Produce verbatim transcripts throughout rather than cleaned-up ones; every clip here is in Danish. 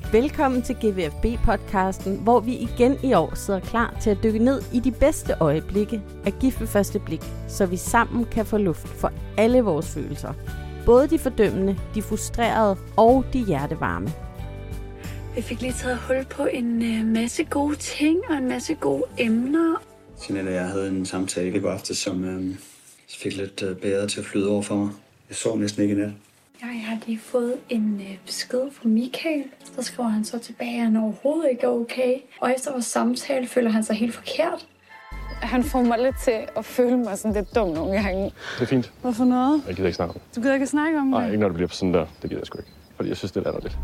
Velkommen til G V F B-podcasten, hvor vi igen i år sidder klar til at dykke ned i de bedste øjeblikke af Gift ved første blik, så vi sammen kan få luft for alle vores følelser. Både de fordømmende, de frustrerede og de hjertevarme. Vi fik lige taget hul på en øh, masse gode ting og en masse gode emner. Jeanette og jeg havde en samtale i går aftes, som øh, fik lidt øh, bedre til at flyde over for mig. Jeg sov næsten ikke i nat. Jeg har lige fået en øh, besked fra Michael. Så skriver han så tilbage, at han overhovedet ikke er okay. Og efter vores samtale føler han sig helt forkert. Han får mig lidt til at føle mig sådan lidt dum nogle gange. Det er fint. Hvorfor noget? Jeg gider ikke snakke om det. Du gider ikke snakke om det? Nej, ikke når det bliver sådan der. Det gider jeg sgu ikke. Fordi jeg synes, det er latterligt.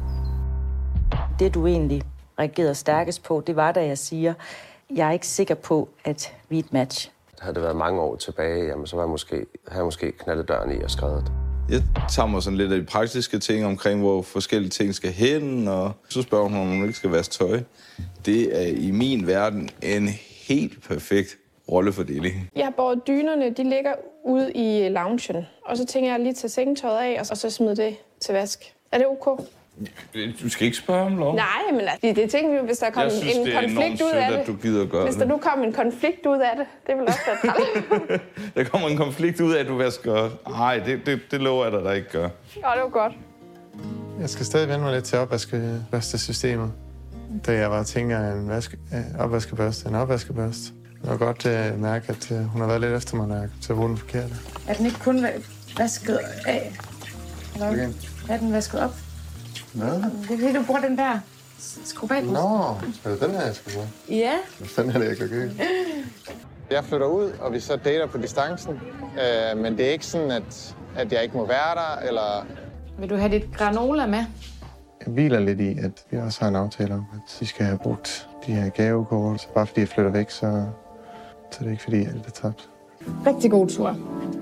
Det, du egentlig reagerede stærkest på, det var, da jeg siger, jeg er ikke sikker på, at vi er et match. Havde det været mange år tilbage, jamen, så var jeg måske, havde jeg måske knaldet døren i og skrevet. Jeg tager mig sådan lidt af de praktiske ting omkring, hvor forskellige ting skal hen, og så spørger hun, om hun ikke skal vaske tøj. Det er i min verden en helt perfekt rollefordeling. Jeg har båret dynerne, de ligger ude i loungen, og så tænker jeg lige tage sengetøjet af, og så smide det til vask. Er det ok? Du skal ikke spørge om lov. Nej, men det, det tænker vi, hvis der kommer synes, en konflikt ud af det. At du gider gøre hvis der nu kommer en konflikt ud af det, det vil også være træt. Der kommer en konflikt ud af, at du vasker. Nej, det, det, det lover jeg dig, der ikke gør. Ja, det var godt. Jeg skal stadig vende mig lidt til opvaskesystemet. Da jeg bare tænker, en vaske, opvaskebørste, en opvaskebørste. Jeg kan godt uh, mærke, at uh, hun har været lidt efter mig, når jeg til at bruge den forkerte. Er den ikke kun vasket af? Okay. Er den vasket op? Hvad? Det er fordi, du bruger den der skrubat. Nå, er det den her, jeg skal bruge? Ja. Hvad fanden er det, jeg kan gøre? Jeg flytter ud, og vi så dater på distancen. Øh, men det er ikke sådan, at, at jeg ikke må være der, eller... Vil du have dit granola med? Jeg hviler lidt i, at vi også har en aftale om, at vi skal have brugt de her gavekort. Så bare fordi jeg flytter væk, så, så er det ikke fordi, alt er tabt. Rigtig god tur.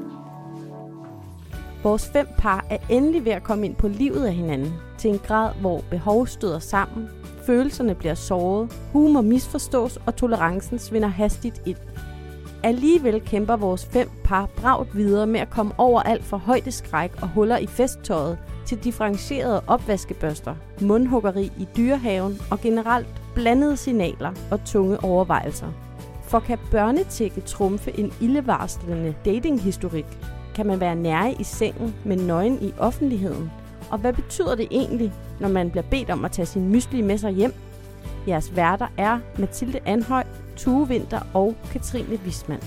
Vores fem par er endelig ved at komme ind på livet af hinanden, til en grad, hvor behov støder sammen, følelserne bliver såret, humor misforstås og tolerancen svinder hastigt ind. Alligevel kæmper vores fem par bravt videre med at komme over alt for højdeskræk og huller i festtøjet til differentierede opvaskebørster, mundhuggeri i dyrehaven og generelt blandede signaler og tunge overvejelser. For kan børnetække trumfe en ildevarslende datinghistorik? Kan man være nære i sengen, men nøgen i offentligheden? Og hvad betyder det egentlig, når man bliver bedt om at tage sin mysli med sig hjem? Jeres værter er Mathilde Anhøj, Tue Winther og Katrine Wismann.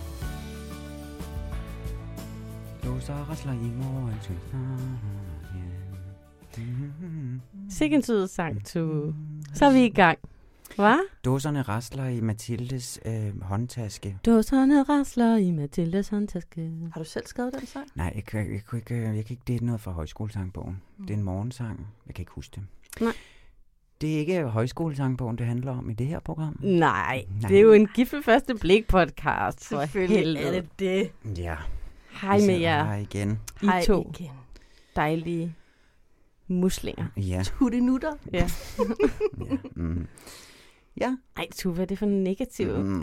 Sikke en sød sang, Tue. Så er vi i gang. Hvad? Dåserne rasler i Mathildes øh, håndtaske. Dåserne rasler i Mathildes håndtaske. Har du selv skrevet den sang? Nej, jeg, jeg, jeg, jeg, jeg, jeg kan ikke. Det er noget fra højskolesangbogen. Mm. Det er en morgensang. Jeg kan ikke huske det. Nej. Det er ikke højskolesangbogen, det handler om i det her program. Nej, Nej. Det er jo en Gift ved første blik podcast. Selvfølgelig er det det. Ja. Hej med jer. Hej igen. I Hej to igen. dejlige muslinger. Ja. Tuttenutter. Ja. ja. Mm. Ja. Ej, Tue, hvad er det for negativt? Mm.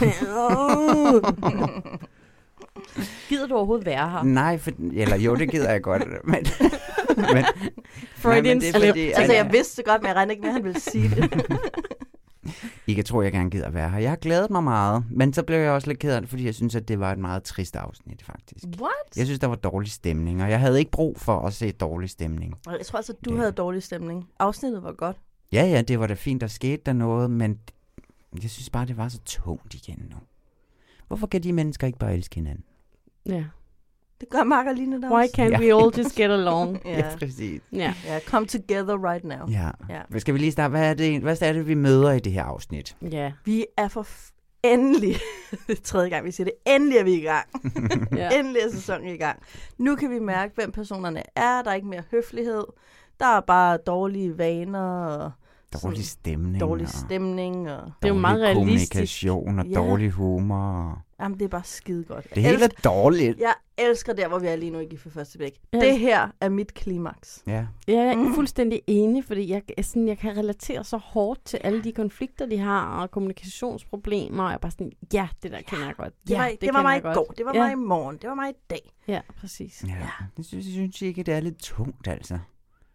Gider du overhovedet være her? Nej, for, eller jo, det gider jeg godt. Men, men, Freudian slip. Fordi, altså, jeg vidste godt, men jeg regnede ikke med, at han ville sige det. I kan tro, jeg gerne gider være her. Jeg har glædet mig meget, men så blev jeg også lidt ked af det, fordi jeg synes, at det var et meget trist afsnit, faktisk. What? Jeg synes, der var dårlig stemning, og jeg havde ikke brug for at se dårlig stemning. Jeg tror altså, du det. havde dårlig stemning. Afsnittet var godt. Ja, ja, det var da fint, der skete der noget, men jeg synes bare, det var så tungt igen nu. Hvorfor kan de mennesker ikke bare elske hinanden? Ja. Det gør Mark og Line der Why også. can't we all just get along? Ja. Ja, præcis. Ja. Ja, come together right now. Ja. Ja. Skal vi lige starte? Hvad er, det, hvad er det, vi møder i det her afsnit? Ja. Vi er for f- endelig, det er tredje gang, vi siger det, endelig er vi i gang. Ja. Endelig er sæsonen i gang. Nu kan vi mærke, hvem personerne er. Der er ikke mere høflighed. Der er bare dårlige vaner og Dårlig stemning. dårlig stemning. Og Det er jo meget realistisk. Kommunikation og Ja. dårlig humor. Jamen, det er bare skide godt. Det hele er dårligt. Jeg elsker der, hvor vi er lige nu i Gift ved første blik. Ja. Det her er mit klimaks. Ja. Ja, jeg er fuldstændig enig, fordi jeg, sådan, jeg kan relatere så hårdt til alle de konflikter, de har, og kommunikationsproblemer, og jeg er bare sådan, ja, det der kender jeg godt. Det var, Ja, det det var mig i jeg går, godt. det var Ja. mig i morgen, det var mig i dag. Ja, præcis. Ja. Jeg synes, jeg synes ikke, det er lidt tungt, altså.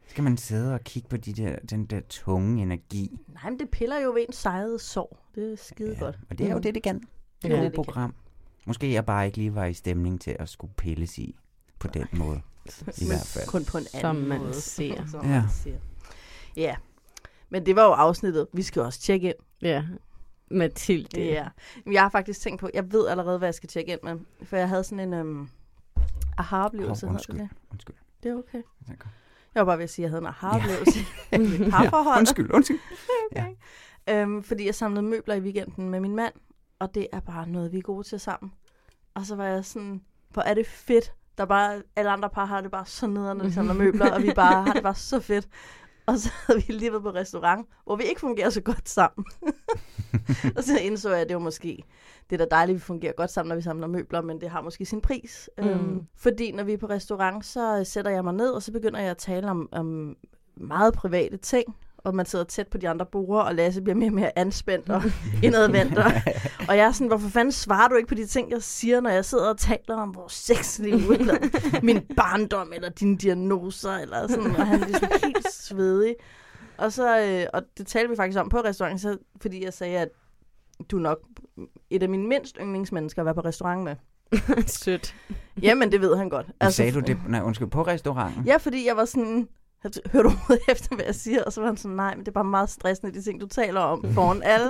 Skal man sidde og kigge på de der, den der tunge energi? Nej, men det piller jo ved en sejrede sår. Det er skide ja, godt. Og det er jo det, det kan. Det er ja, et program. Måske jeg bare ikke lige var i stemning til at skulle pilles i på den måde. I hvert fald. Kun på en anden Som man måde. ser. Som ja. man ser. Ja, men det var jo afsnittet. Vi skal også tjekke ind. Ja, Mathilde. Ja. Jeg har faktisk tænkt på, jeg ved allerede, hvad jeg skal tjekke ind med. For jeg havde sådan en um, aha-oplevelse. Oh, undskyld. Det. undskyld. Det er okay. Jeg var bare ved at sige, at jeg havde en aha-oplevelse. Ja. Mit parforhold. Ja, undskyld, undskyld. Okay. Ja. Øhm, fordi jeg samlede møbler i weekenden med min mand, og det er bare noget, vi er gode til sammen. Og så var jeg sådan, hvor er det fedt. Der bare, alle andre par har det bare så nederen, når de samler møbler, og vi bare har det bare så fedt. Og så havde vi lige været på restaurant, hvor vi ikke fungerer så godt sammen. Og så indså jeg, at det var måske, det er da dejligt, at vi fungerer godt sammen, når vi samler møbler, men det har måske sin pris. Mm. Øhm, fordi når vi er på restaurant, så sætter jeg mig ned, og så begynder jeg at tale om, om meget private ting. Og man sidder tæt på de andre borde, og Lasse bliver mere og mere anspændt og indadvendt. Og jeg er sådan, hvorfor fanden svarer du ikke på de ting, jeg siger, når jeg sidder og taler om vores sexliv, eller min barndom, eller dine diagnoser, eller sådan. Og han bliver sådan helt svedig. Og, så, øh, og det talte vi faktisk om på restauranten, så, fordi jeg sagde, at du er nok et af mine mindst yndlingsmennesker at være på restaurant med. Sødt. Jamen, det ved han godt. Altså, sagde du det nej, undskyld, på restauranten? Ja, fordi jeg var sådan... Hører du ud efter, hvad jeg siger? Og så var han sådan, nej, men det er bare meget stressende, de ting, du taler om foran alle.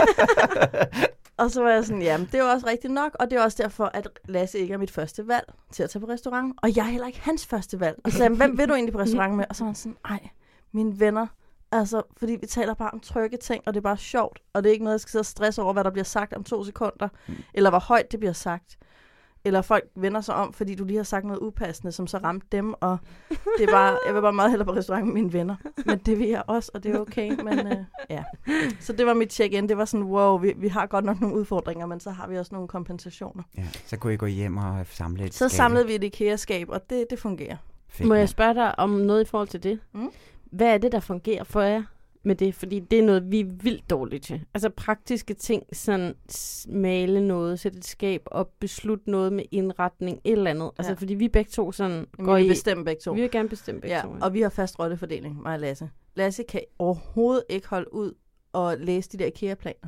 Og så var jeg sådan, jamen, det er jo også rigtigt nok, og det er også derfor, at Lasse ikke er mit første valg til at tage på restaurant. Og jeg er heller ikke hans første valg. Og så sagde jeg, hvem vil du egentlig på restaurant med? Og så var han sådan, nej, mine venner. Altså, fordi vi taler bare om trygge ting, og det er bare sjovt. Og det er ikke noget, jeg skal sidde og stresse over, hvad der bliver sagt om to sekunder. Mm. Eller hvor højt det bliver sagt. Eller folk vender sig om, fordi du lige har sagt noget upassende, som så ramte dem, og det er bare, jeg vil bare meget hellere på restaurant med mine venner. Men det vil jeg også, og det er okay, men øh, ja. Så det var mit check-in, det var sådan, wow, vi, vi har godt nok nogle udfordringer, men så har vi også nogle kompensationer. Ja, så kunne I gå hjem og samle et Så skab. samlede vi et IKEA-skab, og det, det fungerer. Fedt, må jeg spørge dig om noget i forhold til det? Mm? Hvad er det, der fungerer for jer med det? Fordi det er noget, vi er vildt dårlige til. Altså praktiske ting, sådan male noget, sætte et skab op, beslutte noget med indretning, et eller andet. Ja. Altså fordi vi begge to sådan går i... Vi bestemmer begge to. Vi vil gerne bestemme begge ja, to. Ja. Og vi har fast rollefordeling, mig og Lasse. Lasse kan overhovedet ikke holde ud og læse de der IKEA-planer.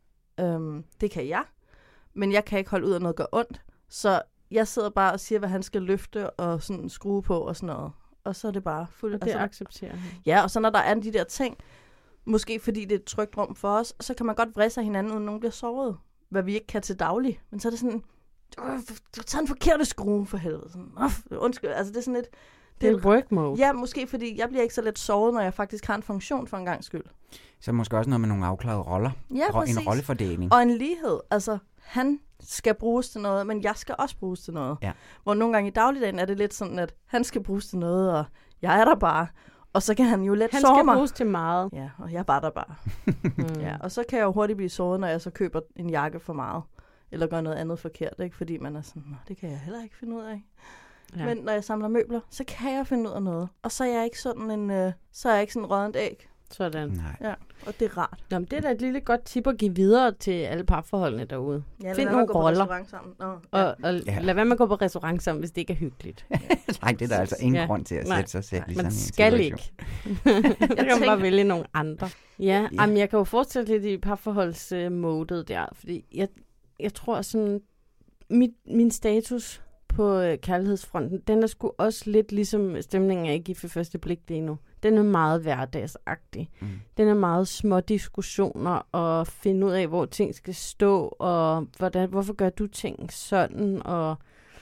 Um, det kan jeg, men jeg kan ikke holde ud, at noget gør ondt. Så jeg sidder bare og siger, hvad han skal løfte og sådan skrue på og sådan noget. Og så er det bare fuldt. Og det altså, accepterer han. Ja, og så når der er de der ting, måske fordi det er et trygt rum for os, så kan man godt vrisse af hinanden, uden nogen bliver såret. Hvad vi ikke kan til daglig. Men så er det sådan, du har taget en forkerte skrue for helvede. Sådan, undskyld, altså det er sådan lidt... Det er work mode. Ja, måske fordi jeg bliver ikke så let såret, når jeg faktisk har en funktion for en gang skyld. Så måske også noget med nogle afklarede roller. Ja, præcis. En rollefordeling. Og en lighed. Altså, han skal bruges til noget, men jeg skal også bruges til noget. Ja. Hvor nogle gange i dagligdagen er det lidt sådan, at han skal bruges til noget, og jeg er der bare. Og så kan han jo let han såre mig. Han skal bruges til meget. Ja, og jeg var der bare. mm. Ja, og så kan jeg jo hurtigt blive såret, når jeg så køber en jakke for meget. Eller gør noget andet forkert, ikke? Fordi man er sådan, det kan jeg heller ikke finde ud af. Ja. Men når jeg samler møbler, så kan jeg finde ud af noget. Og så er jeg ikke sådan en, øh, så er jeg ikke sådan en rådent æg. Sådan. Nej. Ja, og det er rart. Nå, men det er da et lille godt tip at give videre til alle parforholdene derude. Ja, find nogle roller. Nå, ja. Og, og ja. lad være med at gå på restaurant sammen, hvis det ikke er hyggeligt. Nej, det er der altså ingen ja. grund til at sætte Nej. sig selv i man sådan en skal situation. Ikke. Jeg kan tænker... bare vælge nogle andre. Ja, ja. Jamen, jeg kan jo fortsætte lidt i parforholdsmodet der, fordi jeg, jeg tror sådan, mit, min status på øh, kærlighedsfronten, den er sgu også lidt ligesom stemningen af ikke i for første blik lige nu. Den er meget hverdagsagtig. Mm. Den er meget små diskussioner og finde ud af, hvor ting skal stå, og hvordan, hvorfor gør du ting sådan, og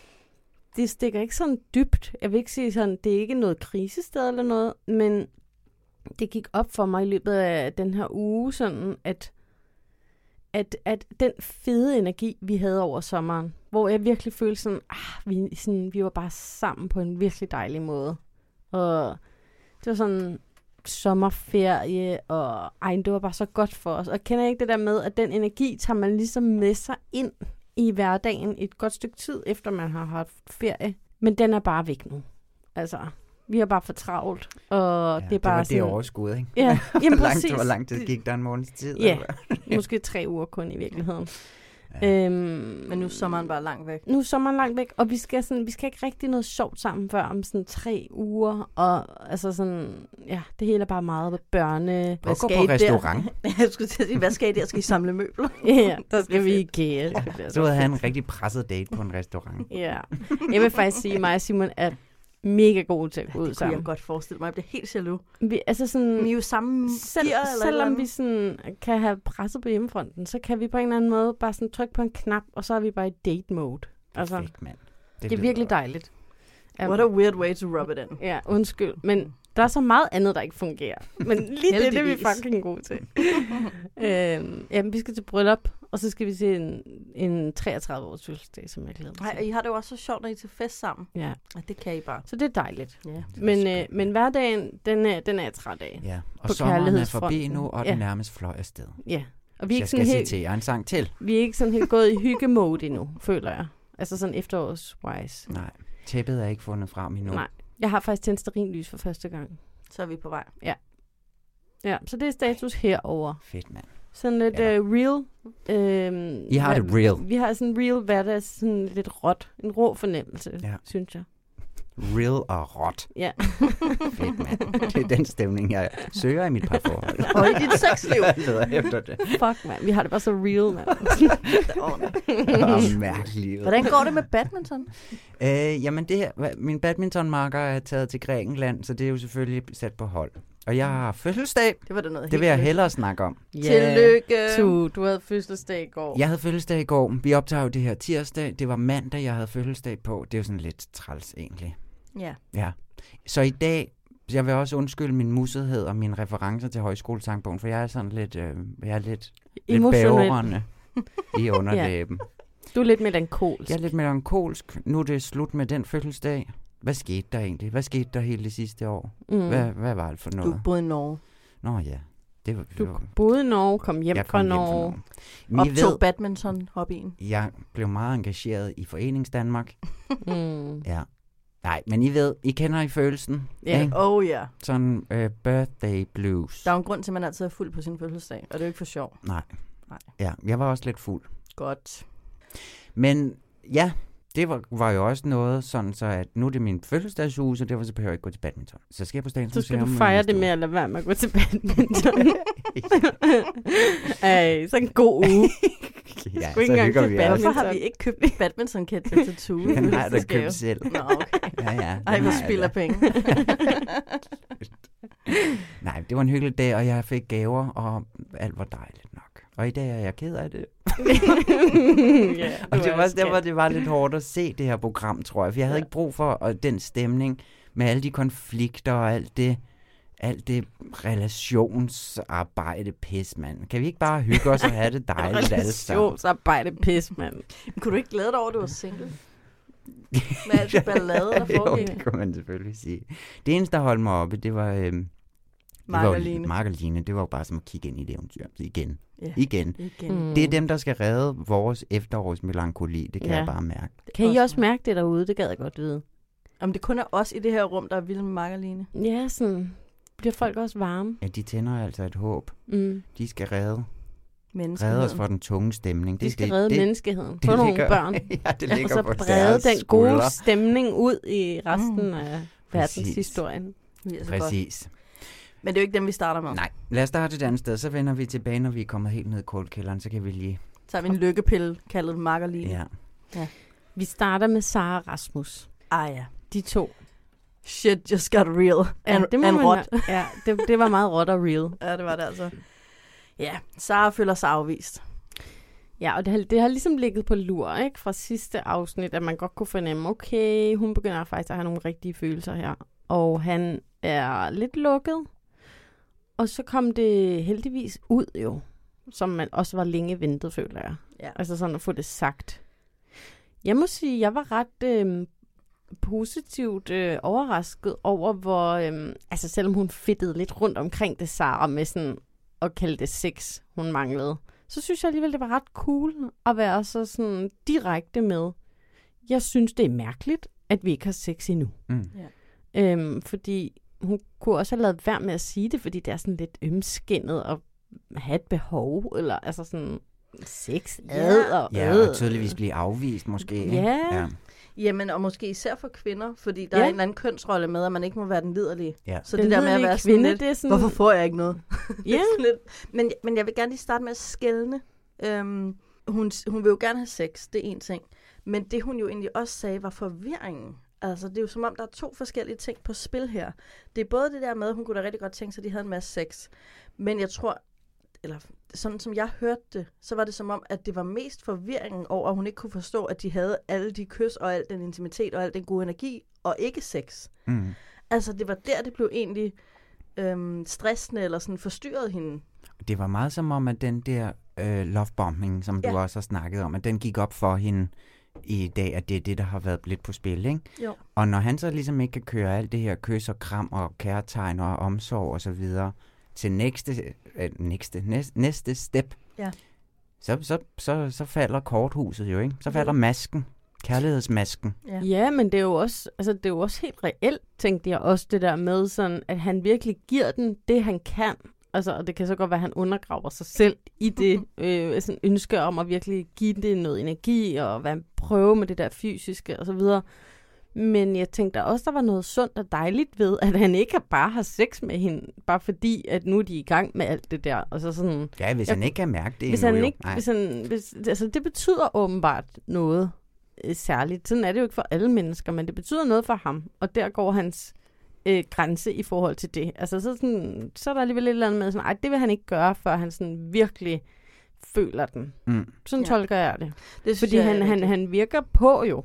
det stikker ikke sådan dybt. Jeg vil ikke sige sådan, det er ikke noget krisested eller noget, men det gik op for mig i løbet af den her uge, sådan at At, at den fede energi, vi havde over sommeren, hvor jeg virkelig følte sådan, ah, vi, sådan, vi var bare sammen på en virkelig dejlig måde. Og det var sådan sommerferie, og ej, det var bare så godt for os. Og kender jeg ikke det der med, at den energi tager man ligesom med sig ind i hverdagen et godt stykke tid, efter man har haft ferie. Men den er bare væk nu. Altså... Vi har bare for travlt, og ja, det er bare det var sådan... det overskud, ikke? Ja, jamen hvor, præcis. langt, hvor lang tid gik der en måneds tid? Ja, måske tre uger kun i virkeligheden. Ja. Øhm, Men nu er sommeren bare langt væk. Nu er sommeren langt væk, og vi skal, sådan, vi skal ikke rigtig noget sjovt sammen før om sådan tre uger. Og altså sådan, ja, det hele er bare meget børne. Hvad skal på restaurant? Jeg skulle til at sige, hvad skal I der? Skal I samle møbler? Ja, der skal vi i IKEA. Så havde han en rigtig presset date på en restaurant. Ja. Jeg vil faktisk sige, at mig og Simon er mega gode til at gå ud Det sammen. kunne jeg godt forestille mig. Jeg bliver helt jaloux. Vi, altså sådan, vi er jo samme selv, gear, eller selvom eller vi sådan kan have presset på hjemmefronten, så kan vi på en eller anden måde bare sådan trykke på en knap, og så er vi bare i date mode. Altså, Perfekt, mand. Det, det er virkelig dejligt. What a weird way to rub it in. Ja, undskyld. Men der er så meget andet, der ikke fungerer. Men lige det, det er vi fucking gode til. øhm, jamen, vi skal til bryllup, og så skal vi se en, en treogtredive-års fødselsdag, som jeg glæder mig til. Nej, I har det jo også så sjovt, når I er til fest sammen. Ja. ja. Det kan I bare. Så det er dejligt. Ja. Men, øh, men hverdagen, den er, den er jeg træt af. Ja, og sommeren er forbi nu, og ja. Den nærmest fløj afsted. Ja. Og vi er jeg ikke skal helt, citere en sang til. Vi er ikke sådan helt gået i hyggemode endnu, føler jeg. Altså sådan efterårs-wise. Nej, tæppet er ikke fundet frem endnu. Nej, jeg har faktisk tændt stearinlys for første gang. Så er vi på vej. Ja. Ja, så det er status herover. Fedt, mand. Sådan lidt ja. uh, real. Øhm, I har det real. Vi har sådan real hverdag, sådan lidt råt. En rå fornemmelse, ja. Synes jeg. Real og råt. Ja. Fedt, mand. Det er den stemning, jeg søger i mit parforhold. Og i dit sexliv. efter det. Fuck, mand. Vi har det bare så real, mand. Det er mærkeligt. Hvordan går det med badminton? Øh, jamen, det her, min badmintonmarker er taget til Grækenland, så det er jo selvfølgelig sat på hold. Og jeg har fødselsdag. Det var da noget Det vil jeg hellere snakke om. Yeah. Tillykke. Tu, du havde fødselsdag i går. Jeg havde fødselsdag i går. Vi optager jo det her tirsdag. Det var mandag, jeg havde fødselsdag på. Det er jo sådan lidt træls egentlig. Ja. Ja. Så i dag, jeg vil også undskylde min musethed og mine referencer til højskolesangbogen, for jeg er sådan lidt, øh, jeg er lidt, lidt bævrende i underlæben. Ja. Du er lidt melankolsk. Jeg er lidt melankolsk. Nu er det slut med den fødselsdag. Hvad skete der egentlig? Hvad skete der hele det sidste år? Mm. Hvad, hvad var det for noget? Du boede i Norge. Nå ja. Det var, du det var... boede i Norge, kom hjem jeg fra kom Norge. Hjem fra Norge. Optog badminton-hobbyen. Jeg blev meget engageret i Forenings Danmark. mm. Ja. Nej, men I ved, I kender I følelsen. Ja, yeah. oh ja. Yeah. Sådan uh, birthday blues. Der er jo en grund til, at man altid er fuld på sin fødselsdag, og det er jo ikke for sjov. Nej. Nej. Ja, jeg var også lidt fuld. Godt. Men ja, det var, var jo også noget sådan, så at nu er det min fødselsdagsuge, så derfor så behøver jeg ikke gå til badminton. Så skal jeg på Statens Museum. Så skal du fejre det med at lade være med at gå til badminton. Ej, så en god uge. Ja, så hygger vi også. Hvorfor har vi ikke købt en badminton-kætte til Tue? Den har jeg da købt selv. Nå, okay. Ja, ja. Ej, hvor spilder penge. Nej, det var en hyggelig dag, og jeg fik gaver, og alt var dejligt nok. Og i dag er jeg ked af det. ja, og det var også derfor, det var lidt hårdt at se det her program, tror jeg. For jeg havde ja. ikke brug for og den stemning med alle de konflikter og alt det, alt det relationsarbejde pis, mand. Kan vi ikke bare hygge os og have det dejligt alle sammen? Relationsarbejde pis, mand. Kunne du ikke glæde dig over, at du var single? Med alt det ballade, der foregik? Jo, det kunne man selvfølgelig sige. Det eneste, der holdt mig oppe, det var... Øhm, Margaline. Margaline, det var jo bare som at kigge ind i det eventyr. Igen. Yeah. Igen. Igen. Mm. Det er dem, der skal redde vores efterårsmelankoli. Det kan ja. jeg bare mærke. Kan I også mærke det derude? Det gad jeg godt vide. Om det kun er os i det her rum, der er vilde med Margaline. Ja, sådan bliver folk også varme. Ja, de tænder altså et håb. Mm. De skal redde. Redde os fra den tunge stemning. De det, skal det, redde det, menneskeheden. Få nogle børn. Ja, det ligger og så på brede den gode skuldre. stemning ud i resten mm. af verdenshistorien. Præcis. Men det er jo ikke dem, vi starter med. Nej, lad os starte et andet sted. Så vender vi tilbage, når vi er kommet helt ned i kuldkælderen. Så kan vi lige... Så har vi en lykkepille, kaldet Margaline. Ja. ja. Vi starter med Sara Rasmus. Ah ja. De to. Shit just got real. And, ja, det, and råt. Ja, det, det var meget råt og real. Ja, det var det altså. Ja, Sara føler sig afvist. Ja, og det har, det har ligesom ligget på lur, ikke? Fra sidste afsnit, at man godt kunne fornemme, okay, hun begynder faktisk at have nogle rigtige følelser her. Og han er lidt lukket. Og så kom det heldigvis ud jo, som man også var længe ventet, føler jeg. Ja. Altså sådan at få det sagt. Jeg må sige, jeg var ret øh, positivt øh, overrasket over, hvor, øh, altså selvom hun fedtede lidt rundt omkring det, Sara, med sådan at kalde det sex, hun manglede, så synes jeg alligevel, det var ret cool at være så sådan direkte med. Jeg synes, det er mærkeligt, at vi ikke har sex endnu. Mm. Ja. Øhm, fordi hun kunne også have lavet være med at sige det, fordi det er sådan lidt ømskindet at have et behov, eller altså sådan, Sex, ad og Ja, ad. og tydeligvis blive afvist måske. ikke? Ja. ja. Jamen, og måske især for kvinder, fordi der Ja. er en eller anden kønsrolle med, at man ikke må være den liderlige. Ja. Så Den det der med at liderlige være sådan kvinde, lidt, det er sådan- hvorfor får jeg ikke noget? Ja. Sådan lidt. Men, men jeg vil gerne lige starte med at skelne. Øhm, hun, hun vil jo gerne have sex, det er en ting. Men det hun jo egentlig også sagde, var forvirringen. Altså, det er jo som om, der er to forskellige ting på spil her. Det er både det der med, at hun kunne da rigtig godt tænke sig, at de havde en masse sex. Men jeg tror, eller sådan som jeg hørte det, så var det som om, at det var mest forvirringen over, at hun ikke kunne forstå, at de havde alle de kys og al den intimitet og al den gode energi, og ikke sex. Mm. Altså, det var der, det blev egentlig øhm, stressende, eller sådan forstyrret hende. Det var meget som om, at den der øh, lovebombing, som Ja. du også har snakket om, at den gik op for hende i dag, at det er det, der har været lidt på spil, ikke? Jo. Og når han så ligesom ikke kan køre alt det her kys og kram og kærtegn og omsorg og så videre til næste, øh, næste, næste, næste step, Ja. så, så, så, så falder korthuset jo, ikke? Så falder masken, kærlighedsmasken. Ja. Ja, men det er jo også, altså det er jo også helt reelt, tænkte jeg også det der med, sådan, at han virkelig giver den det, han kan. Altså, og det kan så godt være, at han undergraver sig selv i det øh, sådan ønske om at virkelig give det noget energi og være prøve med det der fysiske og så videre. Men jeg tænkte også, der var noget sundt og dejligt ved, at han ikke bare har sex med hende, bare fordi, at nu er de i gang med alt det der. Og så sådan, Ja, hvis jeg, han ikke kan mærke det hvis endnu, han jo. ikke, Nej. hvis han, hvis, altså, det betyder åbenbart noget øh, særligt. Sådan er det jo ikke for alle mennesker, men det betyder noget for ham. Og der går hans øh, grænse i forhold til det. Altså, så, sådan, så er der alligevel et eller andet med, sådan, ej, det vil han ikke gøre, før han sådan virkelig føler den. Mm. Sådan Ja. tolker jeg det. Det synes Fordi jeg er han, han, rigtigt. han virker på jo.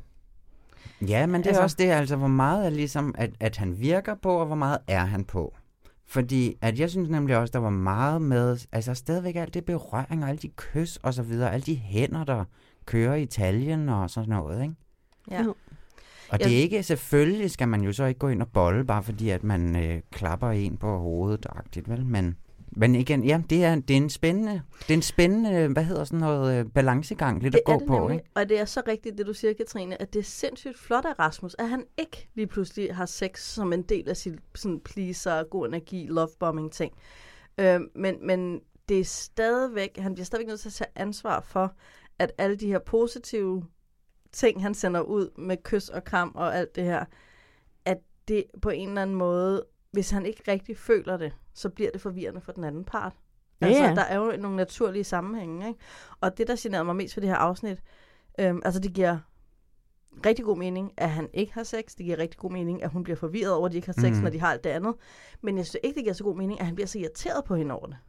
Ja, men det er Altså- også det, altså hvor meget er ligesom, at, at han virker på, og hvor meget er han på. Fordi at jeg synes nemlig også, der var meget med, altså stadigvæk alt det berøring, og alle de kys og så videre, alle de hænder, der kører i taljen og sådan noget, ikke? Ja. Og det er ikke, selvfølgelig skal man jo så ikke gå ind og bolle, bare fordi at man øh, klapper en på hovedet-agtigt, vel? Men, men igen, ja, det er, det er en spændende, det er en spændende, hvad hedder sådan noget, øh, balancegang lidt Det at er gå det på, nemlig, ikke? og det er så rigtigt, det du siger, Katrine, at det er sindssygt flot af Rasmus, at han ikke lige pludselig har sex som en del af sit sådan pleaser, god energi, lovebombing ting. Øh, men, men det er stadigvæk, han bliver stadigvæk nødt til at tage ansvar for, at alle de her positive ting, han sender ud med kys og kram og alt det her, at det på en eller anden måde, hvis han ikke rigtig føler det, så bliver det forvirrende for den anden part. Ja, Altså, ja. der er jo nogle naturlige sammenhænge, ikke? Og det, der generede mig mest for det her afsnit, øhm, altså det giver rigtig god mening, at han ikke har sex. Det giver rigtig god mening, at hun bliver forvirret over, at de ikke har sex, Mhm. når de har alt det andet. Men jeg synes ikke, det giver så god mening, at han bliver så irriteret på hende over det.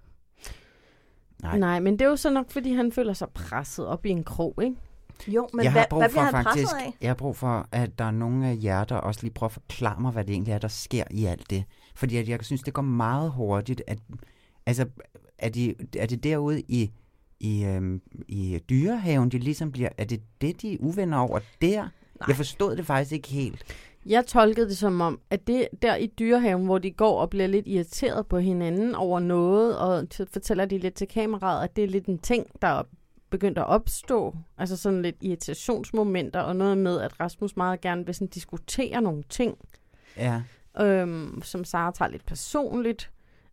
Nej. Nej, men det er jo så nok, fordi han føler sig presset op i en krog, ikke? Jo, men jeg hvad, har brug hvad for bliver han faktisk, presset af? jeg har brug for, at der er nogle af jer, der også lige prøver at forklare mig, hvad det egentlig er, der sker i alt det. Fordi at jeg synes, det går meget hurtigt. At, altså, er, de, er det derude i, i, øhm, i dyrehaven, de ligesom bliver, er det det, de er uvenner over der? Nej. Jeg forstod det faktisk ikke helt. Jeg tolkede det som om, at det der i dyrehaven, hvor de går og bliver lidt irriteret på hinanden over noget, og så fortæller de lidt til kameraet, at det er lidt en ting, der er begyndt at opstå. Altså sådan lidt irritationsmomenter, og noget med, at Rasmus meget gerne vil sådan diskutere nogle ting, Ja. øhm, som Sara tager lidt personligt.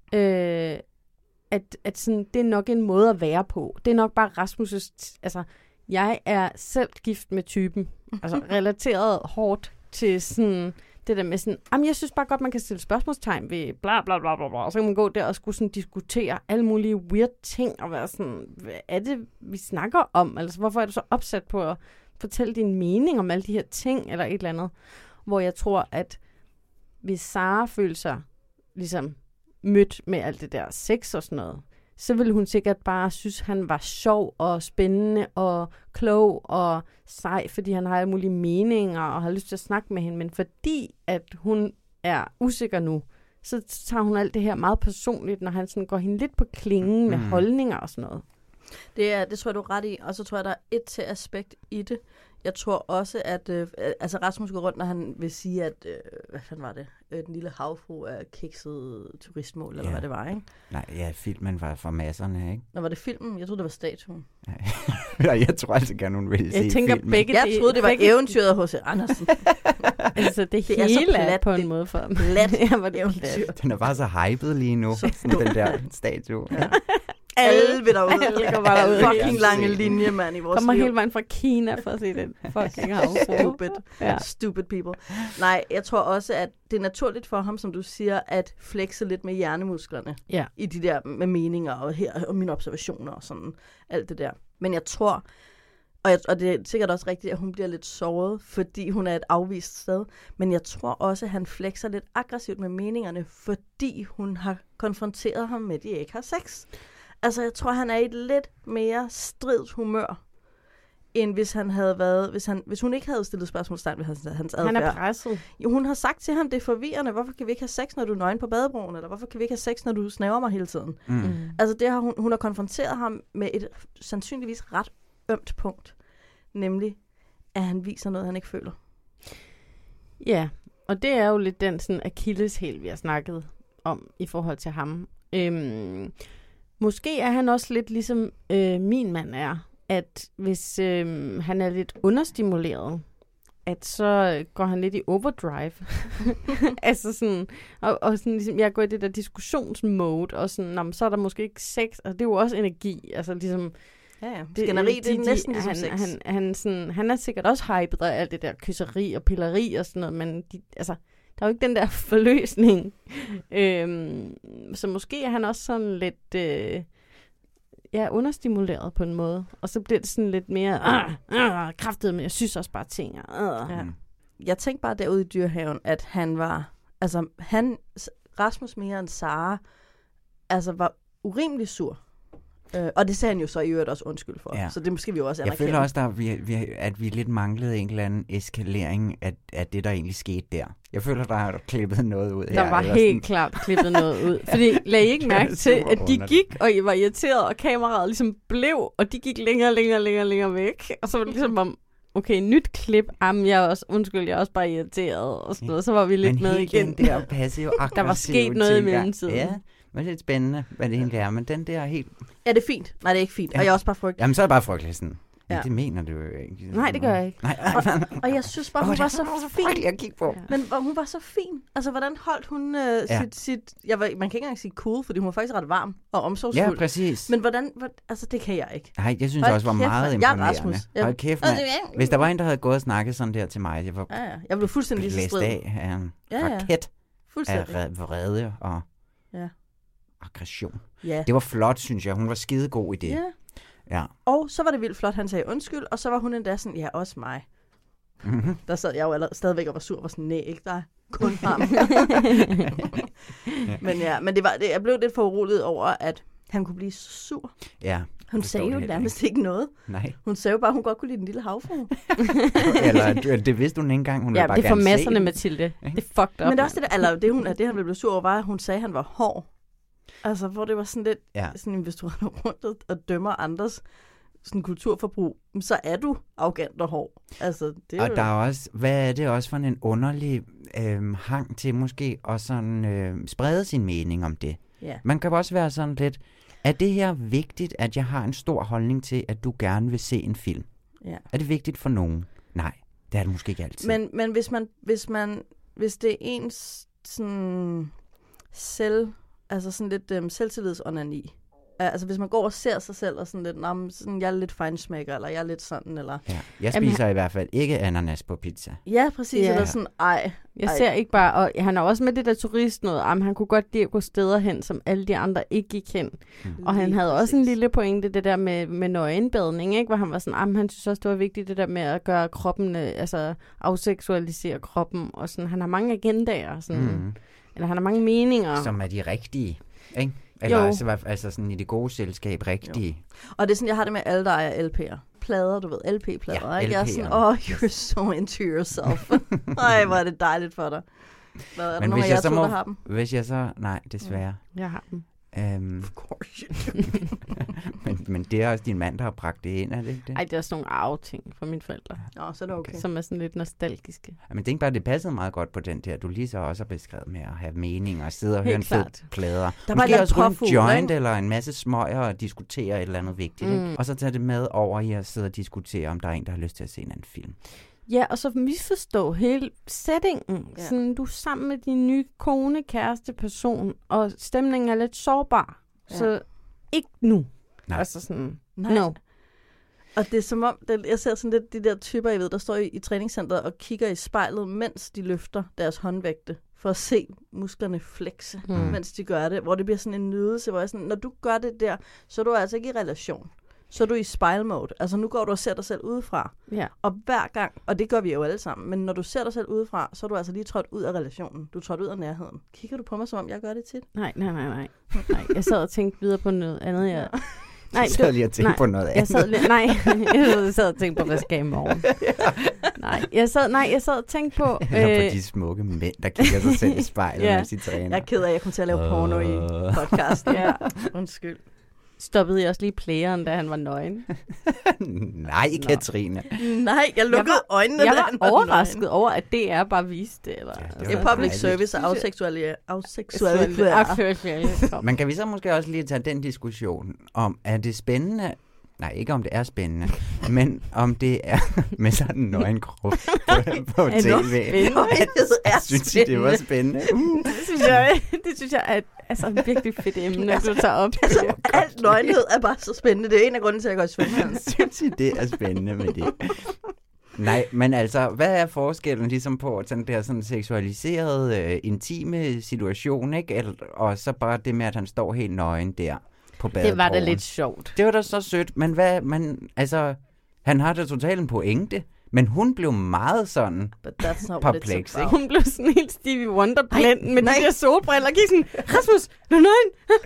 Øh, at, at sådan, det er nok en måde at være på. Det er nok bare Rasmus' altså, jeg er selv gift med typen. Altså relateret hårdt til sådan, det der med sådan, jamen jeg synes bare godt, man kan stille spørgsmålstegn ved bla bla bla bla bla, og så kan man gå der og skulle sådan diskutere alle mulige weird ting, og være sådan, hvad er det, vi snakker om? Altså, hvorfor er du så opsat på at fortælle din mening om alle de her ting, eller et eller andet? Hvor jeg tror, at hvis Sara føler sig ligesom mødt med alt det der sex og sådan noget, så ville hun sikkert bare synes, han var sjov og spændende og klog og sej, fordi han har alle mulige meninger og har lyst til at snakke med hende. Men fordi at hun er usikker nu, så tager hun alt det her meget personligt, når han sådan går hende lidt på klingen med Mm. holdninger og sådan noget. Det, er, det tror jeg, du er ret i. Og så tror jeg, der er et til aspekt i det. Jeg tror også, at øh, altså Rasmus går rundt, når han vil sige, at øh, hvad fanden var det? Øh, den lille havfru er kikset turistmål, eller Ja. hvad det var, ikke? Nej, ja, filmen var for masserne, ikke? Når var det filmen? Jeg troede, det var statuen. Ja, jeg tror altså gerne, hun ville se Jeg tænker filmen. begge Jeg troede, det var begge- eventyret af H C. Andersen. Altså, det, Det er så hele er, plat, på en det- måde for ham. Plat Ja, hvor det er eventyr. plat. Den er bare så hyped lige nu, sådan den der statue. Ja. Alle vil derud. Alle går bare derud. Fucking lange linje, mand, i vores Kommer liv. hele vejen fra Kina for at se den fucking havfrue. Stupid. Ja. Stupid people. Nej, jeg tror også, at det er naturligt for ham, som du siger, at flexe lidt med hjernemusklerne. Ja. I de der med meninger og her og mine observationer og sådan alt det der. Men jeg tror, og, jeg, og det er sikkert også rigtigt, at hun bliver lidt såret, fordi hun er et afvist sted. Men jeg tror også, at han flexer lidt aggressivt med meningerne, fordi hun har konfronteret ham med, at de ikke har sex. Altså, jeg tror, han er i et lidt mere stridshumør, end hvis han havde været, hvis, han, hvis hun ikke havde stillet spørgsmålstegn ved hans, hans adfærd. Han er presset. Jo, hun har sagt til ham, det er forvirrende, hvorfor kan vi ikke have sex, når du er nøgen på badebroen, eller hvorfor kan vi ikke have sex, når du snæver mig hele tiden? Mm. Altså, det har hun, hun har konfronteret ham med et sandsynligvis ret ømt punkt, nemlig, at han viser noget, han ikke føler. Ja, og det er jo lidt den sådan akilleshæl, vi har snakket om i forhold til ham. Øhm, måske er han også lidt ligesom øh, min mand er, at hvis øh, han er lidt understimuleret, at så går han lidt i overdrive. altså sådan, og, og sådan ligesom, jeg går i det der diskussionsmode, og sådan, nå, så er der måske ikke sex, og det er jo også energi, altså ligesom, ja, ja. Skænderi, det er de, næsten de, ligesom han, sex. Han, han, sådan, han er sikkert også hyped af alt det der kysseri og pilleri og sådan noget, men de, altså, der er jo ikke den der forløsning. øhm, så måske er han også sådan lidt øh, ja, understimuleret på en måde. Og så bliver det sådan lidt mere ah, ah, kraftigt, men jeg synes også bare ting. Ah. Ja. Jeg tænkte bare derude i Dyrehaven, at han var, altså han, Rasmus mere end Sara, altså var urimelig sur. Øh, og det sagde han jo så i øvrigt også undskyld for. Ja. Så det måske vi jo også anerkende. Jeg føler også, der, vi, vi, at vi lidt manglede en eller anden eskalering af, af det, der egentlig skete der. Jeg føler, der har klippet noget ud her. Der var helt sådan klart klippet noget ud. Fordi lagde I ikke mærke til, at de gik, og I var irriteret, og kameraet ligesom blev, og de gik længere, længere, længere, længere væk. Og så var det ligesom om, okay, nyt klip. Jamen, jeg er også, undskyld, jeg er også bare irriteret. Og sådan noget. Så var vi lidt men med igen. Men der passiv-aggressiv der var sket noget i mellemtiden. Ja, men det er lidt spændende, hvad det egentlig er. Men den der helt... Ja, det er fint. Nej, det er ikke fint. Ja. Og jeg er også bare frygtelig. Jamen, så er det bare frygtelig sådan. Men Ja. det mener du jo ikke. Nej, det gør jeg ikke. Nej, og, og jeg synes bare, hun oh, var så fin. Jeg kigge på. Men hun var så fin. Altså, hvordan holdt hun øh, Ja. sit... sit jeg var, man kan ikke engang sige cool, fordi hun var faktisk ret varm og omsorgsfuld. Ja, præcis. Men hvordan... Hvor, altså, det kan jeg ikke. Nej, jeg synes Hold også, var kæft, meget mand. Jeg er imponerende. Rasmus. Jeg- Hold kæft, mand. Hvis der var en, der havde gået og snakket sådan der til mig, jeg var Ja, ja. Jeg blev fuldstændig lige så blæst strid. af af en Ja, ja. raket af Fuldstændig. re- vrede og Ja. aggression. Ja. Det var flot, synes jeg. Hun var skidegod i det. Ja. Ja. Og så var det vildt flot, han sagde undskyld, og så var hun endda sådan, ja, også mig. Mm-hmm. Der sad jeg jo allerede, stadigvæk og var sur og var sådan, nej, ikke dig. Kun ham. men ja, men det var, det, jeg blev lidt for urolig over, at han kunne blive så sur. Ja. Hun sagde jo nærmest ikke noget. Nej. Hun sagde jo bare, at hun godt kunne lide den lille havfrue. Eller det vidste hun ikke engang. Hun ja, ville bare det er for gerne se masserne, den. Mathilde. Det er fucked up. Men det er også det der, eller det, hun, det han blev sur over, var, at hun sagde, at han var hård. Altså, hvor det var sådan lidt, Ja. sådan, hvis du render rundt og- og dømmer andres sådan kulturforbrug, så er du arrogant og hård. Altså, det er Og jo... der er også, hvad er det også for en underlig øh, hang til måske at sådan øh, sprede sin mening om det. Ja. Man kan også være sådan lidt, er det her vigtigt, at jeg har en stor holdning til, at du gerne vil se en film? Ja. Er det vigtigt for nogen? Nej, det er det måske ikke altid. Men, men hvis man, hvis man, hvis det er ens sådan selv, altså sådan lidt øhm, selvtillidsonani, altså hvis man går og ser sig selv og sådan lidt, nah, sådan, jeg er lidt feinschmecker, eller jeg er lidt sådan, eller... Ja, jeg spiser i hvert fald ikke ananas på pizza. Ja, præcis, Ja. eller sådan, ej. Jeg ej. ser ikke bare, og han er også med det der turist noget, jamen, han kunne godt lide at gå steder hen, som alle de andre ikke gik hen. Mm. Og han Lige havde præcis. også en lille pointe, det der med, med nøgenbadning, ikke? Hvor han var sådan, jamen, han synes også, det var vigtigt, det der med at gøre kroppen, øh, altså afseksualisere kroppen, og sådan, han har mange agendaer, sådan, Mm. eller han har mange meninger. Som er de rigtige, ikke? Eller Jo. altså, altså sådan i det gode selskab rigtige. Og det er sådan, jeg har det med alle, der ejer L P'er. Plader, du ved, L P-plader, Ja, ikke? Jeg er sådan, L P'erne. oh, you're so into yourself. Ej, hvor er det dejligt for dig. Hvad, er der Men nogen hvis af jeg jer så to, må, der har dem? hvis jeg så, nej, desværre. Jeg har dem. Øhm, Of course you do. men, men det er også din mand, der har bragt det ind, er det ikke det? Ej, det er sådan nogle arveting fra mine forældre, Nå, så er det okay. som er sådan lidt nostalgiske. Ja, men tænk bare, det passede meget godt på den der, du lige så også har beskrevet med at have meninger og sidde og Helt høre en fed klart. plader. Der var Måske lidt også ryge en påfugl, joint ikke? eller en masse smøger og diskutere et eller andet vigtigt. Mm. Ikke? Og så tage det med over i at sidde og diskutere, om der er en, der har lyst til at se en anden film. Ja, og så misforstå hele settingen. Ja. Ja. Sådan, du er sammen med din nye kone, kæreste, person, og stemningen er lidt sårbar. Ja. Så ikke nu. Nej. Altså sådan, Nej. no. Og det er som om, det, jeg ser sådan lidt de der typer, jeg ved, der står i, i træningscenteret og kigger i spejlet, mens de løfter deres håndvægte, for at se musklerne flexe, Mm. mens de gør det. Hvor det bliver sådan en nydelse, hvor jeg sådan, når du gør det der, så er du altså ikke i relation. Så er du i spejlmode. Altså nu går du og ser dig selv udefra. Ja. Og hver gang, og det gør vi jo alle sammen, men når du ser dig selv udefra, så er du altså lige trådt ud af relationen. Du er trådt ud af nærheden. Kigger du på mig, som om jeg gør det tit? Nej, nej, nej, nej. nej. Jeg sad og tænkte videre på noget andet. Jeg... Nej, jeg sad lige og tænkte nej, på noget andet. Jeg sad lige, nej, jeg sad og tænkte på, hvad skal jeg i morgen. nej, jeg sad, nej, jeg sad og tænkte på... Eller på øh, de smukke mænd, der kigger sig selv i spejlet, ja. mens de træner. Jeg er ked af, at jeg kom til at lave porno i podcasten. Ja, undskyld. Stoppede jeg også lige playeren, da han var nøgen? Nej, Nå. Katrine. Nej, jeg lukkede jeg var, øjnene, Jeg da han var var overrasket nøgen. over, at det er bare vist det. Eller, Ja, det Det var er public dejligt. service og afseksuelle. afseksuelle. Afseksuelle. Man kan vi så måske også lige tage den diskussion om, er det spændende, nej, ikke om det er spændende, men om det er med sådan en nøgen krop på, på Er det tv. spændende? er Synes I, det var spændende? Uh. Det synes jeg, det synes jeg er et altså, et virkelig fedt emne, du tager op. Altså, alt nøgenhed er bare så spændende. Det er en af grunden til, at jeg går i svømmehallen. Synes I, det er spændende med det? Nej, men altså, hvad er forskellen ligesom på den der sådan seksualiserede, øh, intime situation, ikke? Eller, og så bare det med, at han står helt nøgen der på badebroen. Det var da lidt sjovt. Det var da så sødt, men hvad, man, altså, han har da totalt en pointe, men hun blev meget sådan But that's not what perpleks, it's ikke? about. Hun blev sådan helt Stevie Wonder-blind med nej. de der solbriller. Gik sådan, Rasmus, du er nøgen.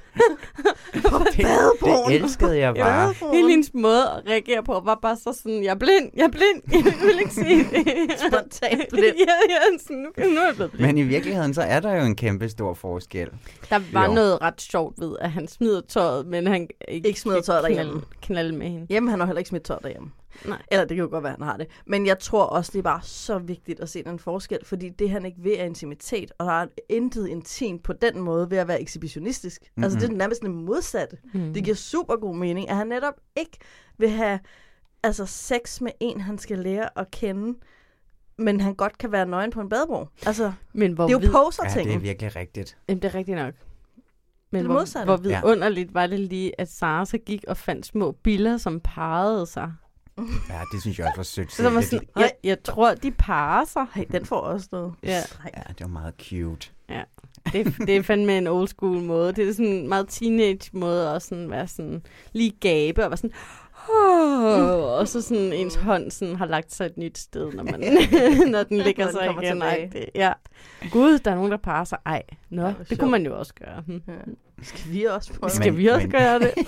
Det, det elskede jeg bare. Hele hendes måde at reagere på var bare så sådan, jeg er blind, jeg er blind, jeg vil ikke se det. Spontant blind. ja, ja, sådan, nu, nu er jeg blevet blind. Men i virkeligheden, så er der jo en kæmpe stor forskel. Der var Jo. noget ret sjovt ved, at han smider tøjet, men han ikke, Ikke smider fik tøjet knald- derhjemme. knalde med hende. Hjemme, han har heller ikke smidt tøj derhjemme. Nej. Eller det kan jo godt være, han har det. Men jeg tror også, det er bare så vigtigt at se den forskel, fordi det, han ikke ved, er intimitet, og der er intet intimt på den måde ved at være ekshibitionistisk. Mm-hmm. Altså, det er nærmest det modsatte. Mm. Det giver super god mening, at han netop ikke vil have altså, sex med en, han skal lære at kende, men han godt kan være nøgen på en badebro. Altså, Men hvor det er vid- jo poser-ting. Ja, det er virkelig rigtigt. Jamen, det er rigtigt nok. Men det hvor, modsatte. hvor vidunderligt var det lige, at Sara så gik og fandt små biller, som parrede sig. Ja, det synes jeg også var sødt. Så var sådan, jeg, jeg tror, de parer sig. Hey, den får også noget. Ja. Ja, det var meget cute. Ja, det, det er fandme en old school måde. Det er sådan en meget teenage måde at sådan være sådan lige gabe og være sådan, oh, og så sådan ens hånd sådan har lagt sig et nyt sted, når, man, når den ligger Når den sig kommer igen. Ej, tilbage. det, ja. Gud, der er nogen, der parer sig. Ej, nå, Ej, det hvor kunne sjovt. man jo også gøre. Hm. Ja. Skal vi også prøve? Skal Men- vi også men- gøre det?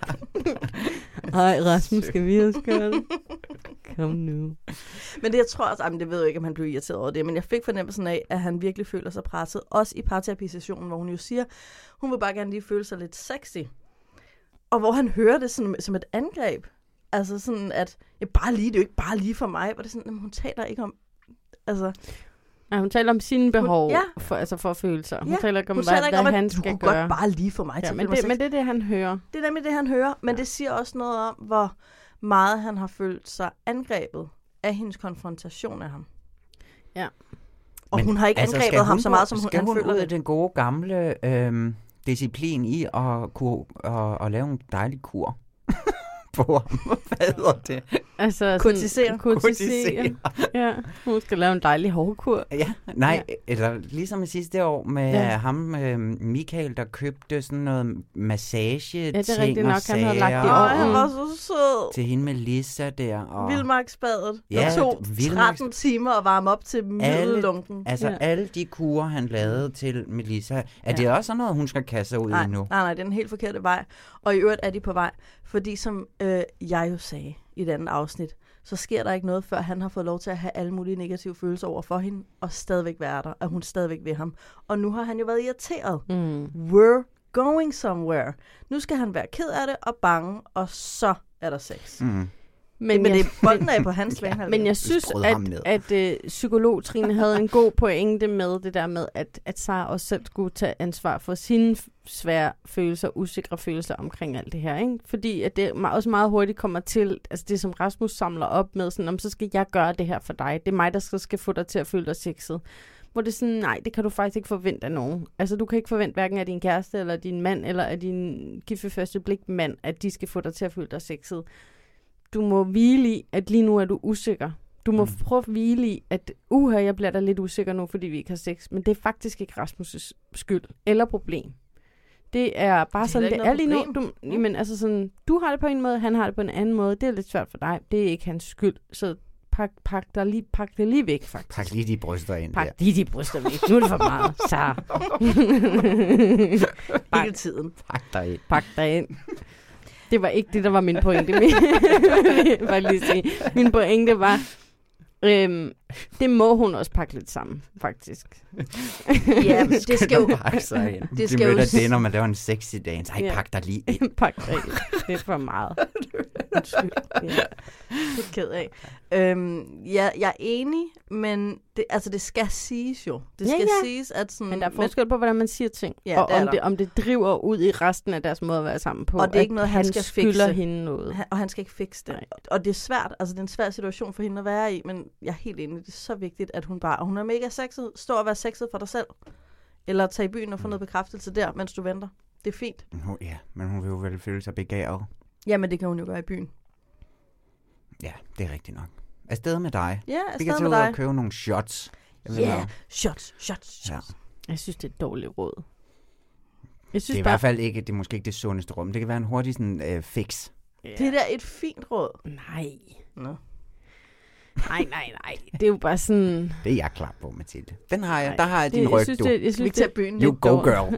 Ej, Rasmus, skal vi også gøre det? Kom nu. Men det, jeg tror også, jamen, det ved jeg ikke, om han blev irriteret over det, men jeg fik fornemmelsen af, at han virkelig føler sig presset. Også i parterapisessionen, hvor hun jo siger, hun vil bare gerne lige føle sig lidt sexy. Og hvor han hører det sådan, som et angreb. Altså sådan, at ja, bare lige, det er jo ikke bare lige for mig. Hvor det er sådan, jamen, hun taler ikke om... Altså, Ja, hun taler om sine behov, ja. for, altså for følelser. Hun ja, taler ikke om, hun hvad, taler ikke om, hvad at han du skal kunne gøre. godt bare lige for mig Ja, til men, at føle det, mig men sexy. det er det, han hører. Det er nemlig det, han hører, men ja. Det siger også noget om, hvor meget han har følt sig angrebet af hendes konfrontation af ham. Ja. Og Men hun har ikke altså, angrebet skal ham hun så gå- meget, som hun, skal han hun føler ud af det. den gode gamle øhm, disciplin i at kunne og, og lave en dejlig kur på ham? Hvad hedder det? Altså, Kurtisere. Kurtisere. Ja, hun skal lave en dejlig hårkur. Ja, nej, ja. Eller ligesom sidste år med Ja. ja. ham, øh, Michael, der købte sådan noget massage Ja, det er rigtigt nok, han havde lagt det i Ej, han ovnen. var så sød. til hende Melissa der. Og Vildmarksbadet. Ja, Der tog Vildmarks- tretten timer at varme op til middelunken. altså Ja. alle de kurer, han lavede til Melissa, er Ja. det også sådan noget, hun skal kaste sig ud Nej, i nu? nej, nej, det er den helt forkerte vej. Og i øvrigt er de på vej. Fordi som øh, jeg jo sagde i et andet afsnit, så sker der ikke noget, før han har fået lov til at have alle mulige negative følelser over for hende, og stadigvæk være der, at hun stadigvæk vil ham. Og nu har han jo været irriteret. Mm. We're going somewhere. Nu skal han være ked af det og bange, og så er der sex. Mm. Men, men jeg, det er bolden er på hans ja, men jeg synes, strød at, ham ned. at øh, psykolog Trine havde en god pointe med det der med, at, at Sara også selv skulle tage ansvar for sine f- svære følelser, usikre følelser omkring alt det her. Ikke? Fordi at det me- også meget hurtigt kommer til, altså det som Rasmus samler op med, sådan, om så skal jeg gøre det her for dig. Det er mig, der skal, skal få dig til at føle dig sexet. hvor det er sådan, nej, det kan du faktisk ikke forvente af nogen. Altså, du kan ikke forvente hverken af din kæreste, eller din mand, eller af din gift ved første blik mand, at de skal få dig til at føle dig sexet. Du må hvile i, at lige nu er du usikker. Du må mm. prøve at hvile i, at uha, jeg bliver da lidt usikker nu, fordi vi ikke har sex. Men det er faktisk ikke Rasmus' skyld eller problem. Det er bare det er sådan, det er lige nu. Du, jamen, altså sådan, du har det på en måde, han har det på en anden måde. Det er lidt svært for dig. Det er ikke hans skyld. Så pak, pak, der lige, pak det lige væk, faktisk. Pak lige de bryster ind pak der. lige de bryster væk. Nu er det for meget. Så. Hele tiden. Pak dig ind. Pak dig ind. Det var ikke det, der var min pointe. Min, lige sige. min pointe var, øhm, det må hun også pakke lidt sammen, faktisk. Ja, det skal jo... Det det skal jo... det, når man laver en sexy dance. Ej, ja. pak dig lige ind. Pak dig ind. Det er for meget. Undskyld. Ja. Det er ked af. Øhm, ja, jeg er enig, men det, altså, det skal siges jo. Det skal ja, ja. siges, at sådan... Men der er forskel på, hvordan man siger ting. Ja, og om det, om det driver ud i resten af deres måde at være sammen på. Og det er ikke noget, han, han skal skylder fikse. hende noget. Han, og han skal ikke fikse det. Nej. Og det er svært. Altså, det er en svær situation for hende at være i, men jeg er helt enig. Det er så vigtigt, at hun bare... Og hun er mega sexet. Stå og være sexet for dig selv. Eller tage i byen og få noget bekræftelse der, mens du venter. Det er fint. Ja, men hun vil jo vel føle sig begavet. Jamen, det kan hun jo gøre i byen. Ja, det er rigtigt nok. Afsted med dig. Ja, afsted Vi kan tage ud og købe nogle shots. Ja, yeah. shots, shots, shots. Ja. Jeg synes, det er et dårligt råd. Jeg synes det er bare... i hvert fald ikke, det er måske ikke det sundeste rum. Det kan være en hurtig sådan, øh, fix. Yeah. Det er da et fint råd. Nej. Nå. Nej, nej, nej. Det er jo bare sådan... Det er jeg klar på, Mathilde. Den har jeg. Nej, der har jeg det, din ryg, jeg synes, du. Det, jeg synes, vi det, tager byen. You go, girl.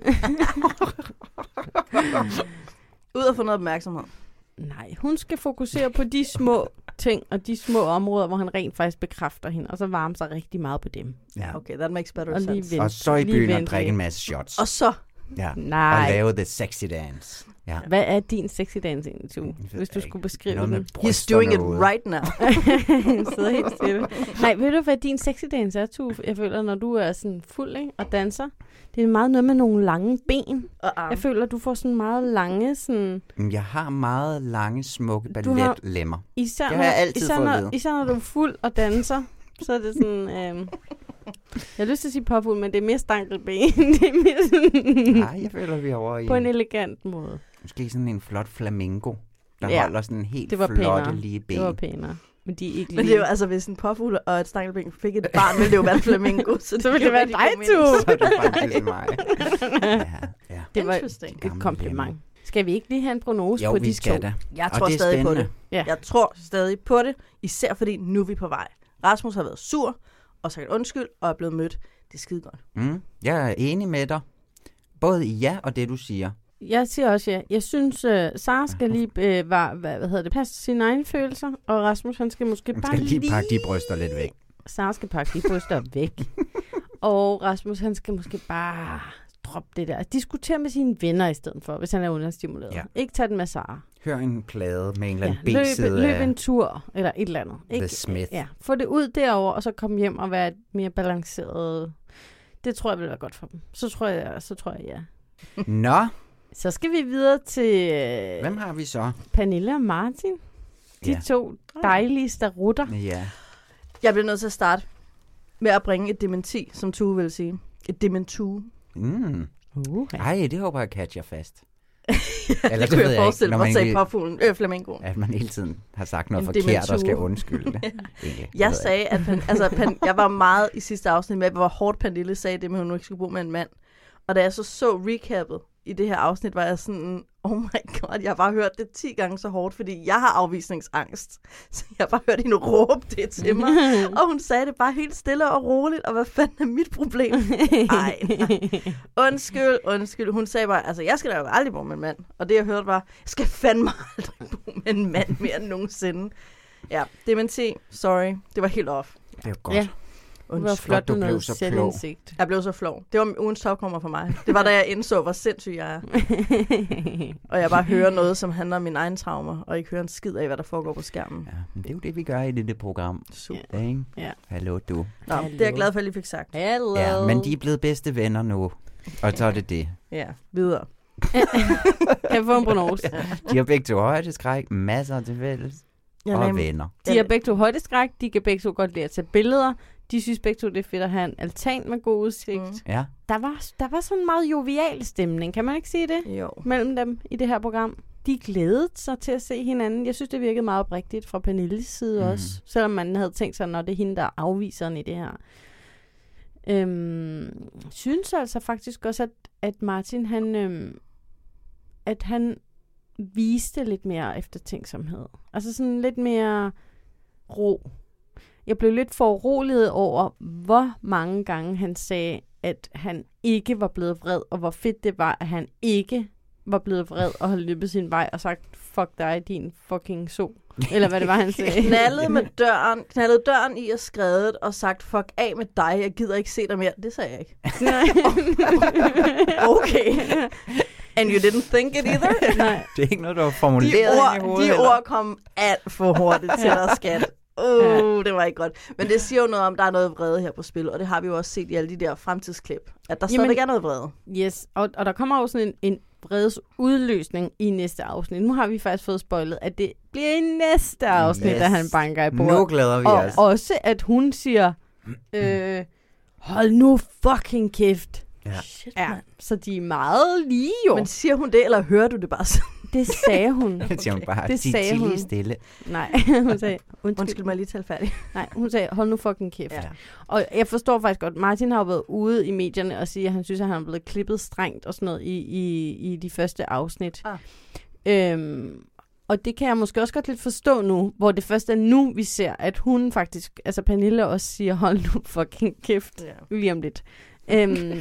Ud og få noget opmærksomhed. Nej, hun skal fokusere på de små ting og de små områder, hvor han rent faktisk bekræfter hende, og så varme sig rigtig meget på dem. Ja, okay, that makes better og sense. Vent, og så i byen og drikke en masse shots. Og så? Ja, nej. og lave the sexy dance. Ja. Hvad er din sexy dance egentlig, Tue? Hvis du skulle beskrive den. He's doing it right now. Sidder helt stille. Nej, ved du, hvad din sexy dance er, Tue? Jeg føler, når du er sådan fuld, ikke, og danser, det er meget noget med nogle lange ben. Og arm. Jeg føler, du får sådan meget lange, sådan... Jeg har meget lange, smukke balletlemmer. Især, det har jeg altid især, fået når, at vide. især når du er fuld og danser, så er det sådan... Øh, jeg har lyst til at sige påfuld, men det er mere stankelben. Det er mere sådan... Nej, jeg føler, vi er over i... På en elegant måde. Måske sådan en flot flamingo, der ja, holder sådan en helt det var flotte pænere. lige ben. Det var pænere. Men de er ikke Men det er jo altså, hvis en påfugl og et stankelben fik et barn, ville det jo være en flamingo. Så, så ville det være dig, Tue. Så er det faktisk mig. Ja, ja. Det var et kompliment. Skal vi ikke lige have en prognose jo, på vi de skal to? Da. Jeg tror stadig spændende. på det. Ja. Jeg tror stadig på det, især fordi nu er vi på vej. Rasmus har været sur og sagt undskyld og er blevet mødt. Det er skide godt. Mm, jeg er enig med dig. Både i ja og det, du siger. Jeg siger også ja. Jeg synes, uh, Sara skal lige uh, var, hvad, hvad hedder det, passe sine egne følelser, og Rasmus, han skal måske han bare skal lige pakke de bryster lidt væk. Sara skal pakke de bryster væk. Og Rasmus, han skal måske bare droppe det der. Diskutere med sine venner i stedet for, hvis han er understimuleret. Ja. Ikke tage den med Sara. Hør en plade med en eller anden ja, B-side løb, løb en tur, eller et eller andet. The Ikke? Smith. Ja, få det ud derover og så komme hjem og være et mere balanceret. Det tror jeg vil være godt for dem. Så tror jeg, så tror jeg ja. Nå. Så skal vi videre til... Hvem har vi så? Pernille og Martin. De ja. to dejlige starutter. Ja. Jeg bliver nødt til at starte med at bringe et dementi, som Tue vil sige. Et dementue. Mm. Uh, ja. Ej, det håber jeg catcher fast. Eller det, det kunne jeg forestille mig, at sige påfuglen, øh, flamingoen. At man hele tiden har sagt noget en forkert dementue. og skal undskylde det. jeg, jeg sagde, at pan, altså, pan, jeg var meget i sidste afsnit med, hvor hårdt Pernille sagde det med, at hun nu ikke skulle bo med en mand. Og da jeg så så recappet i det her afsnit, var jeg sådan, oh my god, jeg har bare hørt det ti gange så hårdt, fordi jeg har afvisningsangst. Så jeg har bare hørt hende råbe det til mig. Og hun sagde det bare helt stille og roligt, og hvad fanden er mit problem? Ej, nej. Undskyld, undskyld. Hun sagde bare, altså jeg skal da jo aldrig bo med en mand. Og det jeg hørte var, jeg skal fandme aldrig bo med en mand mere end nogensinde. Ja, dementi, sorry. Det var helt off. Det er godt. Ja. Det var flot, du blev så klog. Jeg blev så flov. Det var ugens topkommer for mig. Det var da jeg indså, hvor sindssyg jeg er. Og jeg bare hører noget, som handler om mine egne traumer, og ikke hører en skid af, hvad der foregår på skærmen. Ja, men det er jo det, vi gør i dette program. Super. Ja, ikke? Ja. Hallo, du. Nå, det er jeg glad for, at jeg lige fik sagt. Hello. Ja, men de er blevet bedste venner nu. Og så er det det. Ja, videre. Kan jeg få en prognose? De har begge to højdeskræk, masser til fælles. Ja, og nem. venner. De har begge to højdeskræk, de kan begge to godt lide at tage billeder, De synes begge to, det er fedt at have en altan med god udsigt. Mm. Ja. Der var, der var sådan en meget jovial stemning, kan man ikke sige det? Jo. Mellem dem i det her program. De glædede sig til at se hinanden. Jeg synes, det virkede meget oprigtigt fra Pernilles side mm. også. Selvom man havde tænkt sig, når det er hende, der afviser i det her. Øhm, synes altså faktisk også, at, at Martin, han, øhm, at han viste lidt mere eftertænksomhed. Altså sådan lidt mere ro. Jeg blev lidt foruroliget over, hvor mange gange han sagde, at han ikke var blevet vred, og hvor fedt det var, at han ikke var blevet vred og havde løbet sin vej og sagt, fuck dig, din fucking so. Eller hvad det var, han sagde. knaldet med døren, knaldet døren i og skrevet og sagt, fuck af med dig, jeg gider ikke se dig mere. Det sagde jeg ikke. Okay. And you didn't think it either? Nej. Det er ikke noget, du har formuleret de ord, i hovedet. De eller? ord kom alt for hurtigt til dig, skat. Uh, det var ikke godt. Men det siger jo noget om, der er noget vrede her på spil, og det har vi jo også set i alle de der fremtidsklip, at der stadigvæk er noget vrede. Yes, og, og der kommer jo sådan en, en vredes udløsning i næste afsnit. Nu har vi faktisk fået spoilet, at det bliver i næste afsnit, yes. Da han banker i bordet. Nu glæder vi og os. Og også, at hun siger, øh, hold nu fucking kæft. Ja. Shit, ja, så de er meget lige jo. Men siger hun det, eller hører du det bare sådan? Det sagde hun. Det siger hun bare. Det sagde de, de hun. lige stille. Nej, hun sagde, undskyld, undskyld mig lige tale færdig. Nej, hun sagde, hold nu fucking kæft. Ja. Og jeg forstår faktisk godt, Martin har jo været ude i medierne og sige, at han synes, at han er blevet klippet strengt og sådan noget i, i, i de første afsnit. Ah. Øhm, og det kan jeg måske også godt lidt forstå nu, hvor det først er nu, vi ser, at hun faktisk, altså Pernille også siger, hold nu fucking kæft, ja. Lige om lidt. Øhm,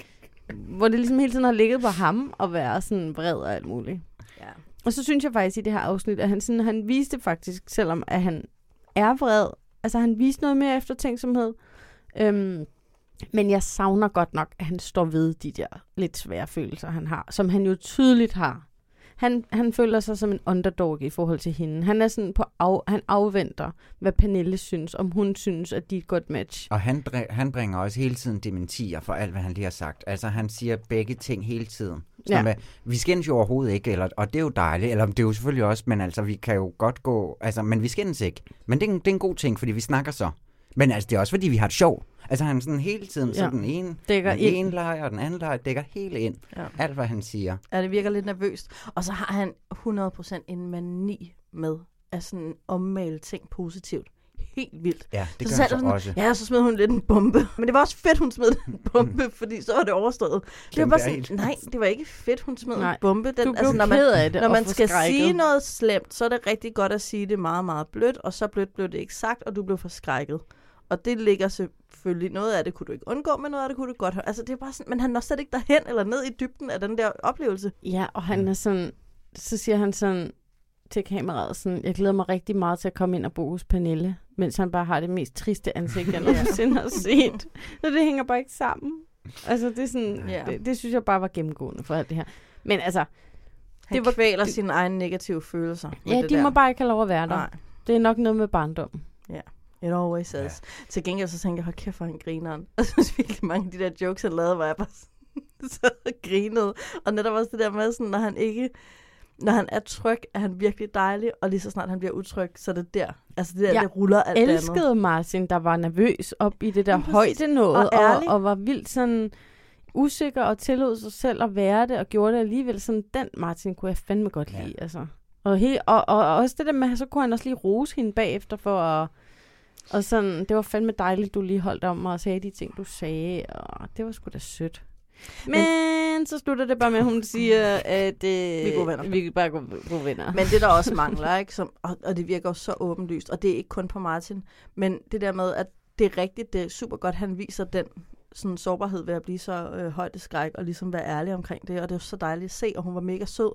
hvor det ligesom hele tiden har ligget på ham at være sådan vred og alt muligt. Ja. Og så synes jeg faktisk i det her afsnit, at han, sådan, han viste faktisk, selvom at han er vred, altså han viste noget mere eftertænksomhed. Øhm, men jeg savner godt nok, at han står ved de der lidt svære følelser, han har, som han jo tydeligt har. Han, han føler sig som en underdog i forhold til hende. Han er sådan på af, han afventer, hvad Pernille synes, om hun synes, at de er et godt match. Og han, han bringer også hele tiden dementier for alt, hvad han lige har sagt. Altså, han siger begge ting hele tiden. Som ja. er, vi skændes jo overhovedet ikke, eller, og det er jo dejligt, eller det er jo selvfølgelig også, men altså, vi kan jo godt gå, altså, men vi skændes ikke. Men det er, en, det er en god ting, fordi vi snakker så. Men altså, det er også, fordi vi har det sjov. Altså, han sådan hele tiden, ja. Så den ene, dækker den ene lejr, og den anden lejr dækker hele ind. Ja. Alt, hvad han siger. Ja, det virker lidt nervøst. Og så har han hundrede procent en mani med at sådan ommale ting positivt. Helt vildt. Ja, det så gør han så sådan, også. Ja, så smed hun lidt en bombe. Men det var også fedt, hun smed en bombe, fordi så var det overstået. Det var bare sådan, nej, det var ikke fedt, hun smed nej. en bombe. Den, du altså, når man, af det når man skal sige noget slemt, så er det rigtig godt at sige det meget, meget blødt, og så blødt blev det ikke sagt, og du blev forskrækket. Og det ligger selvfølgelig, noget af det kunne du ikke undgå, men noget af det kunne du godt høre. Altså det er bare sådan, men han når slet ikke derhen eller ned i dybden af den der oplevelse. Ja, og han er sådan, så siger han sådan til kameraet sådan, jeg glæder mig rigtig meget til at komme ind og bo hos Pernille, mens han bare har det mest triste ansigt, jeg nogensinde har set. Så det hænger bare ikke sammen. Altså det er sådan, ja. det, det synes jeg bare var gennemgående for alt det her. Men altså, han det var, kvæler det, sine egne negative følelser. Ja, det de der. må bare ikke have lov at være der. Nej. Det er nok noget med barndom. Ja. It always says. Ja. Til gengæld så tænker jeg, hold kæft for han grineren. Og så synes virkelig mange af de der jokes, han lavede, hvor jeg bare så grinede. Og netop også det der med, sådan, når han ikke, når han er tryg, er han virkelig dejlig, og lige så snart han bliver utryg, så er det der. Altså det der, det ruller alt andet. Jeg elskede Martin, der var nervøs op i det der højde noget, og, og, og var vildt sådan usikker og tillod sig selv at være det, og gjorde det alligevel sådan, den Martin kunne jeg fandme godt lide, ja. Altså. Og, he, og, og, og også det der med, så kunne han også lige rose hende bagefter for at, og sådan, det var fandme dejligt, du lige holdt om mig og sagde de ting, du sagde, og det var sgu da sødt. Men, Men så slutter det bare med, at hun siger, at øh, vi er gode venner. Vi er bare gode, gode venner. Men det der også mangler, ikke? Som, og, og det virker også så åbenlyst, og det er ikke kun på Martin, men det der med, at det er rigtigt, det er super godt, han viser den sådan sårbarhed ved at blive så øh, højdeskræk og ligesom være ærlig omkring det, og det er så dejligt at se, og hun var mega sød.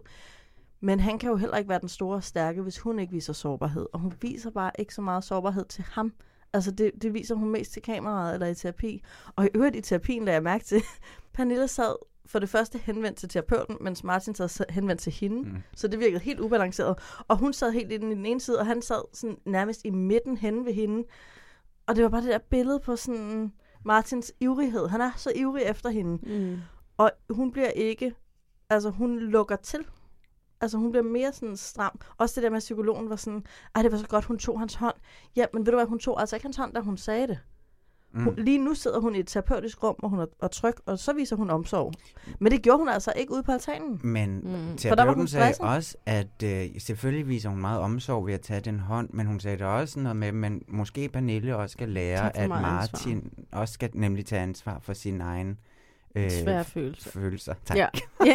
Men han kan jo heller ikke være den store og stærke, hvis hun ikke viser sårbarhed. Og hun viser bare ikke så meget sårbarhed til ham. Altså det, det viser hun mest til kameraet eller i terapi. Og i øvrigt i terapien lagde jeg mærke til, Pernille sad for det første henvendt til terapeuten, mens Martin sad henvendt til hende. Mm. Så det virkede helt ubalanceret. Og hun sad helt i den ene side, og han sad sådan nærmest i midten henne ved hende. Og det var bare det der billede på sådan Martins ivrighed. Han er så ivrig efter hende. Mm. Og hun bliver ikke, altså hun lukker til. Altså hun bliver mere sådan stram. Også det der med, at psykologen var sådan, ej det var så godt, hun tog hans hånd. Ja, men ved du hvad, hun tog altså ikke hans hånd, da hun sagde det. Mm. Hun, lige nu sidder hun i et terapeutisk rum, hvor hun er, er tryg, og så viser hun omsorg. Men det gjorde hun altså ikke ude på altanen. Men mm. terapeuten sagde også, at øh, selvfølgelig viser hun meget omsorg ved at tage den hånd, men hun sagde der også noget med, men måske Pernille også skal lære, at Martin ansvar. også skal nemlig tage ansvar for sin egen øh, svære følelser. følelser. Tak. Ja. ja,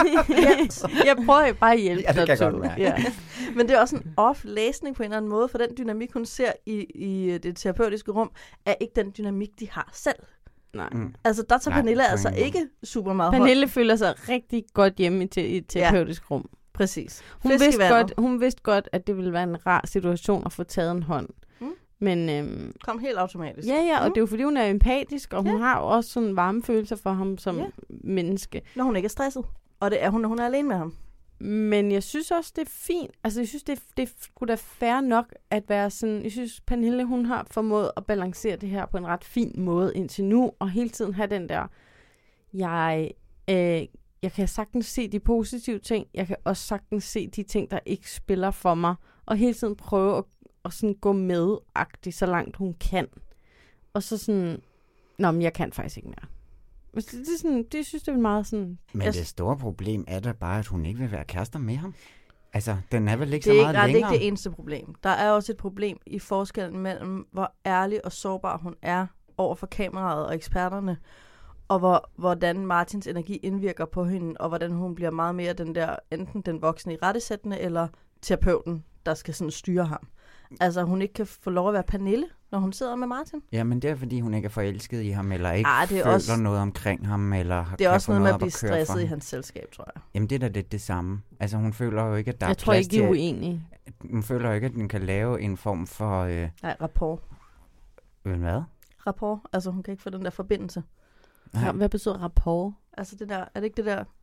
ja, jeg prøver bare at hjælpe ja, det kan godt være. Ja. Men det er også en off-læsning på en eller anden måde, for den dynamik, hun ser i, i det terapeutiske rum, er ikke den dynamik, de har selv. Nej. Mm. Altså, der tager Nej, Pernille altså ikke super meget Pernille hold. føler sig rigtig godt hjemme i, te- i et terapeutisk ja. rum. Præcis. Hun vidste, godt, hun vidste godt, at det ville være en rar situation at få taget en hånd. Mm. Men, øhm, kom helt automatisk. Ja, ja, og mm. det er jo fordi, hun er empatisk, og ja. hun har jo også sådan varme følelser for ham som ja. menneske. Når hun ikke er stresset. Og det er hun, når hun er alene med ham. Men jeg synes også, det er fint. Altså, jeg synes, det, det er sgu da fair nok at være sådan... Jeg synes, Pernille, hun har formået at balancere det her på en ret fin måde indtil nu, og hele tiden have den der... Jeg, øh, jeg kan sagtens se de positive ting, jeg kan også sagtens se de ting, der ikke spiller for mig, og hele tiden prøve at, at sådan gå med-agtigt, så langt hun kan. Og så sådan... Nå, men jeg kan faktisk ikke mere. Det, det, er sådan, det synes jeg er meget sådan... Men jeg... det store problem er da bare, at hun ikke vil være kærester med ham. Altså, den er vel ikke det er så meget ikke, længere. Det er ikke det eneste problem. Der er også et problem i forskellen mellem, hvor ærlig og sårbar hun er over for kameraet og eksperterne, og hvor, hvordan Martins energi indvirker på hende, og hvordan hun bliver meget mere den der, enten den voksne i rettesættende, eller terapeuten, der skal sådan styre ham. Altså, hun ikke kan få lov at være Pernille, når hun sidder med Martin. Ja, men det er, fordi hun ikke er forelsket i ham, eller ikke Arh, føler også, noget omkring ham, eller det er også noget, noget med at blive stresset i hans selskab, tror jeg. Jamen, det er da lidt det samme. Altså, hun føler jo ikke, at der jeg er tror plads ikke, de er uenige. Hun føler jo ikke, at den kan lave en form for... Øh... Nej, rapport. Men hvad? Rapport. Altså, hun kan ikke få den der forbindelse. Ja, hvad betyder rapport? Altså, det der, er det ikke det der...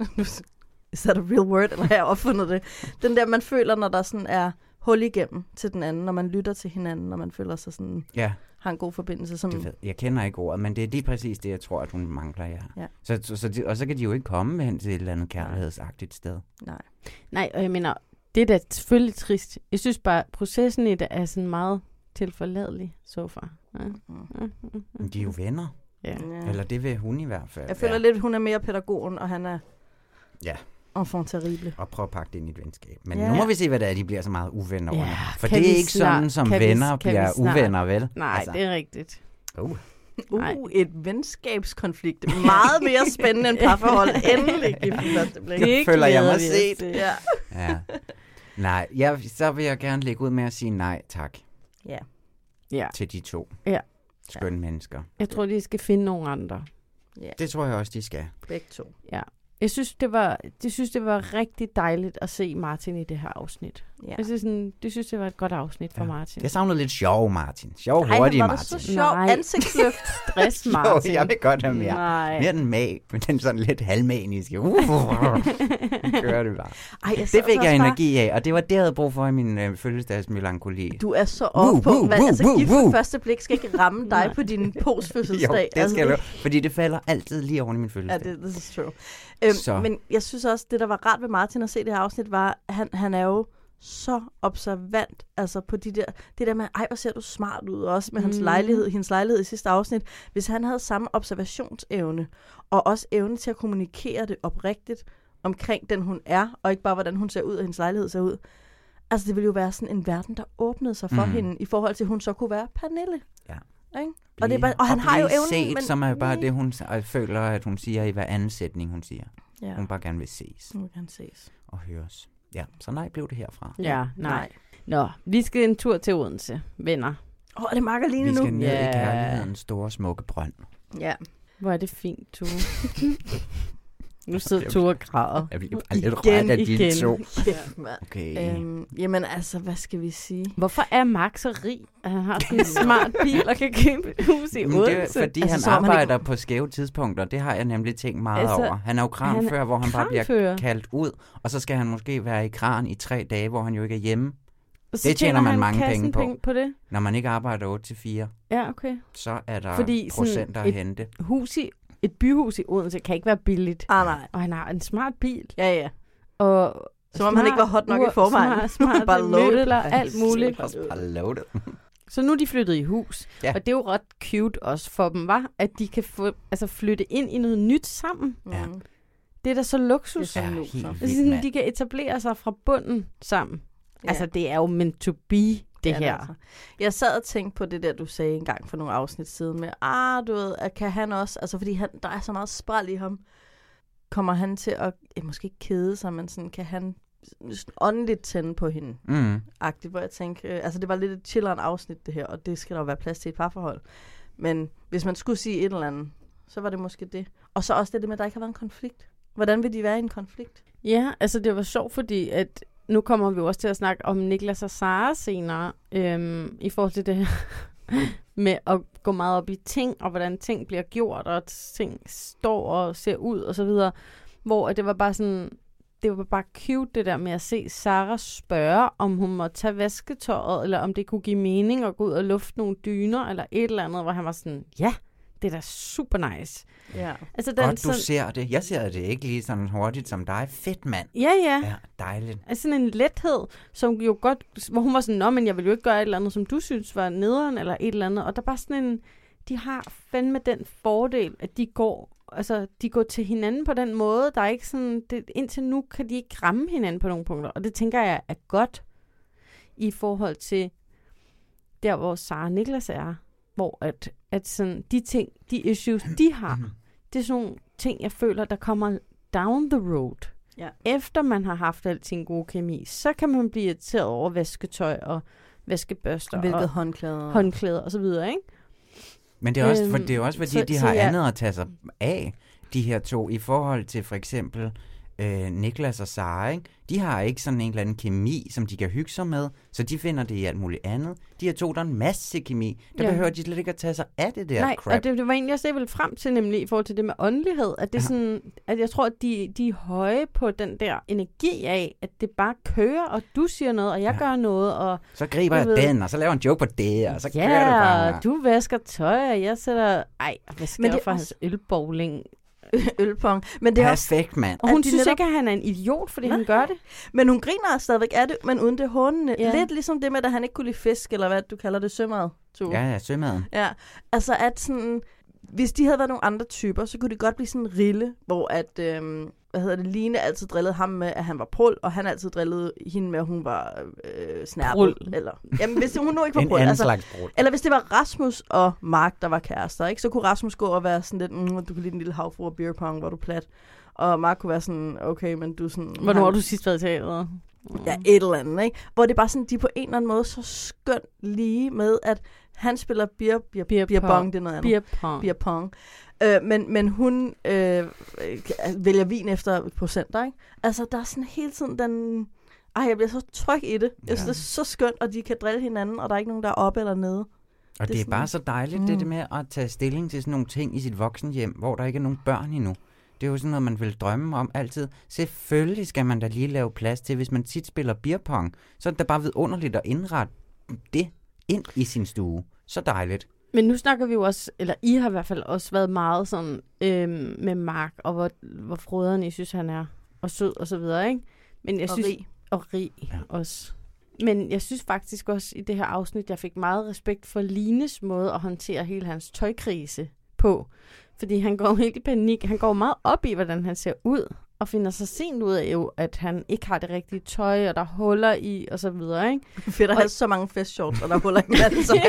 Is that a real word, eller har jeg opfundet det? Den der, man føler, når der sådan er hul igennem til den anden, når man lytter til hinanden, når man føler sig sådan, ja. har en god forbindelse. Som... Det ved, jeg kender ikke ordet, men det er lige præcis det, jeg tror, at hun mangler, ja. ja. Så, så, så de, og så kan de jo ikke komme hen til et eller andet kærlighedsagtigt sted. Nej. Nej, og jeg mener, det er da selvfølgelig trist. Jeg synes bare, processen i det er sådan meget tilforladelig, så far. Ja. Mm. Men de er jo venner. Ja. Eller det vil hun i hvert fald. Jeg føler ja. lidt, hun er mere pædagogen, og han er... Ja. Enfant terrible. Og prøve at pakke det ind i et venskab. Men ja. nu må vi se, hvad det er, de bliver så meget uvenner ja, under. For det er ikke snart, sådan, som venner vi, bliver vi uvenner, vel? Nej, altså. Det er rigtigt. Uh. Uh, et venskabskonflikt. Meget mere spændende end parforhold. Endelig i første blik. Det føler jeg mig set. Ja. ja. Nej, jeg, så vil jeg gerne lægge ud med at sige nej tak. Ja. Ja. Til de to ja. skønne ja. mennesker. Jeg tror, de skal finde nogle andre. Ja. Det tror jeg også, de skal. Begge to. Ja. Jeg synes, det var, jeg synes, det var rigtig dejligt at se Martin i det her afsnit. Ja. Jeg synes, sådan, det synes, det var et godt afsnit for ja. Martin. Jeg savnede lidt sjov, Martin. Sjov, Nej, hurtig, Martin. Nej, så sjov ansigtsløft. Stress, Martin. Jo, jeg vil godt have mere. Nej. Mere den mag, men den sådan lidt halvmaniske. Uh, gør det bare. Ej, det fik jeg energi af, og det var det, jeg havde brug for i min øh, fødselsdagsmelankoli. Du er så oppe på, hvad, altså gift på første blik skal ikke ramme dig på din postfødselsdag. Jo, det skal altså, det... fordi det falder altid lige oven i min fødselsdag. Ja, det this is true. Øhm, men jeg synes også, det der var rart ved Martin at se det her afsnit, var, at han, han er jo så observant, altså på de der, det der med, ej, hvor ser du smart ud, også med mm. hans lejlighed, hendes lejlighed i sidste afsnit. Hvis han havde samme observationsevne, og også evne til at kommunikere det oprigtigt omkring den, hun er, og ikke bare, hvordan hun ser ud, og hendes lejlighed ser ud. Altså, det ville jo være sådan en verden, der åbnede sig for mm. hende, i forhold til, at hun så kunne være Pernille. Ja. Ikke? Og, det er bare, og han har jo evnen, set, men... som er bare det, hun føler, at hun siger i hver anden sætning, hun siger. Ja. Hun bare gerne vil ses. Hun vil gerne ses. Og høres. Ja, så nej blev det herfra. Ja, nej. nej. Nå, vi skal en tur til Odense, venner. Åh, oh, det makker lige nu. Vi skal ned ja. i kærlighedens store, smukke brønd. Ja. Hvor er det fint, Tue. Nu sidder Tue og græder. Jeg bliver bare lidt rødt af de to. Ja, okay. Øhm, jamen altså, hvad skal vi sige? Hvorfor er Max så rig, at han har sådan en smart bil og kan købe et hus i Odense? Det er, fordi altså, han arbejder han ikke... på skæve tidspunkter. Det har jeg nemlig tænkt meget altså, over. Han er jo kranfører, hvor han bare bliver kaldt ud. Og så skal han måske være i kran i tre dage, hvor han jo ikke er hjemme. Det tjener man mange penge på. på det. Når man ikke arbejder otte til fire. Ja, okay. Så er der fordi procenter at hente. Hus i Et byhus i Odense kan ikke være billigt. Ah, nej. Og han har en smart bil. Ja, ja. Og som om han ikke var hot nok i forvejen. Smart, smart bare loaded. Eller alt muligt. Bare loaded. Så nu er de flyttet i hus. Ja. Og det er jo ret cute også for dem, var, at de kan få, altså flytte ind i noget nyt sammen. Ja. Det er da så luksus. Det er helt vildt, altså, sådan, mand. de kan etablere sig fra bunden sammen. Ja. Altså, det er jo meant to be, det Ja, her. Altså. Jeg sad og tænkte på det der, du sagde en gang for nogle afsnit siden med, ah, du ved, at kan han også, altså fordi han, der er så meget spræl i ham, kommer han til at, ja, måske ikke kede sig, men sådan, kan han sådan åndeligt tænde på hende? Mm. Agtigt, hvor jeg tænkte, øh, altså det var lidt et chilleren afsnit det her, og det skal der jo være plads til et parforhold. Men hvis man skulle sige et eller andet, så var det måske det. Og så også det med, at der ikke har været en konflikt. Hvordan vil de være i en konflikt? Ja, altså det var sjovt, fordi at nu kommer vi jo også til at snakke om Niklas og Sara senere, øhm, i forhold til det her med at gå meget op i ting, og hvordan ting bliver gjort, og ting står og ser ud, og så videre. Hvor det var bare sådan, det var bare cute, det der med at se Sara spørge, om hun må tage vasketøjet, eller om det kunne give mening at gå ud og lufte nogle dyner, eller et eller andet, hvor han var sådan, ja, det er da super nice. Ja. Altså, Godt, du sådan, ser det. Jeg ser det ikke lige sådan hurtigt som dig. Fedt, mand. Ja, ja. Ja, dejligt. Altså sådan en lethed, som jo godt, hvor hun var sådan, nå, men jeg vil jo ikke gøre et eller andet, som du synes var nederen, eller et eller andet. Og der er bare sådan en, de har fandme den fordel, at de går, altså, de går til hinanden på den måde. Der er ikke sådan, det, indtil nu kan de ikke ramme hinanden på nogle punkter. Og det tænker jeg er godt i forhold til der, hvor Sara og Niklas er. Hvor at, at sådan, de ting, de issues, de har, det er sådan nogle ting, jeg føler, der kommer down the road. Ja. Efter man har haft alt sin gode kemi, så kan man blive irriteret over vasketøj og vaskebørster. Hvilket og håndklæder. håndklæder og så videre, ikke? Men det er også, Øhm, for, det er også fordi, så- de så har ja. andet at tage sig af, de her to, i forhold til for eksempel øh, Niklas og Sara, ikke? De har ikke sådan en eller anden kemi, som de kan hygge sig med, så de finder det i alt muligt andet. De her to, der er en masse kemi. Der Ja. behøver de slet ikke at tage sig af det der Nej, crap. og det, det var egentlig også det, jeg ville frem til, nemlig i forhold til det med åndelighed, at det er sådan, at jeg tror, at de, de er høje på den der energi af, at det bare kører, og du siger noget, og jeg Ja. gør noget, og Så griber du jeg ved- den, og så laver en joke på det, og så ja, kører du bare. du vasker tøj, og jeg sætter, ej, hvad sker Men der det er for også- hans ølbowling? Ølpong. Men det er også, Perfekt, mand. Og hun at de synes netop- ikke, at han er en idiot, fordi Nej. han gør det. men hun griner stadigvæk af det, men uden det håndende. Ja. Lidt ligesom det med, at han ikke kunne lide fisk, eller hvad du kalder det, sømad. Tue. Ja, ja, sømaden. Ja, altså at sådan, hvis de havde været nogle andre typer, så kunne det godt blive sådan en rille, hvor at, øhm, hvad hedder det, Line altid drillede ham med, at han var prul, og han altid drillede hende med, at hun var øh, snærpel. Prul. Eller, jamen, hvis hun nu ikke var En prul. anden Altså, slags brud. eller hvis det var Rasmus og Mark, der var kærester, ikke? Så kunne Rasmus gå og være sådan lidt, mm, du kan lide den lille havfru og beer pong, hvor du er plat. Og Mark kunne være sådan, okay, men du er sådan... Hvornår han- har du sidst været i teateret? Ja, et eller andet, ikke? Hvor det er bare sådan, de er på en eller anden måde så skønt lige med, at han spiller beer, beer, Beer beer pong. pong, det er noget andet. Beer pong. Beer pong. Øh, men, men hun øh, øh, vælger vin efter procenter, ikke? Altså, der er sådan hele tiden den... Ej, jeg bliver så tryg i det. Jeg synes, Ja. det er så skønt, og de kan drille hinanden, og der er ikke nogen, der er oppe eller nede. Og Det er det er sådan- bare så dejligt, Mm. det, det med at tage stilling til sådan nogle ting i sit voksenhjem, hvor der ikke er nogen børn endnu. Det er jo sådan noget, man vil drømme om altid. Selvfølgelig skal man da lige lave plads til, hvis man tit spiller beerpong, så er det da bare vidunderligt at indrette det ind i sin stue. Så dejligt. Men nu snakker vi jo også, eller I har i hvert fald også været meget sådan øhm, med Mark, og hvor, hvor froderen I synes, han er, og sød og så videre, ikke? Men jeg Og synes, rig. Og rig ja. også. Men jeg synes faktisk også i det her afsnit, jeg fik meget respekt for Lines måde at håndtere hele hans tøjkrise på. Fordi han går helt i panik. Han går meget op i, hvordan han ser ud, og finder sig sent ud af jo, at han ikke har det rigtige tøj, og der er huller i, og så videre, ikke? Fedt at have så mange festshorts, og der huller ikke med så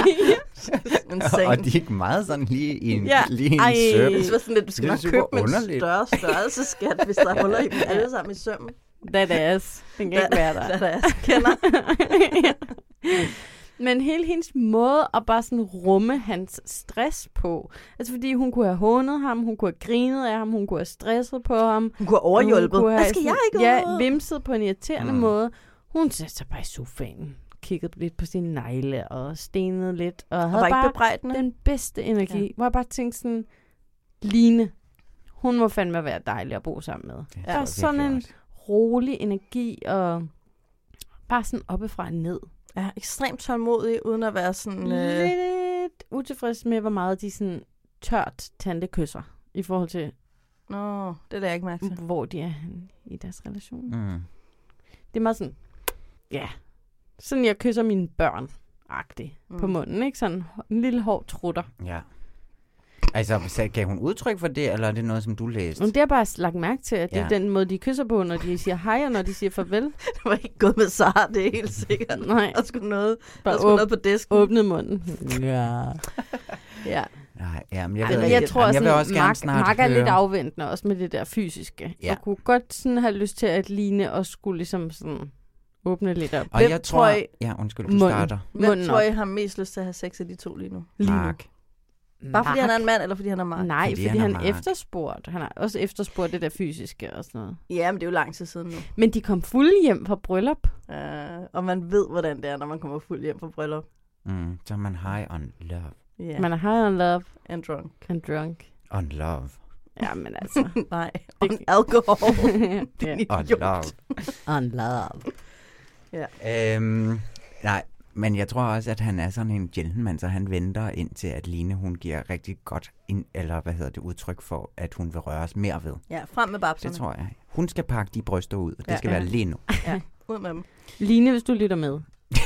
Og, og de gik meget sådan lige i en, Ja. lige i en Ej, søm. det var sådan lidt, du skal Det er nok super købe med en underligt. større størrelseskat, hvis der er huller i dem alle sammen i sømmen. That ass. Den kan ikke være der. That ass. Kender. Men hele hendes måde at bare sådan rumme hans stress på. Altså fordi hun kunne have hånet ham, hun kunne have grinet af ham, hun kunne have stresset på ham. Hun kunne have overhjulpet. Hun Hvad skal jeg sådan- gøre? Ja, vimset på en irriterende Mm. mm. måde. Hun satte sig bare i sofaen, kiggede lidt på sine negle og stenede lidt. Og, Og havde var ikke bare bebrejdende. den bedste energi. Ja. Ja. Hvor jeg bare tænkte sådan, Line, hun må fandme være dejlig at bo sammen med. Det Der er sådan en rolig energi og bare sådan oppefra og ned. Ja, ekstremt tålmodig, uden at være sådan... Øh... Lidt utilfreds med, hvor meget de sådan tørt tante kysser i forhold til, Nå, det lader jeg ikke mærke til. hvor de er henne i deres relation. Mm. Det er meget sådan, ja, sådan jeg kysser mine børn. agtig Mm. på munden, ikke? Sådan en lille hård trutter. Ja. Altså, så gav hun udtryk for det, eller er det noget, som du læste? Men det har bare lagt mærke til, at det Ja. er den måde, de kysser på, når de siger hej, og når de siger farvel. Det var ikke gået med Sara, det er helt sikkert. Nej. Der skulle noget, Bare der skulle åb- noget på disken. Åbnede munden. Ja. Ja. Nej, ja, men jeg, Jeg, ved, jeg, jeg tror, jamen, jeg vil sådan, også gerne Mark, snart Mark er høre... lidt afventende også med det der fysiske. Ja. Jeg kunne godt sådan have lyst til, at Line også skulle ligesom sådan åbne lidt op. Og Hvem jeg tror tror... I- Ja, undskyld, du Munden. starter. Hvem Munden tror op. I har mest lyst til at have sex af de to lige nu? Mark. Bare fordi Mark. han er en mand, eller fordi han er Mark? Nej, Fordi fordi, fordi han han, er han Mark. efterspurgt. Han har også efterspurgt det der fysiske og sådan noget. Ja, men det er jo lang tid siden nu. Men de kom fulde hjem fra bryllup. Uh, og man ved, hvordan det er, når man kommer fuld hjem fra bryllup. Mm, så er man high on love. Yeah. Man er high on love And drunk. and drunk. On love. Ja, men altså. Nej, on alcohol. ja. On love. On love. Ja. Øhm, nej, men jeg tror også, at han er sådan en gentleman, så han venter indtil, at Line, hun giver rigtig godt, ind, eller hvad hedder det, udtryk for, at hun vil røres mere ved. Ja, frem med babserne. Det tror jeg. Hun skal pakke de bryster ud, og det Ja. skal være lige nu. Ja, ud med dem. Line, hvis du lytter med.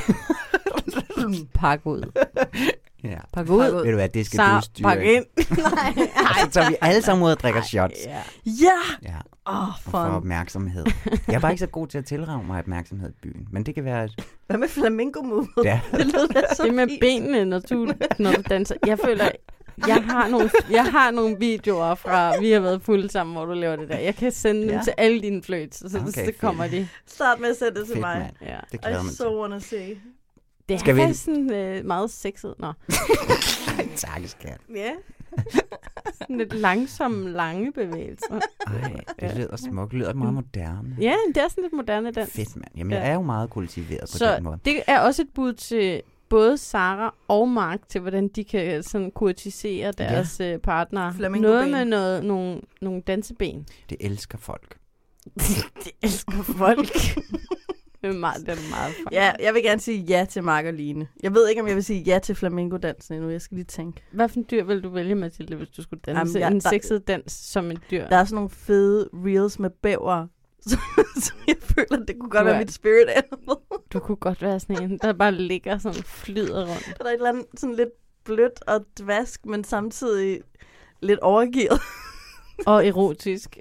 Pak ud. Ja. Pak ud. Ved du hvad, det skal Så du styre. pak ind. Nej. Og så tager vi alle sammen ud og drikker shots. Ja. Ja! Ja. Åh, oh, Og får fun. opmærksomhed. Jeg er bare ikke så god til at tilrage mig opmærksomhed i byen, men det kan være, at... Hvad med flamingo move? Ja. Det lyder da så Det med fint. benene, når du, når du danser. Jeg føler, jeg har, nogle, jeg har nogle videoer fra, vi har været fulde sammen, hvor du laver det der. Jeg kan sende dem Ja. til alle dine fløjts, så Okay, okay, fedt. det kommer de. Start med at sende det til Fedt, mig. mand. Ja. Det glæder I man so wanna see. Det Skal er vi- faktisk sådan øh, meget sexet. Nå. til. Tak, skat. Ja. Sådan lidt langsomme, lange bevægelser. Ej, det lyder smukt. Det lyder meget moderne. Ja, det er sådan lidt moderne dans. Fedt, mand. Jamen, Ja. jeg er jo meget kultiveret på Så den måde. det er også et bud til både Sara og Mark til, hvordan de kan sådan kurtisere deres ja. partner. Flamingoben. Noget med noget, nogle, nogle danseben. Det elsker folk. Det elsker folk. Det er meget, det er meget fun. Ja, jeg vil gerne sige ja til Mark og Line. Jeg ved ikke, om jeg vil sige ja til flamingo-dansen endnu. Jeg skal lige tænke. Hvad for en dyr vil du vælge, Mathilde, hvis du skulle danse? Jamen, Jamen, jeg- en der- sexet dans som en dyr. Der er sådan nogle fede reels med bæver, som, som jeg føler, det kunne godt Du være er- mit spirit animal. Du kunne godt være sådan en, der bare ligger sådan flyder rundt. Der er et eller andet sådan lidt blødt og dvask, men samtidig lidt overgivet. Og erotisk.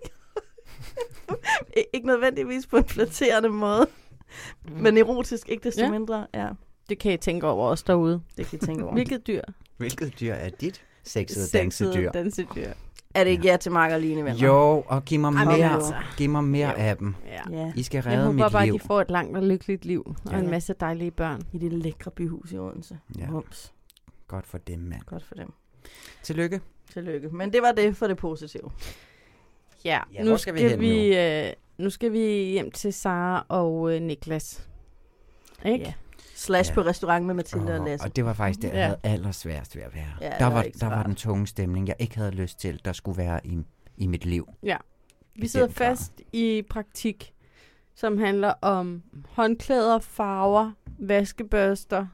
Ik- ikke nødvendigvis på en flatterende måde, men erotisk ikke desto Ja. mindre. Ja, Det kan I tænke over os derude. det kan I tænke over. Hvilket dyr? Hvilket dyr er dit sexede Sexede dansedyr? dansedyr. Er det ikke ja til Mark og Line, venner? Jo, og giv mig Ej, men mere, altså. giv mig mere Jo. af dem. Ja. Ja, I skal Jeg redde håber mit bare, liv. at de får et langt og lykkeligt liv. Og Ja. en masse dejlige børn. i det lækre byhus i Odense. Ja. Mums. Godt for dem, mand. Godt for dem. Tillykke. Tillykke. Men det var det for det positive. Ja, Ja, nu, hvor skal vi skal hen vi, øh, nu skal vi hjem til Sara og øh, Niklas. Ikke? Ja. Slash Ja. på restaurant med Mathilde og Og, Lasse. og det var faktisk det, jeg Ja. havde allersværest ved at være. Ja, det der var var, ikke der var smart. den tunge stemning, jeg ikke havde lyst til, der skulle være i, i mit liv. Ja. I Vi sidder den grad. fast i praktik, som handler om håndklæder, farver, vaskebørster,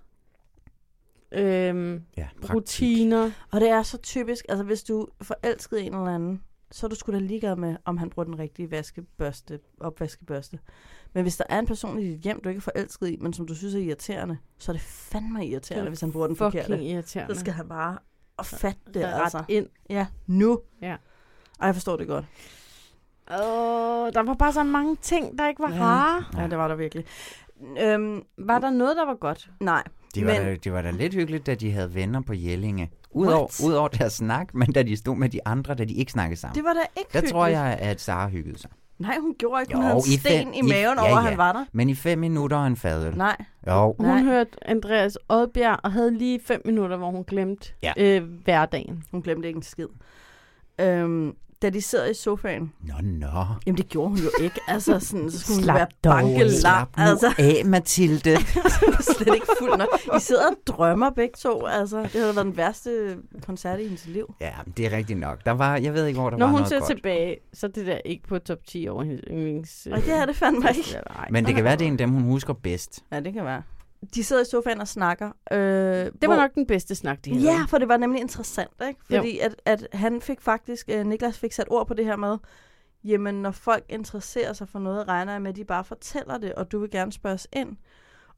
øhm, Ja, praktik. rutiner. Og det er så typisk, altså hvis du er forelsket i en eller anden, så er du sgu da ligeglad med, om han bruger den rigtige vaskebørste, opvaskebørste. Men hvis der er en person i dit hjem, du ikke er forelsket i, men som du synes er irriterende, så er det fandme irriterende, Det er hvis han bruger den Fucking forkerte. irriterende. Så skal han bare fatte det, ret altså. ind. Ja, nu. Ja. Ej, jeg forstår det godt. Åh, der var bare så mange ting, der ikke var Ja. rare. Ja, det var der virkelig. Øhm, Var der noget, der var godt? nej. Det var, Men- da, det var da lidt hyggeligt, da de havde venner på Jellinge. What? Udover, udover deres snak, men da de stod med de andre, da de ikke snakkede sammen. Det var da ikke Der hyggeligt. tror jeg, at Sara hyggede sig. Nej, hun gjorde ikke. Hun Jo, havde en i sten fem- i i- maven ja, over, at ja. han var der. Men i fem minutter og en fadøl. Nej. Jo. Hun Nej. hørte Andreas Oddbjerg og havde lige fem minutter, hvor hun glemte Ja. øh, hverdagen. Hun glemte ikke en skid. Øhm, da de sidder i sofaen. Nå, nå. Jamen, det gjorde hun jo ikke. Altså, sådan, så skulle hun Slap være dog, bankelam. slap nu Altså, af, Mathilde. slet ikke fuld nok. I sidder og drømmer begge to. Altså, det havde været den værste koncert i hendes liv. Ja, det er rigtigt nok. Der var, jeg ved ikke, hvor der Når var hun noget ser godt. tilbage, så er det der ikke på top ti over hendes yndlings... Og det er det fandme ikke. Men det kan være, det er en af dem, hun husker bedst. Ja, det kan være. De sidder i sofaen og snakker. Øh, Det hvor- var nok den bedste snak, de havde. Ja, for det var nemlig interessant, ikke? Fordi at, at han fik faktisk, øh, Niklas fik sat ord på det her med, jamen når folk interesserer sig for noget, regner jeg med, at de bare fortæller det, og du vil gerne spørges ind.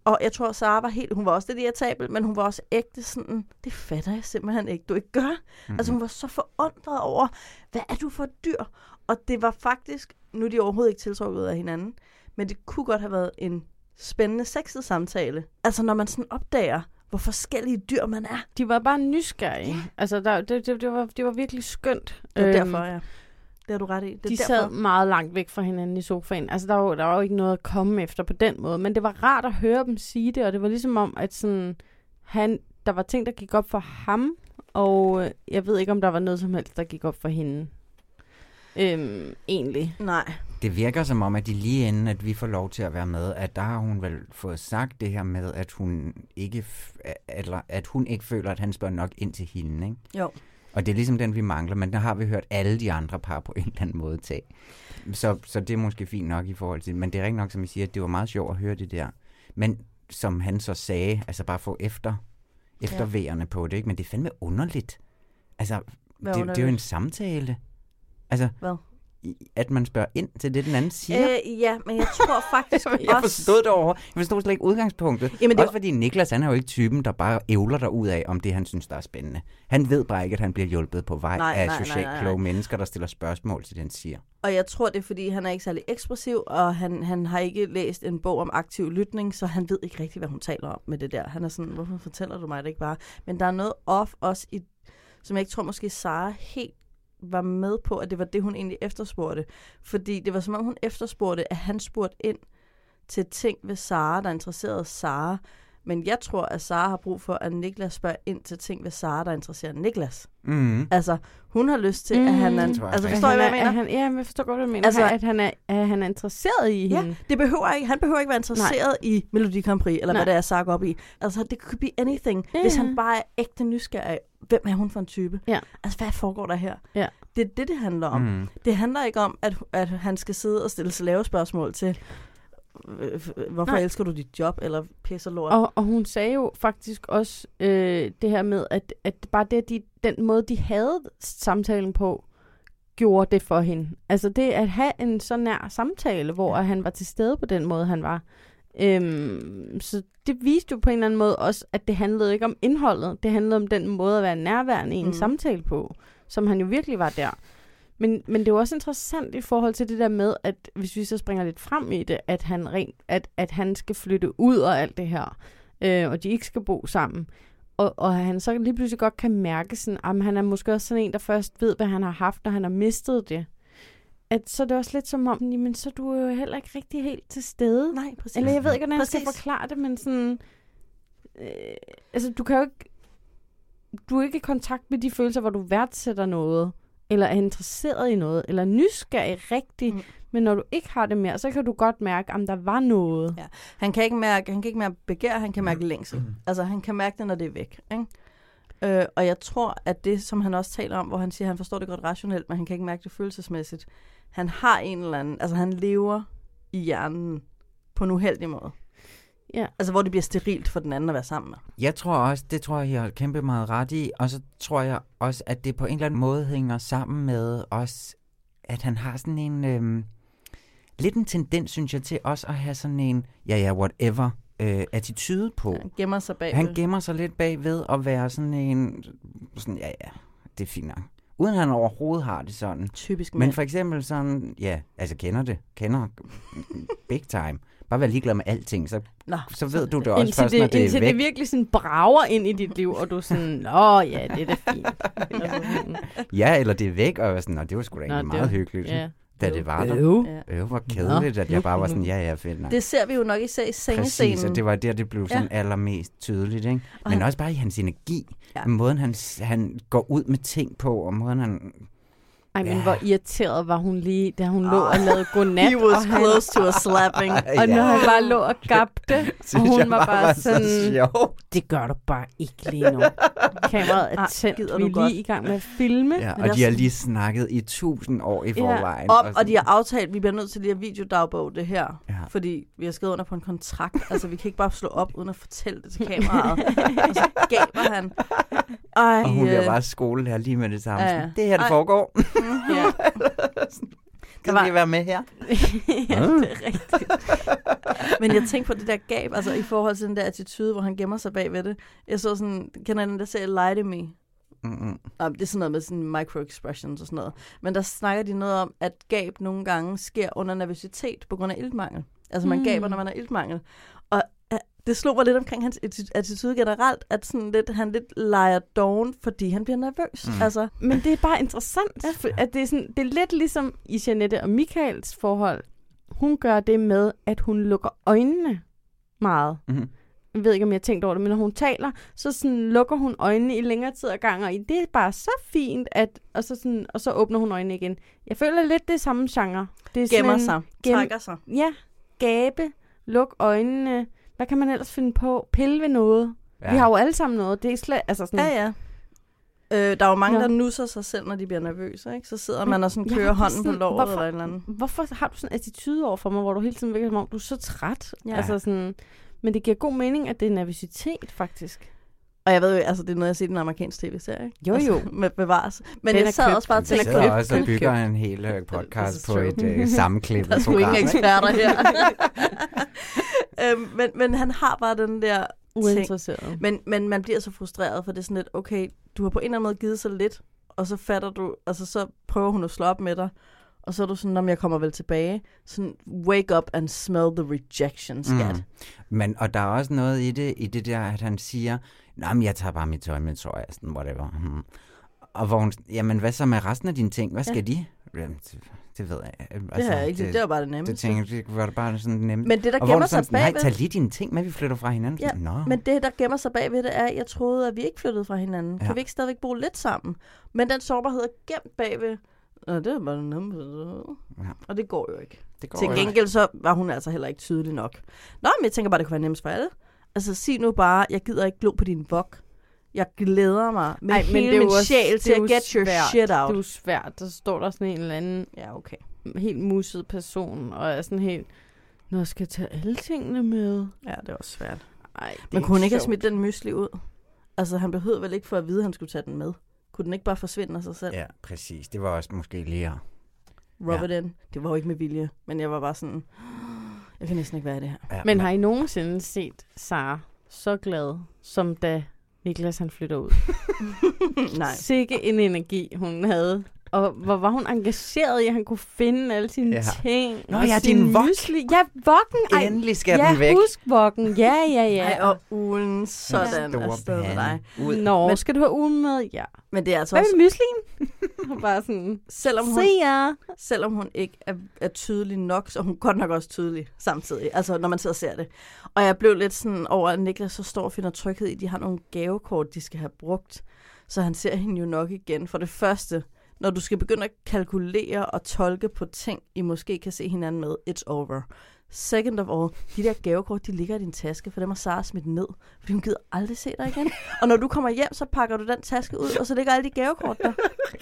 Og jeg tror, Sara var helt, hun var også lidt irritabel, men hun var også ægte sådan, det fatter jeg simpelthen ikke, du ikke gør. Mm-hmm. Altså hun var så forundret over, hvad er du for et dyr? Og det var faktisk, nu er de overhovedet ikke tiltrukket af hinanden, men det kunne godt have været en spændende sexet samtale. Altså når man sådan opdager, hvor forskellige dyr man er. De var bare nysgerrige. Ja. Altså der, det, det, det, var, det var virkelig skønt. Det var øhm, derfor, ja. Det har du ret i. Det de derfor. sad meget langt væk fra hinanden i sofaen. Altså, der var, jo, der var jo ikke noget at komme efter på den måde. Men det var rart at høre dem sige det, og det var ligesom om, at sådan, han, der var ting, der gik op for ham, og jeg ved ikke, om der var noget som helst, der gik op for hende. Øhm, egentlig. Nej. Det virker som om, at de lige inden, at vi får lov til at være med, at der har hun vel fået sagt det her med, at hun ikke, f- eller, at hun ikke føler, at han spørger nok ind til hende, ikke? Jo. Og det er ligesom den, vi mangler, men der har vi hørt alle de andre par på en eller anden måde tage. Så, så det er måske fint nok i forhold til, men det er rigtig nok, som I siger, at det var meget sjovt at høre det der. Men som han så sagde, altså bare få efter, efterværende ja. på det, ikke? Men det er fandme underligt. Altså, det, det er jo en samtale. Altså, hvad? At man spørger ind til det, den anden siger. Øh, ja, men jeg tror faktisk også... Jeg forstod det over. Jeg forstod slet ikke udgangspunktet. Jamen, det også var... fordi Niklas, han er jo ikke typen, der bare ævler der ud af, om det, han synes, der er spændende. Han ved bare ikke, at han bliver hjulpet på vej nej, af nej, socialt nej, nej, kloge mennesker, der stiller spørgsmål til den siger. Og jeg tror, det er, fordi han er ikke særlig ekspressiv, og han, han har ikke læst en bog om aktiv lytning, så han ved ikke rigtig, hvad hun taler om med det der. Han er sådan, hvorfor fortæller du mig det ikke bare? Men der er noget off også, i, som jeg ikke tror måske Sara helt var med på, at det var det, hun egentlig efterspurgte. Fordi det var som om, hun efterspurgte, at han spurgte ind til ting ved Sara, der interesserede Sara. Men jeg tror, at Sara har brug for, at Niklas spørger ind til ting ved Sara, der interesserer Niklas. Mm. Altså, hun har lyst til, mm. at han er... Altså, forstår I, hvad jeg mener? Han, ja, jeg forstår godt, hvad du mener. Altså, at, han er, at han er interesseret i ja, hende. Det behøver ikke, han behøver ikke være interesseret Nej. i Melodi Grand Prix, eller Nej. hvad det er, Sara går op i. Altså, det could be anything, ja. hvis han bare er ægte nysgerrig. Hvem er hun for en type? Ja. Altså, hvad foregår der her? Ja. Det er det, det handler om. Mm. Det handler ikke om, at, at han skal sidde og stille slavespørgsmål til... Hvorfor Nej. elsker du dit job, eller pisser lort? Og, og hun sagde jo faktisk også øh, det her med, at, at bare det, de, den måde, de havde samtalen på, gjorde det for hende. Altså det at have en så nær samtale, hvor ja. han var til stede på den måde, han var. Øhm, så det viste jo på en eller anden måde også, at det handlede ikke om indholdet. Det handlede om den måde at være nærværende i en mm. samtale på, som han jo virkelig var der. Men, men det er jo også interessant i forhold til det der med, at hvis vi så springer lidt frem i det, at han, rent, at, at han skal flytte ud og alt det her, øh, og de ikke skal bo sammen. Og, og han så lige pludselig godt kan mærke sådan, at han er måske også sådan en, der først ved, hvad han har haft, når han har mistet det. At så er det også lidt som om, jamen så er du jo heller ikke rigtig helt til stede. Nej, præcis. Eller jeg ved ikke, hvordan jeg skal præcis. forklare det, men sådan... Øh, altså du kan jo ikke... Du er ikke i kontakt med de følelser, hvor du værdsætter noget, eller er interesseret i noget, eller nysgerrig rigtigt, mm. men når du ikke har det mere, så kan du godt mærke, om der var noget. Ja. Han kan ikke mærke, han kan ikke mærke begær, han kan mærke længsel. Mm. Altså, han kan mærke det, når det er væk. Ikke? Øh, og jeg tror, at det, som han også taler om, hvor han siger, at han forstår det godt rationelt, men han kan ikke mærke det følelsesmæssigt. Han har en eller anden, altså han lever i hjernen på en uheldig måde. Ja. Altså, hvor det bliver sterilt for den anden at være sammen med. Jeg tror også, det tror jeg, jeg har kæmpe meget ret i, og så tror jeg også, at det på en eller anden måde hænger sammen med os, at han har sådan en, øhm, lidt en tendens, synes jeg, til også at have sådan en, ja ja, whatever, øh, attitude på. Han gemmer sig bagved. Han gemmer sig lidt bagved at være sådan en, sådan, ja ja, det er fint nok. Uden han overhovedet har det sådan. Typisk Men mand. for eksempel sådan, ja, altså kender det, kender big time. Bare være ligeglad med alting, så, Nå, så ved du det også indtil først, når det er indtil væk. det virkelig sådan brager ind i dit liv, og du er sådan, åh ja, det er da fint. Eller sådan. Ja, eller det er væk, og jeg var sådan, nå, det var sgu da egentlig Nå, meget det, hyggeligt, ja. da det var der. Øv. Ja. Øv, hvor kedeligt, at jeg bare var sådan, ja, ja, fedt. Nej. Det ser vi jo nok især i sengescenen. Præcis, og det var der, det blev sådan ja. allermest tydeligt, ikke? Men han... også bare i hans energi, ja. måden han, han går ud med ting på, og måden han... Ej, men ja. hvor irriteret var hun lige, da hun oh. lå og lavede godnat. He was og close to a slapping. Og når han bare lå og gabte, og hun var bare, var sådan, så det gør du bare ikke lige nu. Kameraet er tændt, vi er lige godt. i gang med at filme. Ja, og de har lige snakket i tusind år i forvejen. Ja. Op, og de har aftalt, at vi bliver nødt til lige at videodagbog det her, ja. fordi vi har skrevet under på en kontrakt. Altså, vi kan ikke bare slå op, uden at fortælle det til kameraet. Og så gaber han. Ej, og hun bliver øh... bare skolelærer lige med det samme. Ja, ja. Det her, det Ej. foregår. Ja. Kan var... vi være med her? Ja, det er rigtigt. Men jeg tænkte på det der gab, altså i forhold til den der attitude, hvor han gemmer sig bag ved det. Jeg så sådan, kender den der serie Lie to Me? Mm-hmm. Det er sådan noget med sådan micro-expressions og sådan noget. Men der snakker de noget om, at gab nogle gange sker under nervøsitet på grund af iltmangel. Altså man mm. gaber, når man har iltmangel. Og uh, det slog mig lidt omkring hans attitude generelt, at sådan lidt, han lidt leger doven, fordi han bliver nervøs. Mm. Altså. Men det er bare interessant, ja. At det er, sådan, det er lidt ligesom i Jeanette og Michaels forhold. Hun gør det med, at hun lukker øjnene meget. Mm-hmm. Jeg ved ikke, om jeg har tænkt over det, men når hun taler, så sådan lukker hun øjnene i længere tid ad gang, og det er bare så fint, at, og, så sådan, og så åbner hun øjnene igen. Jeg føler lidt det samme genre. Det er gemmer sådan, sig, gem, trækker sig. Ja, gabe, luk øjnene. Hvad kan man ellers finde på? Pille ved noget. Ja. Vi har jo alle sammen noget. Det er slet, altså sådan... Ja, ja. Øh, der er jo mange, ja. der nusser sig selv, når de bliver nervøse, ikke? Så sidder man og sådan kører ja, hånden sådan, på låret hvorfor, eller et eller andet. Hvorfor har du sådan en attitude over for mig, hvor du hele tiden virker som om, du er så træt? Ja. Altså sådan... Men det giver god mening, at det er nervøsitet, faktisk. Og jeg ved jo, altså det er noget, jeg har set i en amerikansk tv-serie, ikke? Jo, jo. Altså, med bevares. Men den jeg sad købt. også bare og tænkte... Jeg sidder også og bygger en hel uh, podcast på et uh, sammenklippet program. Der er sgu ingen eksperter her. øhm, men, men han har bare den der uinteresseret. Men, men man bliver så frustreret, for det er sådan lidt, okay, du har på en eller anden måde givet så lidt, og så fatter du, altså så prøver hun at slå op med dig, og så er du sådan, om jeg kommer vel tilbage. Sådan, wake up and smell the rejection, skat. Mm. Men, og der er også noget i det, i det der, at han siger, nej, men jeg tager bare mit tøj med, tror jeg, sådan, whatever. Hmm. Og hvor hun, jamen, hvad så med resten af dine ting? Hvad skal ja. de? Jamen, det, det ved jeg. Altså, det har jeg ikke, det, det var bare det nemmeste. Det tænkte jeg, det var bare sådan nemt. Men det, der gemmer sig bagved... Nej, tag lige dine ting med, vi flytter fra hinanden. Ja, Nå. Men det, der gemmer sig bagved det er, at jeg troede, at vi ikke flyttede fra hinanden. Ja. Kan vi ikke stadigvæk bo lidt sammen? Men den sårbarhed er gemt bagved... Nå, det er bare det nemmeste. Ja. Og det går jo ikke. Det går Til gengæld så var hun altså heller ikke tydelig nok. Nå, men jeg tænker bare, det kunne være nemmest for alle. Altså, sig nu bare, jeg gider ikke glo på din vok. Jeg glæder mig med Ej, hele min også, sjæl til at get your svært. shit out. Det er jo svært. Der står der sådan en eller anden ja, okay. helt musset person, og er sådan helt, nå, jeg skal tage alle tingene med. Ja, det er også svært. Ej, men kunne hun ikke have smidt den mysli ud? Altså, han behøvede vel ikke for at vide, at han skulle tage den med. Kunne den ikke bare forsvinde af sig selv? Ja, præcis. Det var også måske lige Robert ja. in. Det var jo ikke med vilje, men jeg var bare sådan, jeg kan næsten ikke være i det her. Ja, men, men har I nogensinde set Sara så glad, som da Niklas han flytter ud? Nej. Sikke en energi, hun havde. Og hvor var hun engageret i, at han kunne finde alle sine ja. ting. Nå ja, din vok. Ja, vokken. Ej, endelig skal ja, den væk. Ja, husk vokken. Ja, ja, ja. Ej, og ulen sådan afsted med dig. Nå, men, skal du have ulen med? Ja. Men det er altså hvad også... med myslin? Bare sådan, selvom hun, se jer. Selvom hun ikke er, er tydelig nok, så er hun godt nok også tydelig samtidig. Altså, når man sidder og ser det. Og jeg blev lidt sådan over, at Niklas så står og finder tryghed i, at de har nogle gavekort, de skal have brugt. Så han ser hende jo nok igen. For det første... Når du skal begynde at kalkulere og tolke på ting, I måske kan se hinanden med, it's over. Second of all, de der gavekort, de ligger i din taske, for dem har Sara smidt ned, fordi hun gider aldrig se dig igen. Og når du kommer hjem, så pakker du den taske ud, og så ligger alle de gavekort der.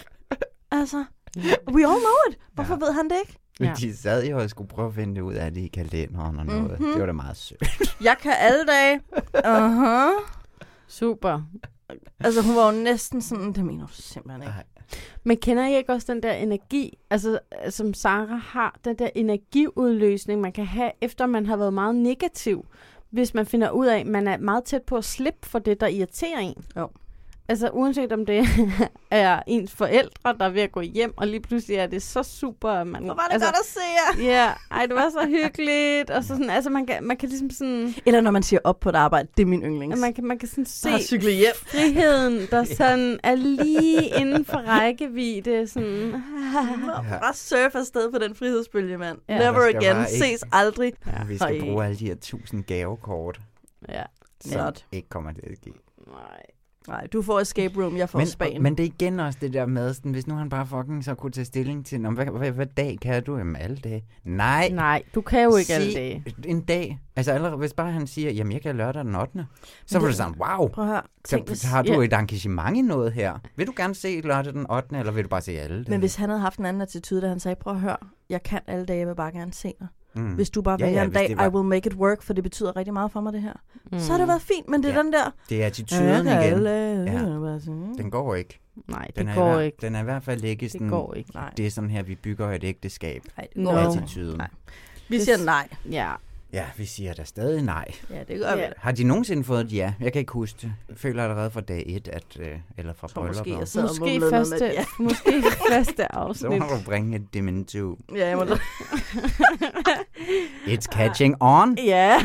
Altså, we all know it. Hvorfor ja. ved han det ikke? Ja. De sad jo og skulle prøve at finde det ud af det i kalenderen og noget. Mm-hmm. Det var da meget sødt. Jeg kan alle dage. Uh-huh. Super. Altså, hun var jo næsten sådan, det mener du simpelthen ikke. Men kender I ikke også den der energi, altså som Sara har, den der energiudløsning, man kan have, efter man har været meget negativ, hvis man finder ud af, at man er meget tæt på at slippe for det, der irriterer en. Jo. Altså uanset om det er ens forældre, der er ved at gå hjem, og lige pludselig er det så super. Man, Hvor var det altså, godt at se jer. Ja, yeah, ej, det var så hyggeligt. Og så sådan, altså man kan, man kan ligesom sådan... Eller når man siger op på et arbejde, det er min yndlings. Man kan, man kan sådan se cykle hjem. Friheden, der sådan er lige inden for rækkevidde. Sådan. Ja. Bare surf afsted på den frihedsbølge, mand. Ja. Never again. Ses ikke. aldrig. Ja, vi skal Ej. bruge alle de her tusind gavekort. Ja. Så ikke kommer det at ske. Nej. Nej, du får escape room, jeg får men, Spanien. Men det er igen også det der med, sådan, hvis nu han bare fucking så kunne tage stilling til, hvad, hvad, hvad dag kan du? Jamen alle dage. Nej. Nej, du kan jo ikke alle dage. En dag. Altså allerede, hvis bare han siger, jamen jeg kan lørdag den ottende Så vil du sådan, wow. Prøv at høre. Tænk, så har du ja. et engagement i noget her. Vil du gerne se lørdag den ottende eller vil du bare se alle dage? Men hvis han havde haft en anden attitude, da han sagde, prøv at høre, jeg kan alle dage, jeg vil bare gerne se dig. Mm. Hvis du bare ja, vælger ja, en dag, var... I will make it work, for det betyder rigtig meget for mig, det her. Mm. Så har det været fint, men det er ja. den der... Det er attituden ja, igen. Ja. Den går ikke. Nej, det den går er, ikke. Den er i hvert fald ikke sådan... Det går ikke. Nej. Det er sådan her, vi bygger et ægteskab. Nej, det går no. Attituden. Nej. Vi siger nej. Ja. Ja, vi siger da stadig nej. Ja, det gør vi. Ja. Har de nogensinde fået et ja? Jeg kan ikke huske det. Jeg føler allerede fra dag et, at, øh, eller fra brylluppet. Måske, måske, første, ja. måske første afsnit. Så må du bringe et Dementu. Ja, jeg må da. It's catching on. Ja.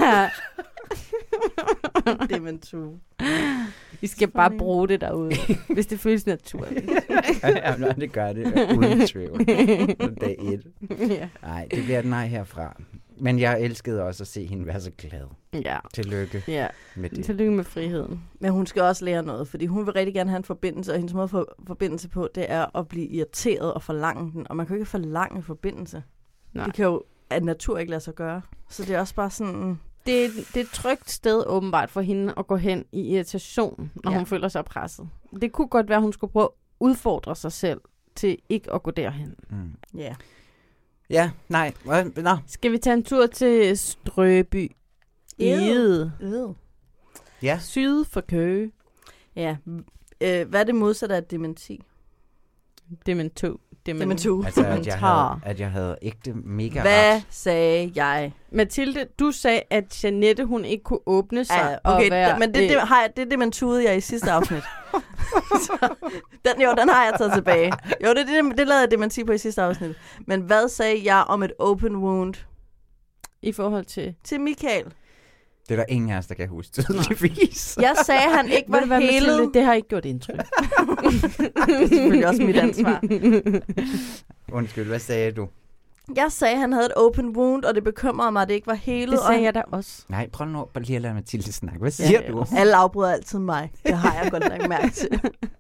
Dementu. Vi skal bare bruge det derude, hvis det føles naturligt. Ja, nej, det gør det. Uden tvivl. Dag et. Ja. Nej, det bliver et nej herfra. Men jeg elskede også at se hende være så glad. Ja. Tillykke ja. med det. Tillykke med friheden. Men hun skal også lære noget, fordi hun vil rigtig gerne have en forbindelse, og hendes måde at få forbindelse på, det er at blive irriteret og forlange den. Og man kan jo ikke forlange forbindelse. Nej. Det kan jo af natur ikke lade sig gøre. Så det er også bare sådan... Det er, det er et trygt sted åbenbart for hende at gå hen i irritation, når ja. hun føler sig presset. Det kunne godt være, at hun skulle prøve at udfordre sig selv til ikke at gå derhen. Mm. Ja. Ja, nej. Nå. Skal vi tage en tur til Strøby? Ede. Ja. Syd for Køge. Ja. Øh, hvad er det modsatte af dementi? Demento. Demento. Altså, at jeg, havde, at jeg havde ægte mega Hvad ret. sagde jeg? Mathilde, du sagde, at Jeanette, hun ikke kunne åbne sig ja, okay, og være... D- men det, det, har jeg, det dementuede jeg i sidste afsnit. Så, den, jo, den har jeg taget tilbage. Jo, det, det, det lavede jeg dementi på i sidste afsnit. Men hvad sagde jeg om et open wound? I forhold til? Til Michael. Det er der ingen af os, der kan huske tydeligvis. Jeg sagde, at han ikke var helet. Det har ikke gjort indtryk. Det er selvfølgelig også mit ansvar. Undskyld, hvad sagde du? Jeg sagde, at han havde et open wound, og det bekymrede mig, at det ikke var helet. Det sagde og... jeg da også. Nej, prøv nu bare lige at lade Mathilde snakke. Hvad siger ja, du? Alle afbryder altid mig. Det har jeg godt nok mærke til.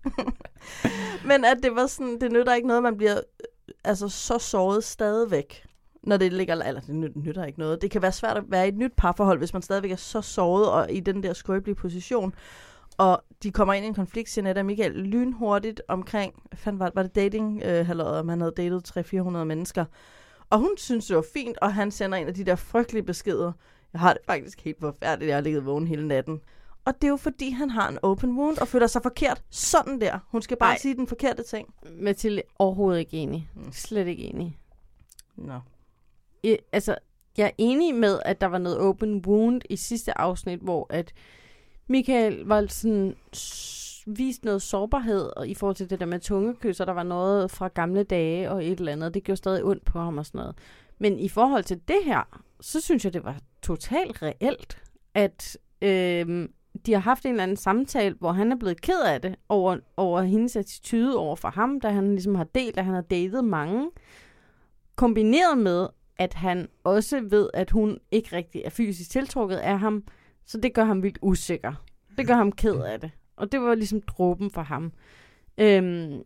Men at det var sådan, det nytter ikke noget, man bliver altså, så såret stadigvæk. Når det ligger, eller det nytter ikke noget. Det kan være svært at være i et nyt parforhold, hvis man stadigvæk er så såret og i den der skrøbelige position. Og de kommer ind i en konflikt, Jeanette og Michael, lynhurtigt omkring, hvad fanden var det, var det dating øh, halløjet, om han havde datet tre hundrede til fire hundrede mennesker. Og hun synes, det var fint, og han sender en af de der frygtelige beskeder. Jeg har det faktisk helt forfærdeligt, jeg har ligget vågen hele natten. Og det er jo fordi, han har en open wound og føler sig forkert. Sådan der. Hun skal bare Ej. sige den forkerte ting. Mathilde, overhovedet ikke enig. Slet ikke enig. Nå. I, altså, jeg er enig med, at der var noget open wound i sidste afsnit, hvor at Michael var sådan vist noget sårbarhed og i forhold til det der med tungekys, og der var noget fra gamle dage og et eller andet. Det gjorde stadig ondt på ham og sådan noget. Men i forhold til det her, så synes jeg, det var totalt reelt, at øh, de har haft en eller anden samtale, hvor han er blevet ked af det over, over hendes attitude over for ham, da han ligesom har delt, at han har datet mange, kombineret med, at han også ved, at hun ikke rigtig er fysisk tiltrukket af ham, så det gør ham vildt usikker. Det gør ham ked af det. Og det var ligesom dråben for ham. Øhm,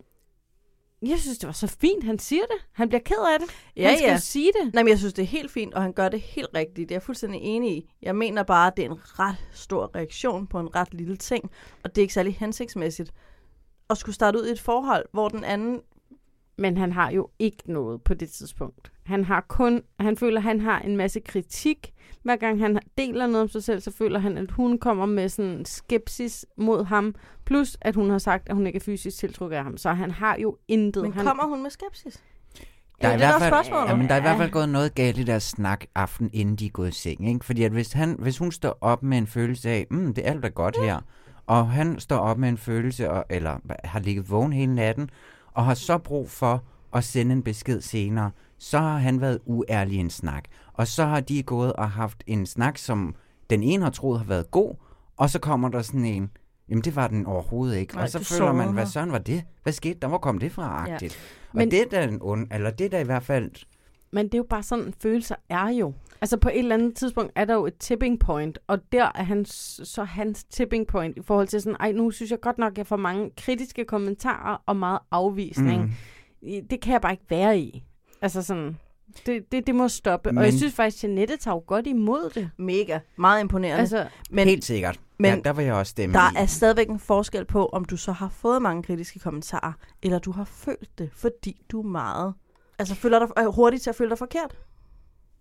jeg synes, det var så fint, han siger det. Han bliver ked af det. Ja, han skal ja. jo sige det. Nej, men jeg synes, det er helt fint, og han gør det helt rigtigt. Det er jeg fuldstændig enig i. Jeg mener bare, at det er en ret stor reaktion på en ret lille ting, og det er ikke særlig hensigtsmæssigt at skulle starte ud i et forhold, hvor den anden... Men han har jo ikke noget på det tidspunkt. Han har kun, han føler, at han har en masse kritik. Hver gang han deler noget om sig selv, så føler han, at hun kommer med sådan skepsis mod ham. Plus, at hun har sagt, at hun ikke er fysisk tiltrukket af ham. Så han har jo intet. Men han... kommer hun med skepsis? Der er, ja, i det hvert der fald, ja, men der er i hvert fald gået noget galt i deres snak aften, inden de er gået i seng. Ikke? Fordi at hvis, han, hvis hun står op med en følelse af, mm, det er alt er godt ja. her, og han står op med en følelse, og, eller har ligget vågen hele natten, og har så brug for at sende en besked senere, så har han været uærlig i en snak. Og så har de gået og haft en snak, som den ene har troet har været god, og så kommer der sådan en, jamen det var den overhovedet ikke. Nej, og så føler man, hvad sådan var det? Hvad skete der? Hvor kom det fra? Agtigt. Ja. Men, og det er da en ond, eller det er da i hvert fald... Men det er jo bare sådan, følelser er jo. Altså på et eller andet tidspunkt er der jo et tipping point, og der er hans, så hans tipping point i forhold til sådan, ej nu synes jeg godt nok, at jeg får mange kritiske kommentarer og meget afvisning. Mm. Det kan jeg bare ikke være i. Altså sådan, det, det, det må stoppe. Men, og jeg synes faktisk, at Jeanette tager jo godt imod det. Mega. Meget imponerende. Altså, men, helt sikkert. Men ja, der vil jeg også stemme der i. er stadigvæk en forskel på, om du så har fået mange kritiske kommentarer, eller du har følt det, fordi du er meget... Altså føler dig hurtigt til at føle dig forkert.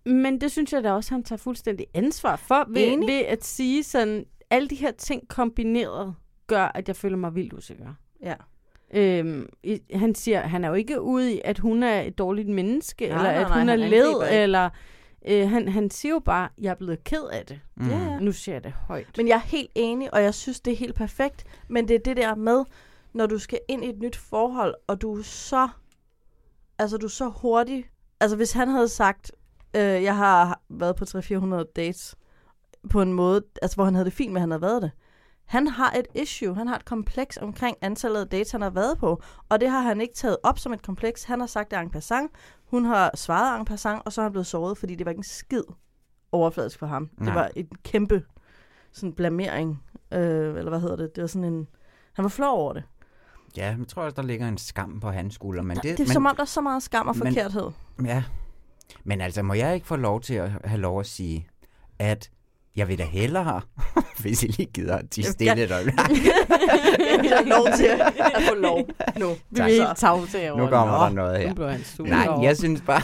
Men det synes jeg da også, han tager fuldstændig ansvar for, ved, ved at sige sådan, alle de her ting kombineret gør, at jeg føler mig vildt usikker. Ja. Øhm, i, han siger, han er jo ikke ude i, at hun er et dårligt menneske, Nej, eller nej, at nej, hun er han led, angriber ikke. eller øh, han, han siger jo bare, jeg er blevet ked af det. Mm. Ja, ja. Nu siger jeg det højt. Men jeg er helt enig, og jeg synes, det er helt perfekt. Men det er det der med, når du skal ind i et nyt forhold, og du er så, altså du er så hurtig. Altså hvis han havde sagt, øh, jeg har været på tre til fire hundrede dates, på en måde, altså hvor han havde det fint med, at han havde været det. Han har et issue, han har et kompleks omkring antallet af dates, han har været på, og det har han ikke taget op som et kompleks. Han har sagt det en passant, hun har svaret en passant, og så er han blevet såret, fordi det var ikke en skid overfladisk for ham. Nej. Det var en kæmpe sådan blamering, øh, eller hvad hedder det, det var sådan en, han var flov over det. Ja, jeg tror også, der ligger en skam på hans skulder. Men det, det, det er men, som om, der er så meget skam og men, forkerthed. Ja, men altså, må jeg ikke få lov til at have lov at sige, at jeg vil da hellere, hvis I lige gider at tige stille et øjeblik. Jeg vil have lov til at få lov nu. Vi vil ikke tage til Nu kommer der noget her. Nu bliver han sur. Nej, jeg synes bare...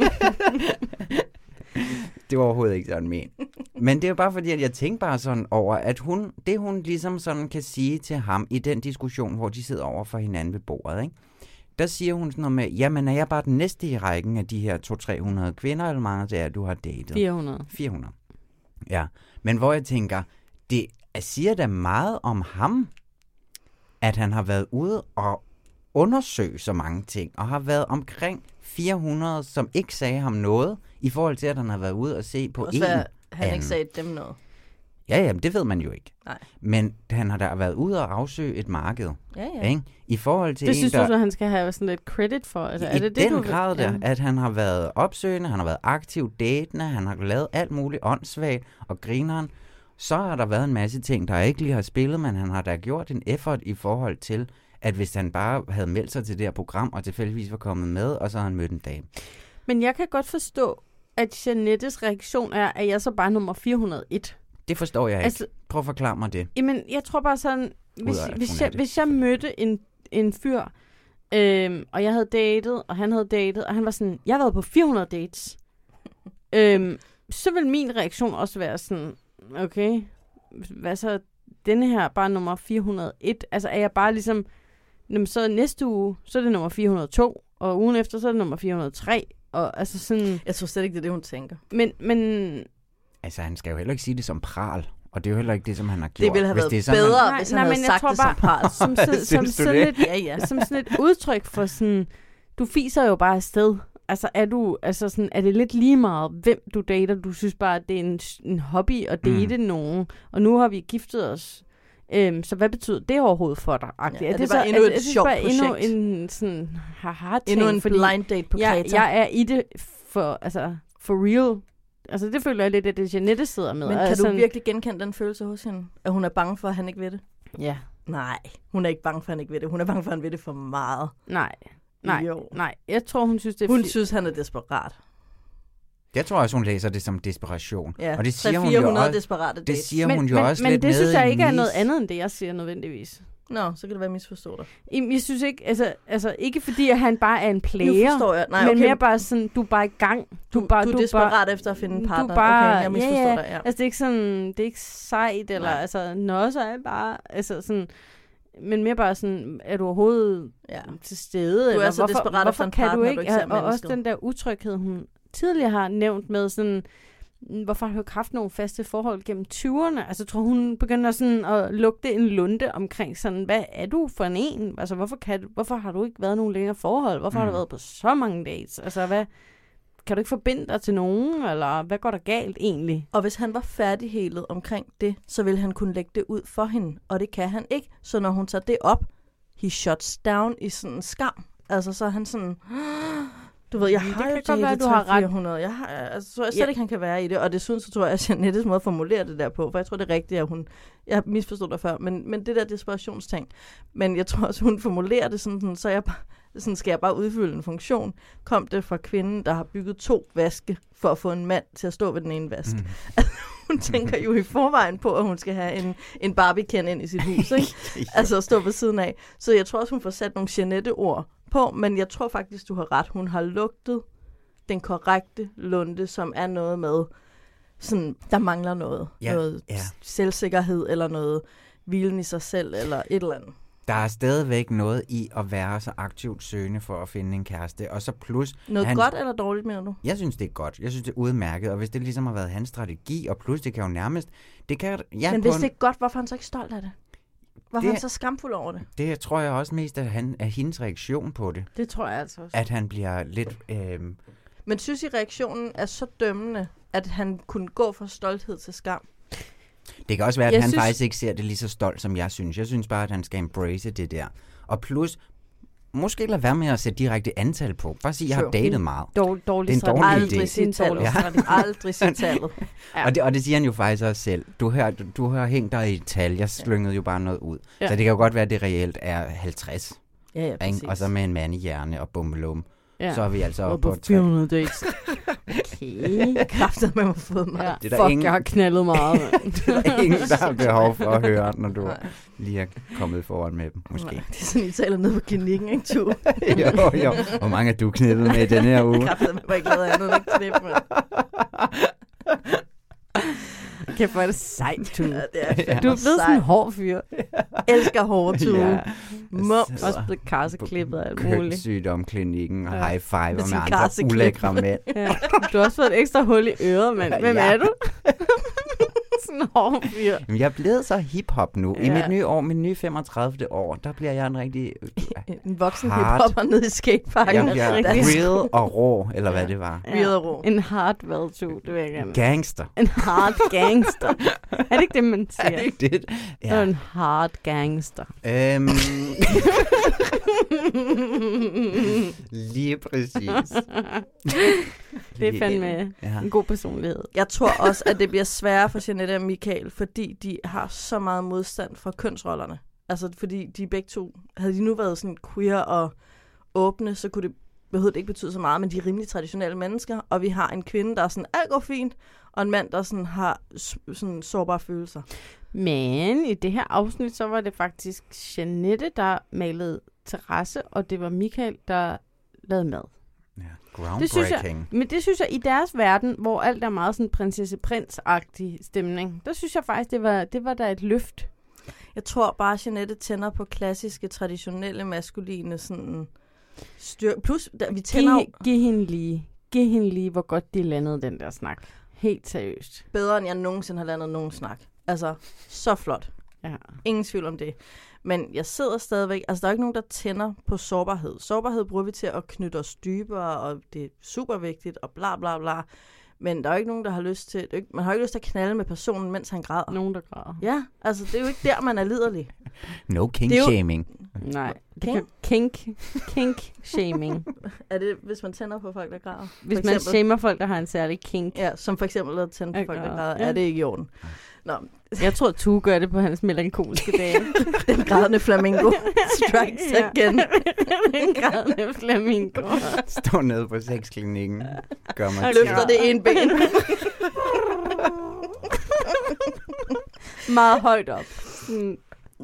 Det var overhovedet ikke sådan ment. Men det er jo bare fordi, at jeg tænker bare sådan over, at hun, det hun ligesom sådan kan sige til ham i den diskussion, hvor de sidder over for hinanden ved bordet, ikke? Der siger hun sådan noget med, jamen er jeg bare den næste i rækken af de her to til tre hundrede kvinder, eller mange det er, du har datet? fire hundrede. fire hundrede. Ja, men hvor jeg tænker, det siger da meget om ham, at han har været ude og undersøge så mange ting, og har været omkring fire hundrede, som ikke sagde ham noget, i forhold til, at han har været ude og se på en han anden. ikke sagde dem noget. Ja, ja, det ved man jo ikke. Nej. Men han har da været ude og afsøge et marked. Ja, ja. Ikke? I forhold til det en, synes der... du, at han skal have sådan lidt credit for? Altså, I er det den det, du... grad der, ja. at han har været opsøgende, han har været aktiv datende, han har lavet alt muligt åndssvagt og grineren. Så har der været en masse ting, der ikke lige har spillet, men han har da gjort en effort i forhold til, at hvis han bare havde meldt sig til det her program, og tilfældigvis var kommet med, og så har han mødt en dame. Men jeg kan godt forstå, at Jeanettes reaktion er, at jeg så bare nummer fire hundrede og en. Det forstår jeg ikke. Altså, Prøv at forklare mig det. Jamen, jeg tror bare sådan, hvis, Udover, hvis, hun jeg, er det. hvis jeg mødte en, en fyr, øhm, og jeg havde datet, og han havde datet, og han var sådan, jeg har været på fire hundrede dates, øhm, så vil min reaktion også være sådan, okay, hvad så, denne her er bare nummer fire hundrede og en, altså er jeg bare ligesom, jamen, så næste uge, så er det nummer fire hundrede og to, og ugen efter, så er det nummer fire hundrede og tre, og altså sådan... Jeg tror slet ikke, det er det, hun tænker. Men, men... Altså, han skal jo heller ikke sige det som pral, og det er jo heller ikke det, som han har gjort. Det ville have hvis været det er sådan, bedre, man... hvis han nej, havde sagt det som pral. Som, som, som, sådan lidt, ja, ja. som sådan et udtryk for sådan, du fiser jo bare afsted. Altså, er du, altså sådan, er det lidt lige meget, hvem du dater? Du synes bare, at det er en, en hobby at date mm. nogen, og nu har vi giftet os. Øhm, så hvad betyder det overhovedet for dig? Ja, er det, det bare så, endnu et er, sjovt projekt? Endnu en sådan haha-ting. Endnu en blind date på Kreta. Jeg, jeg er i det for, altså, for real. Altså, det føler jeg lidt, at det Jeanette sidder med. Men kan altså, du virkelig genkende den følelse hos hende? At hun er bange for, at han ikke ved det? Ja. Nej, hun er ikke bange for, at han ikke ved det. Hun er bange for, at han ved det for meget. Nej, nej, jo. nej. Jeg tror, hun synes, det er Hun fordi... synes, han er desperat. Jeg tror også, hun læser det som desperation. Ja, og det siger hun jo også, desperate det siger men, hun jo men, også men lidt det synes jeg ikke er mis. noget andet, end det, jeg siger nødvendigvis. Nå, så kan det være, misforstå dig. Jeg, jeg synes ikke, altså, altså ikke fordi, at han bare er en player. Nu forstår jeg. Nej, men okay. mere bare sådan, du er bare i gang. Du, Du, bare, du er du desperat bare, efter at finde en partner. Du bare, okay, jeg misforstår ja, ja. dig, ja. Altså, det er ikke sådan, det er ikke sejt, eller Nej. altså, nå, så er det bare, altså sådan, men mere bare sådan, er du overhovedet ja. til stede? Du er eller så hvorfor, desperat hvorfor efter en kan partner, du du ikke, ikke ser og også mennesket. den der utryghed, hun tidligere har nævnt med sådan, hvorfor har du ikke haft nogle faste forhold gennem tyverne? Altså, jeg tror, hun begynder sådan at lugte en lunde omkring sådan, hvad er du for en en? Altså, hvorfor, kan du, hvorfor har du ikke været nogen længere forhold? Hvorfor mm. har du været på så mange dates? Altså, hvad, kan du ikke forbinde dig til nogen? Eller hvad går der galt egentlig? Og hvis han var færdighelet omkring det, så ville han kunne lægge det ud for hende. Og det kan han ikke. Så når hun tager det op, he shuts down i sådan en skam. Altså, så er han sådan... Du ved, jeg det har kan jo godt være, datet du har ret. fire hundrede. Jeg har, altså, tror jeg slet Ja. ikke, han kan være i det. Og det synes jeg, tror jeg, at Jeanettes måde at formulere det der på. For jeg tror, det er rigtigt, at hun... Jeg misforstod dig før, men, men det der desperationsting. Men jeg tror også, hun formulerer det sådan, så jeg bare, sådan skal jeg bare udfylde en funktion. Kom det fra kvinden, der har bygget to vaske for at få en mand til at stå ved den ene vask. Mm. Altså, hun tænker jo i forvejen på, at hun skal have en, en Barbie-ken ind i sit hus, ikke? Altså at stå ved siden af. Så jeg tror også, hun får sat nogle Jeanette-ord på, men jeg tror faktisk, du har ret. Hun har lugtet den korrekte lunde, som er noget med, sådan, der mangler noget. Ja, noget ja. selvsikkerhed, eller noget hvilen i sig selv, eller et eller andet. Der er stadigvæk noget i at være så aktivt søgende for at finde en kæreste. Og så plus... Noget han... godt eller dårligt, mener du? Jeg synes, det er godt. Jeg synes, det er udmærket. Og hvis det ligesom har været hans strategi, og plus det kan jo nærmest... Det kan, ja, Men hvis en... det er godt, hvorfor er han så ikke stolt af det? Hvorfor det... er han så skamfuld over det? Det tror jeg også mest, at han er hendes reaktion på det. Det tror jeg altså også. At han bliver lidt... Øh... Men synes I, reaktionen er så dømmende, at han kunne gå fra stolthed til skam? Det kan også være, at jeg han synes... faktisk ikke ser det lige så stolt, som jeg synes. Jeg synes bare, at han skal embrace det der. Og plus, måske lade være med at sætte direkte antal på. Bare sige, at jeg har datet meget. Dårlig, dårlig det er en dårlig aldrig idé. Sige tallet. Ja. Aldrig sige tallet. Ja. Og, det, og det siger han jo faktisk også selv. Du har, du, du har hængt dig i et tal. Jeg slyngede jo bare noget ud. Ja. Så det kan jo godt være, at det reelt er halvtreds. Ja, ja, præcis. Og så med en mandehjerne og bummelum. Ja. Så er vi altså oppe på fire hundrede dates. Okay. Kræfter med mig fået mig. Ja. Det er Fuck, ingen... jeg har knaldet meget. Det er der ingen, der har behov for at høre, når du lige er kommet foran med dem, måske. Nej, det er sådan, I taler ned på klinikken, ikke, du? jo, jo. Hvor mange er du knippet med i den her uge? Kræfter med mig ikke lavet andet end knippe med. Kæft, hvor er det sejt, Tue. Ja, det er fedt. Du er blevet sådan en hård fyr. Elsker hårde, Tue. Ja. Mums. Også blevet karseklippet og alt muligt. Kønssygdomklinikken og Ja. high five Med med sin andre karseklip. ulækre mænd. Ja. Du har også fået et ekstra hul i øret, mand. Hvem Ja. er du? Sådan en hård fyr. Men jeg er blevet så hip-hop nu. I Ja. mit nye år, mit nye femogtredivte år, der bliver jeg en rigtig... En voksen hard. hiphopper nede i skateparken. Jeg bliver real og rå, eller hvad det var. Real og rå. En hard hvad, Tue? Det vil jeg gerne. Gangster. En hard gangster. Er det ikke det, man siger? Er det ikke det? Ja. Det er en hard gangster. Øhm... Lige præcis. Det er fandme Ja. en god personlighed. Jeg tror også, at det bliver sværere for Jeanette og Michael, fordi de har så meget modstand fra kønsrollerne. Altså, fordi de begge to, havde de nu været sådan queer og åbne, så kunne det behøvede det ikke betyde så meget, men de er rimelig traditionelle mennesker, og vi har en kvinde, der er sådan, alt går fint, og en mand, der sådan har sådan sårbare følelser. Men i det her afsnit, så var det faktisk Jeanette, der malede terrasse, og det var Michael, der lavede mad. Ja, det synes jeg, groundbreaking. men det synes jeg, i deres verden, hvor alt er meget sådan prinsesse-prins-agtig stemning, der synes jeg faktisk, det var, det var der et løft. Jeg tror bare, at Jeanette tænder på klassiske, traditionelle, maskuline sådan styrke. Plus, der, vi tænder Giv, giv hende lige, giv hende lige, hvor godt de landede den der snak. Helt seriøst. bedre, end jeg nogensinde har landet nogen snak. Altså, så flot. Ja. Ingen tvivl om det. Men jeg sidder stadigvæk... Altså, der er ikke nogen, der tænder på sårbarhed. Sårbarhed bruger vi til at knytte os dybere, og det er super vigtigt, og bla bla bla. Men der er jo ikke nogen, der har lyst til... Ikke, man har jo ikke lyst til at knalde med personen, mens han græder. Nogen, der græder. Ja, altså, det er jo ikke der, man er liderlig. No king-shaming. Nej. Kink? Kink. Kink-shaming. Er det, hvis man tænder på folk, der græder? Hvis For man eksempel- shamer folk, der har en særlig kink. Ja, som for eksempel at tænde på Jeg folk, der græder. græder. Ja. Er det ikke i orden? Nå, Jeg tror, Tue gør det på hans melankolske dage. den grædende flamingo strikes Ja. again. Den grædende flamingo. Stå nede på sexklinikken. Gør mig Han løfter det ene ben. Meget højt op. Mm.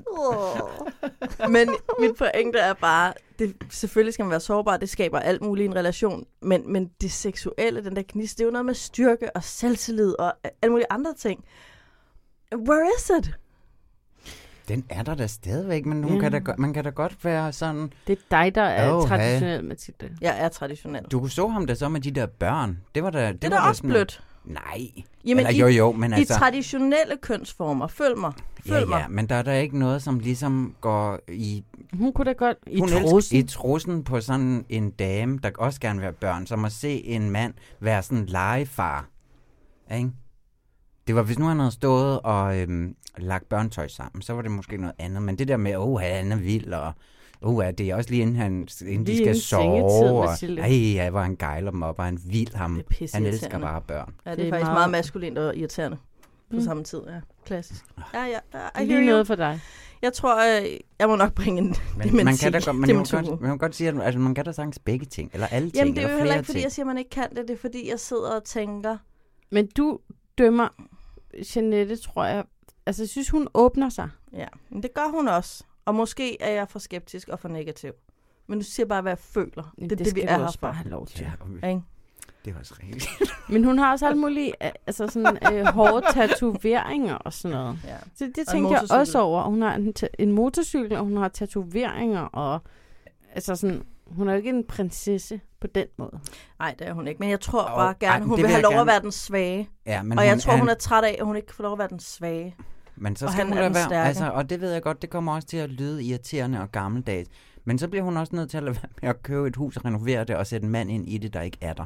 Men mit pointe er bare, det, selvfølgelig skal man være sårbar, det skaber alt muligt i en relation, men, men det seksuelle, den der gnist, det er jo noget med styrke og selvtillid og alle mulige andre ting. Where is it? Den er der da stadigvæk, men hun Ja. kan da, go- man kan da godt være sådan... Det er dig, der er Åh, traditionel, Mathilde. Jeg er traditionel. Du så ham da så med de der børn. Det var da... Det, Det var er da da også sådan blødt. Nej. Jamen, Eller i, jo jo, men i altså... traditionelle kønsformer. Følg mig. Følg Ja, mig. ja, men der er der ikke noget, som ligesom går i... Hun kunne da godt i Hun trussen. elsker i trussen på sådan en dame, der også gerne vil have børn, som at se en mand være sådan en legefar. Ja, ikke? Det var, hvis nu han havde stået og øhm, lagt børnetøj sammen, så var det måske noget andet. Men det der med, åh, han er vild, og åh, det er også lige inden, han, inden de Lige skal inden sengetid, sove. Og, Mathilde. ej, ja, hvor han gejler dem op, og han vild ham. Det er pisse Han elsker irriterende. bare børn. Ja, det, Det er er faktisk meget- meget maskulint og irriterende på Mm. samme tid. Ja, klassisk. Ja, ja, I Lige hear you. noget for dig. Jeg tror, jeg, jeg må nok bringe en Men dementi. man kan da godt, man kan Dementuro. godt, man kan godt sige, at altså, man kan da sagtens begge ting, eller alle ting, Jamen, det er eller jo heller flere ikke, fordi ting. jeg siger, at man ikke kan det. Det er, fordi jeg sidder og tænker... Men du dømmer Jeanette, tror jeg. Altså, jeg synes, hun åbner sig. Ja, men det gør hun også. Og måske er jeg for skeptisk og for negativ. Men du siger bare, hvad jeg føler. Det er det, det vi skal er du her også for. bare have lov til. Ja, og vi- Ikke? Det er også rigtigt. Men hun har også alle mulige altså sådan, øh, hårde tatoveringer og sådan noget. Ja. Så det tænkte jeg også over. Hun har en, en motorcykel, og hun har tatoveringer, og altså sådan, hun er jo ikke en prinsesse på den måde. Nej, det er hun ikke. Men jeg tror oh, bare gerne, ej, hun vil vil have lov gerne... at være den svage. Ja, men og jeg hun, tror, han... hun er træt af, at hun ikke får lov at være den svage. Men så og skal han hun er lade den være. stærke. Altså, og det ved jeg godt, det kommer også til at lyde irriterende og gammeldags. Men så bliver hun også nødt til at lade være med at købe et hus og renovere det og sætte en mand ind i det, der ikke er der.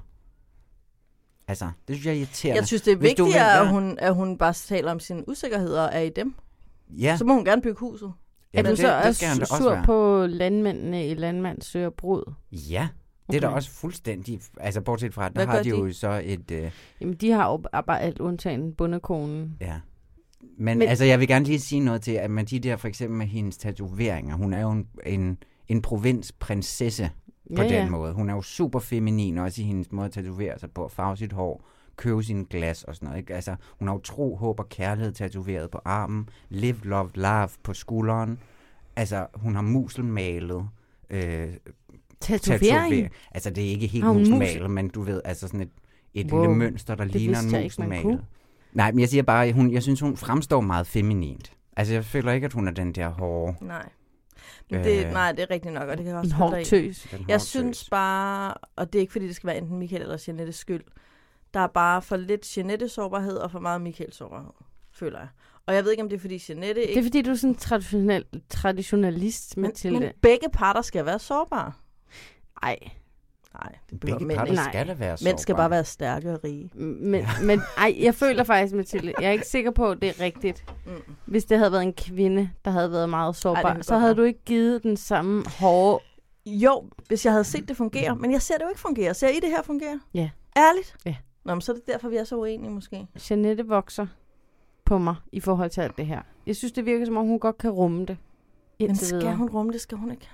Altså, det synes jeg er irriterende. Jeg synes, det er Hvis vigtigt, vil, ja. ja. at, hun, at hun bare taler om sine usikkerheder og er i dem. Ja. Så må hun gerne bygge huset. Ja, er du det, så det skal han da også også sur være. på landmændene i Landmand søger brud? Ja, det er da også fuldstændig... Altså, bortset fra, der Hvad har gør de, de? jo så et... Øh... Jamen, de har jo bare alt undtagen bundekonen. Ja. Men, Men Men altså, jeg vil gerne lige sige noget til, at med de der, for eksempel med hendes tatoveringer, hun er jo en, en, en provinsprinsesse på Ja, den ja. måde. Hun er jo super feminin, også i hendes måde at tatovere sig på, farve sit hår, købe sine glas og sådan noget. Ikke? Altså, hun har jo tro, håb og kærlighed tatoveret på armen, live, love, love på skulderen. Altså, hun har muselmalet. Øh, Tatovering? tatover- Altså, det er ikke helt Har hun muselmalet, mus- men du ved, altså sådan et, et Wow. lille mønster, der Det ligner vidste jeg en ikke, man muselmalet. kunne. Nej, men jeg siger bare, at hun, jeg synes, hun fremstår meget feminint. Altså, jeg føler ikke, at hun er den der hårde... Nej. Men det, Øh, nej, det er rigtigt nok, og det kan jeg også En følge hård dig i. tøs. Den hårde Jeg tøs. synes bare, og det er ikke fordi, det skal være enten Michael eller Jeanettes skyld, der er bare for lidt Jeanettes sårbarhed og for meget Michaels sårbarhed, føler jeg. Og jeg ved ikke, om det er fordi Jeanette ikke... Det er fordi, du er sådan en traditionel, traditionalist, men, Mathilde. men begge parter skal være sårbare. Nej. Nej, det Begge behøver mænd parter ikke. skal da være Mænd skal sårbare. bare være stærke og rige. Men, ja. men ej, jeg føler faktisk, Mathilde, jeg er ikke sikker på, at det er rigtigt. Mm. Hvis det havde været en kvinde, der havde været meget sårbar, Ej, det kan så godt havde være. du ikke givet den samme hårde... Jo, hvis jeg havde set det fungere. Men jeg ser det jo ikke fungere. Ser I det her fungere? Ja. Ærligt? Ja. Nå, men så er det derfor, vi er så uenige måske. Jeanette vokser på mig i forhold til alt det her. Jeg synes, det virker som om, hun godt kan rumme det. Men Indtil skal videre. hun rumme det? Skal hun ikke?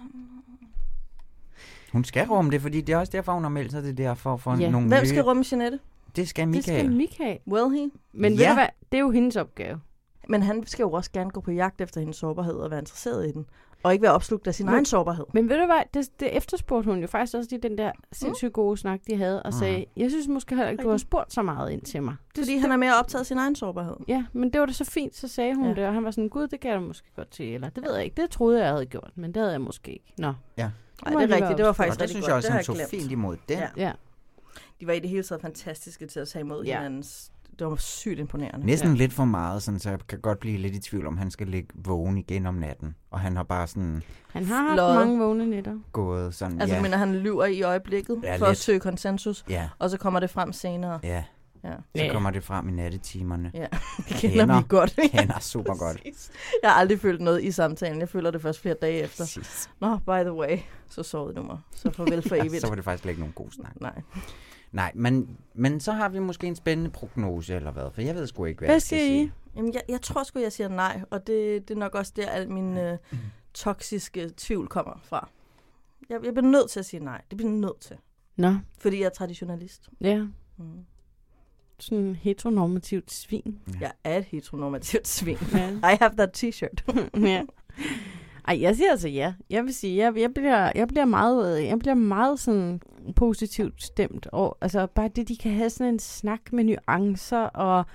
Hun skal rumme det, fordi det er også derfor, hun har meldt sig det der for, for Ja. nogle Hvem nye... skal rumme Jeanette? Det skal Det Michael. skal Michael. Will he? Men Ja. ved du hvad, det er jo hendes opgave. Men han skal jo også gerne gå på jagt efter hendes sårbarhed og være interesseret i den. Og ikke være opslugt af sin Men- egen sårbarhed. Men ved du hvad, det, det efterspurgte hun jo faktisk også i den der sindssygt gode snak, de havde, og sagde, jeg synes måske heller ikke, du har spurgt så meget ind til mig. Det, Fordi det, han er mere optaget af sin egen sårbarhed. Ja, men det var da så fint, så sagde hun Ja. ja. det, og han var sådan, gud, det kan jeg da måske godt til, eller det ved jeg ikke, det troede jeg, jeg havde gjort, men det havde jeg måske ikke. Nå. Ja. Nej, må det er lige rigtigt. være Det var optaget. faktisk Og der rigtig synes godt. jeg også, Det har han så glemt. fint imod den. Ja. Ja. De var i det hele taget fantastiske til at tage imod Ja. hinandens. Det var sygt imponerende. Næsten Ja. lidt for meget, sådan, så jeg kan godt blive lidt i tvivl, om han skal ligge vågen igen om natten. Og han har bare sådan Han har haft Flot. mange vågne nætter. gået sådan, Altså, ja, men han lyver i øjeblikket Ja, for at lidt. søge konsensus, ja, og så kommer det frem senere. ja. Ja. Så Ja. kommer det frem i nattetimerne. Ja, det kender vi godt. Kender super godt. Jeg har aldrig følt noget i samtalen. Jeg føler det først flere dage efter. Præcis. Nå, by the way, så sovede du mig. Så farvel for Ja, evigt. så var det faktisk ikke nogen god snak. Nej. Nej, men, men så har vi måske en spændende prognose, eller hvad? For jeg ved sgu ikke, hvad, Hvad jeg skal siger I? sige. Jamen, jeg, jeg tror sgu, jeg siger nej, og det, det er nok også der, al min øh, toksiske tvivl kommer fra. Jeg, jeg bliver nødt til at sige nej. Det bliver jeg nødt til. Nå, Fordi jeg er traditionalist. ja. Mm. Sådan en heteronormativt svin. Jeg er et heteronormativt svin. Ja. I have that t-shirt. Ja. Ej, jeg siger altså ja. Jeg vil sige, jeg, jeg, bliver, jeg bliver meget, jeg bliver meget sådan positivt stemt. Og, altså bare det, de kan have sådan en snak med nuancer og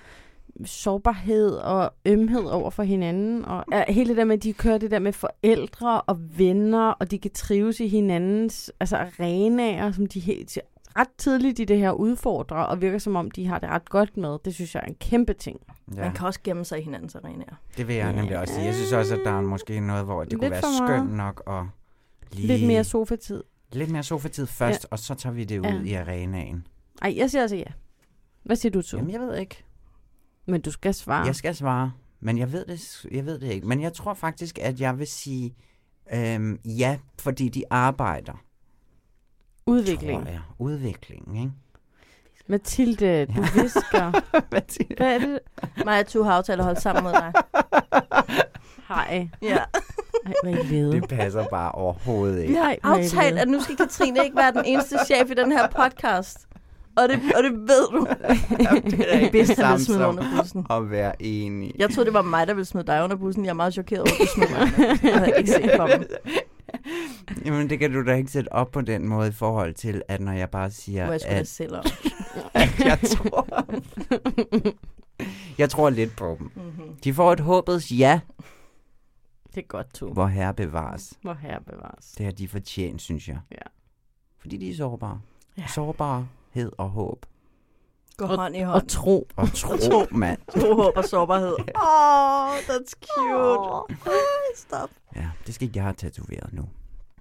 sårbarhed og ømhed over for hinanden. Og ja, hele det der med, at de kører det der med forældre og venner, og de kan trives i hinandens altså arenaer, som de helt ret tidligt i det her udfordrer, og virker som om, de har det ret godt med. Det synes jeg er en kæmpe ting. Ja, Man kan også gemme sig i hinandens arenaer. det vil jeg nemlig også sige. Jeg synes også, at der er måske noget, hvor det kunne Lidt være for meget. skønt nok og lige... Lidt mere sofatid. Lidt mere sofatid først, Ja. og så tager vi det ud Ja. i arenaen. Ej, jeg siger altså ja. Hvad siger du, Tue? Jamen, jeg ved ikke. Men du skal svare. Jeg skal svare, men jeg ved det, jeg ved det ikke. Men jeg tror faktisk, at jeg vil sige øhm, ja, fordi de arbejder. Udvikling. Tror jeg. Udvikling, ikke? Mathilde, du visker. Mathilde. Hvad er det? Mig og Tue har aftalt at holde sammen med dig. Hej. Ja. Ej, hvad er I lede? Det passer bare overhovedet ikke. Vi har Ej, hvor er I aftalt, lede. at nu skal Katrine ikke være den eneste chef i den her podcast. Og det, og det ved du. Det er ikke Bedst, det han vil samme smide som under bussen. at være enig. Jeg troede, det var mig, der ville smide dig under bussen. Jeg er meget chokeret over, at du smed mig. Det havde jeg ikke set komme. Jamen, det kan du da ikke sætte op på den måde i forhold til, at når jeg bare siger, Må jeg sgu da selv om. at jeg tror... jeg tror lidt på dem. Mm-hmm. De får et håbets ja. Det er godt, to. Hvor herre bevares. Hvor herre bevares. Det har de fortjent, synes jeg. Ja. Fordi de er sårbare. Ja. Sårbarhed og håb. Gå og, hånd i hånd. Og tro. Og tro, mand. Tro, håb og sårbarhed. Åh, oh, that's cute. Oh. Stop. Ja, det skal jeg have tatoveret nu.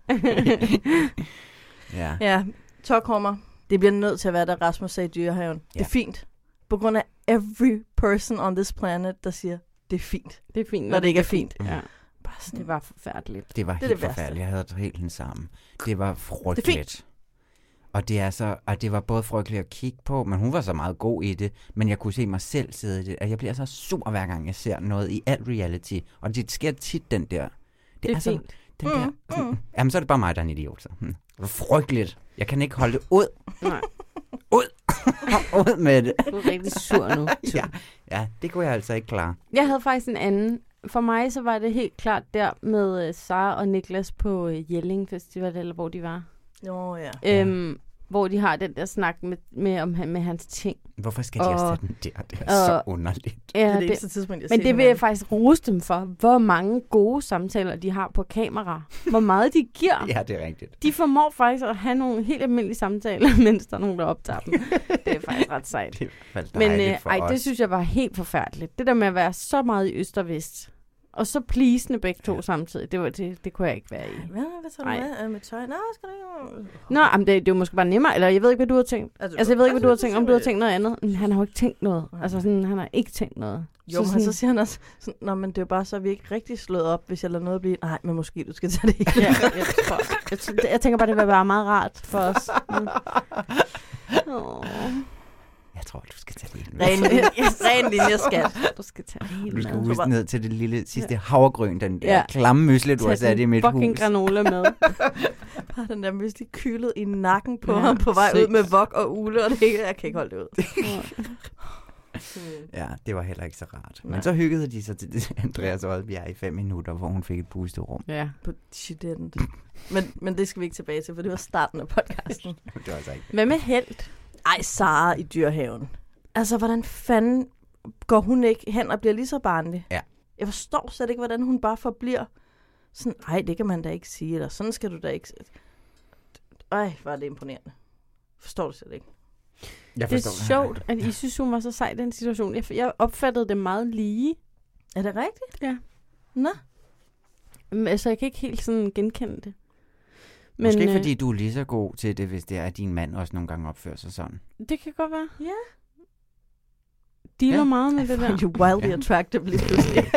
ja. Ja, tokkrummer. Det bliver nødt til at være, der Rasmus sagde i Dyrehaven. Ja. Det er fint. På grund af every person on this planet, der siger, det er fint. Det er fint. Når det ikke er fint. Mm. Ja. Det var forfærdeligt. Det var det helt det forfærdeligt. Jeg havde det helt den sammen. Det var frygteligt. Det og det er så, og det var både frygteligt at kigge på, men hun var så meget god i det, men jeg kunne se mig selv sidde i det, og jeg bliver så sur hver gang jeg ser noget i alt reality, og det sker tit den der. Det, det er, er så, den der, mm, mm. Jamen så er det bare mig, der er en idiot. Så. Hmm. Det var frygteligt. Jeg kan ikke holde det ud. Nej. Ud. Ud med det. Du er rigtig sur nu. ja. ja, det kunne jeg altså ikke klare. Jeg havde faktisk en anden. For mig så var det helt klart der med Sara og Niklas på Jelling Festival, eller hvor de var. Jo, ja. Øhm, ja. Hvor de har den der snak med, med, om, med hans ting. Hvorfor skal de og, også tage den der? Det er og, så underligt. Ja, det er det, det så tidspunkt, jeg men det vil jeg faktisk rose dem for, hvor mange gode samtaler de har på kamera. Hvor meget de giver. Ja, det er rigtigt. De formår faktisk at have nogle helt almindelige samtaler, mens der er nogen, der optager dem. Det er faktisk ret sejt. Det er men øh, ej, os. Det synes jeg var helt forfærdeligt. Det der med at være så meget i øst og vest. Og så pleasende begge to ja. samtidig. Det, var, det, det kunne jeg ikke være i. Hvad, hvad tager du med, øh, med tøj? Nå, skal du ikke... Nå, jamen det, det var måske bare nemmere. Eller jeg ved ikke, hvad du har tænkt. Altså, altså jeg ved ikke, hvad du har tænkt. Om du har tænkt noget andet. Men han har jo ikke tænkt noget. Okay. Altså sådan, han har ikke tænkt noget. Jo, så, sådan, så siger han også, sådan, nå, men det er jo bare så, at vi ikke rigtig slået op, hvis jeg lader noget blive. Nej, men måske du skal tage det igen. Ja, jeg, tror, jeg, jeg tænker bare, det vil være meget rart for os. Mm. Oh. Jeg tror, du skal tage det hele med. Ren linje, ren linje skat. Du skal tage det hele med. Du skal med. huske ned til det lille sidste ja. havregryn, den der ja. klamme mysli, du har sat i mit hus. fucking granola med. Bare den der mysli kylet i nakken på ja, ham på vej ud med vok og ule, og det hele. Jeg kan ikke holde det ud. Ja, det var heller ikke så rart. Nej. Men så hyggede de sig til Andreas Oddbjerg i fem minutter, hvor hun fik et pusterum. Ja, but she didn't. Men, men det skal vi ikke tilbage til, for det var starten af podcasten. Det var altså ikke. Hvad med Helt? Ej, Sara i Dyrehaven. Altså, hvordan fanden går hun ikke hen og bliver lige så barnlig? Ja. Jeg forstår slet ikke, hvordan hun bare forbliver sådan, ej, det kan man da ikke sige, eller sådan skal du da ikke. Ej, hvor er det imponerende. Forstår du slet ikke? Jeg det er sjovt, at I synes, hun var så sej i den situation. Jeg, jeg opfattede det meget lige. Er det rigtigt? Ja. Nå. Men, altså, jeg kan ikke helt sådan genkende det. Men, Måske fordi du er lige så god til det, hvis det er, at din mand også nogle gange opfører sig sådan. Det kan godt være. Ja. Dealer ja. meget med I det der. You wildly ja. attractive lige pludselig.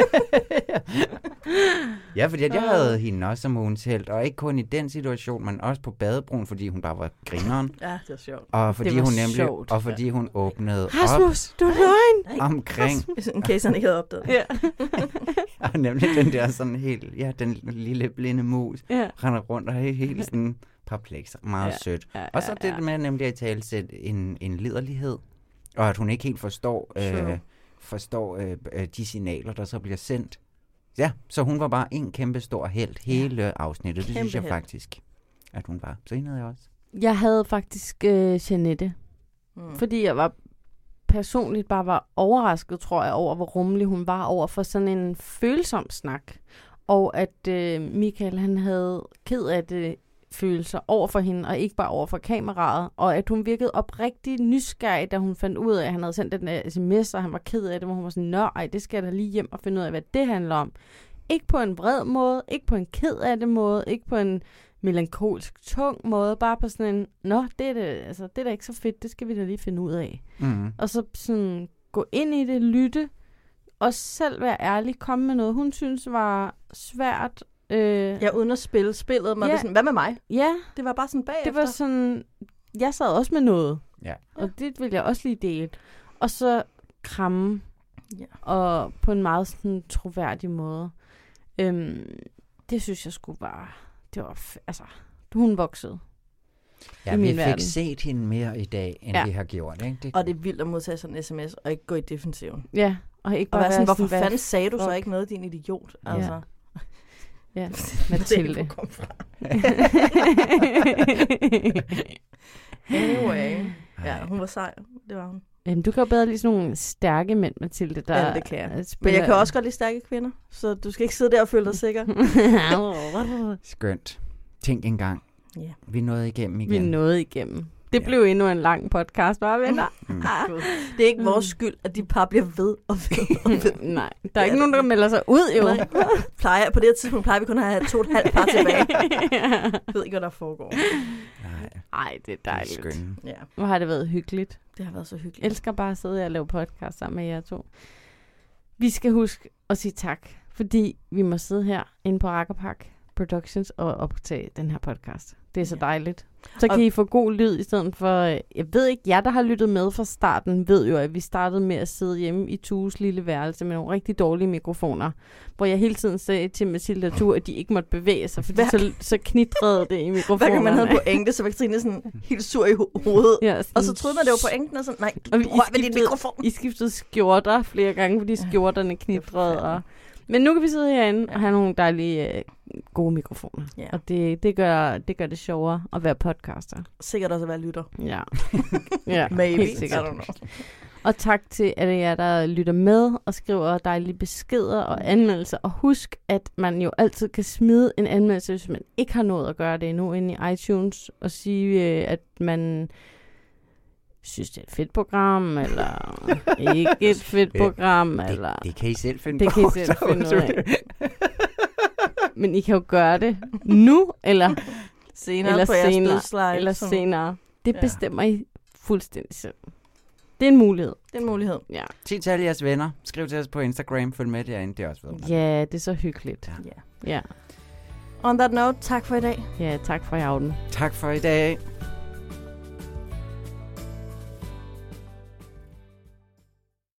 Ja, fordi jeg havde hende også som ugens helt, og ikke kun i den situation, men også på badebroen, fordi hun bare var grineren. Ja, det var sjovt. Og fordi det hun nemlig, sjovt. Og fordi hun åbnede Rasmus, op du er løgn! Omkring. In case han ikke havde opdaget. Ja. Og nemlig den der sådan helt, ja, den lille blinde mus, ja. render rundt og er helt sådan perpleks, meget ja. sødt. Ja, ja, og så det ja. med nemlig at tale sætte en, en liderlighed, og at hun ikke helt forstår, øh, forstår øh, de signaler, der så bliver sendt. Ja, så hun var bare en kæmpe stor helt hele ja. afsnittet. Det kæmpe synes jeg held. faktisk, at hun var. Så hende havde jeg også. Jeg havde faktisk øh, Jeanette. Mm. Fordi jeg var personligt bare var overrasket, tror jeg, over hvor rummelig hun var over for sådan en følsom snak. Og at øh, Michael, han havde ked af det følelser over for hende, og ikke bare over for kameraet, og at hun virkede oprigtig nysgerrig, da hun fandt ud af, at han havde sendt den der sms, og han var ked af det, hvor hun var sådan, nå, ej, det skal jeg da lige hjem og finde ud af, hvad det handler om. Ikke på en vred måde, ikke på en ked af det måde, ikke på en melankolsk, tung måde, bare på sådan en, nå, det er, det, altså, det er da ikke så fedt, det skal vi da lige finde ud af. Mm. Og så sådan gå ind i det, lytte, og selv være ærlig, komme med noget, hun synes var svært. Øh, ja, uden at spille spillet, men ja. Det sådan, hvad med mig? Ja. Det var bare sådan bagefter. Det var sådan, jeg sad også med noget. Ja. Og det ville jeg også lige dele. Og så kramme. Ja. Og på en meget sådan troværdig måde. Øhm, det synes jeg skulle bare, det var, f- altså, hun voksede. Ja, vi fik verden. set hende mere i dag, end ja. vi har gjort. Ikke? Det... Og det er vildt at modtage sådan en sms, og ikke gå i defensiven. Ja, og ikke bare og være sådan, hvorfor sådan, fanden sagde du så ikke noget, din idiot? Altså. Ja. Ja, Mathilde. Det kom fra. Anyway. Ja, hun var sej. Det var hun. Jamen, du kan jo bedre lide sådan nogle stærke mænd, Mathilde, der Ja, det kan jeg. spiller... Men jeg kan også godt lide stærke kvinder, så du skal ikke sidde der og føle dig sikker. Skønt. Tænk engang. Ja. Vi nåede igennem igen. Vi nåede igennem. Det blev endnu en lang podcast, var venner? Mm. Ah, det er ikke vores skyld, at de par bliver ved og ved og ved. Nej, der er ikke nogen, der melder sig ud, jo. Nej. Plejer, på det her tidspunkt plejer vi kun at have to og et halvt par tilbage. Jeg ved ikke, hvad der foregår. Nej, det er dejligt. Det er skønt. Ja. Hvor har det været hyggeligt. Det har været så hyggeligt. Jeg elsker bare at sidde her og lave podcast sammen med jer to. Vi skal huske at sige tak, fordi vi må sidde her inde på Rakkerpak Productions og optage den her podcast. Det er så dejligt. Så kan og I få god lyd i stedet for... Jeg ved ikke, jer der har lyttet med fra starten, ved jo, at vi startede med at sidde hjemme i Tues lille værelse med nogle rigtig dårlige mikrofoner, hvor jeg hele tiden sagde til Mathilde og Tue, at de ikke måtte bevæge sig, fordi så, så knitrede det i mikrofonerne. Hver gang man havde pointe, så var Katrine sådan helt sur i ho- hovedet. Ja, og så troede man, det var pointen, og sådan, nej, du og vi, rør ved din mikrofon. I skiftede skjorter flere gange, fordi skjorterne knitrede. Og... Men nu kan vi sidde herinde ja. og have nogle dejlige, øh, gode mikrofoner. Ja. Og det, det, gør, det gør det sjovere at være podcaster. Sikkert også at være lytter. Ja, ja maybe. Helt sikkert. Og tak til alle jer, der lytter med og skriver dejlige beskeder og anmeldelser. Og husk, at man jo altid kan smide en anmeldelse, hvis man ikke har nået at gøre det endnu inde i iTunes, og sige, at man synes, det er et fedt program, eller ikke et fedt program. Det, eller... det kan I selv finde det på. Kan I selv finde ud af. Men I kan jo gøre det nu, eller senere, eller på jeres senere, dødsleje, eller som... senere. Det ja. bestemmer I fuldstændig selv. Det er en mulighed. Det er en mulighed. Ja. Sig til alle jeres venner. Skriv til os på Instagram. Følg med derinde. Det er også ved. Ja, det er så hyggeligt. Ja. Ja. On that note, tak for i dag. Ja, tak for i aften. Tak for i dag.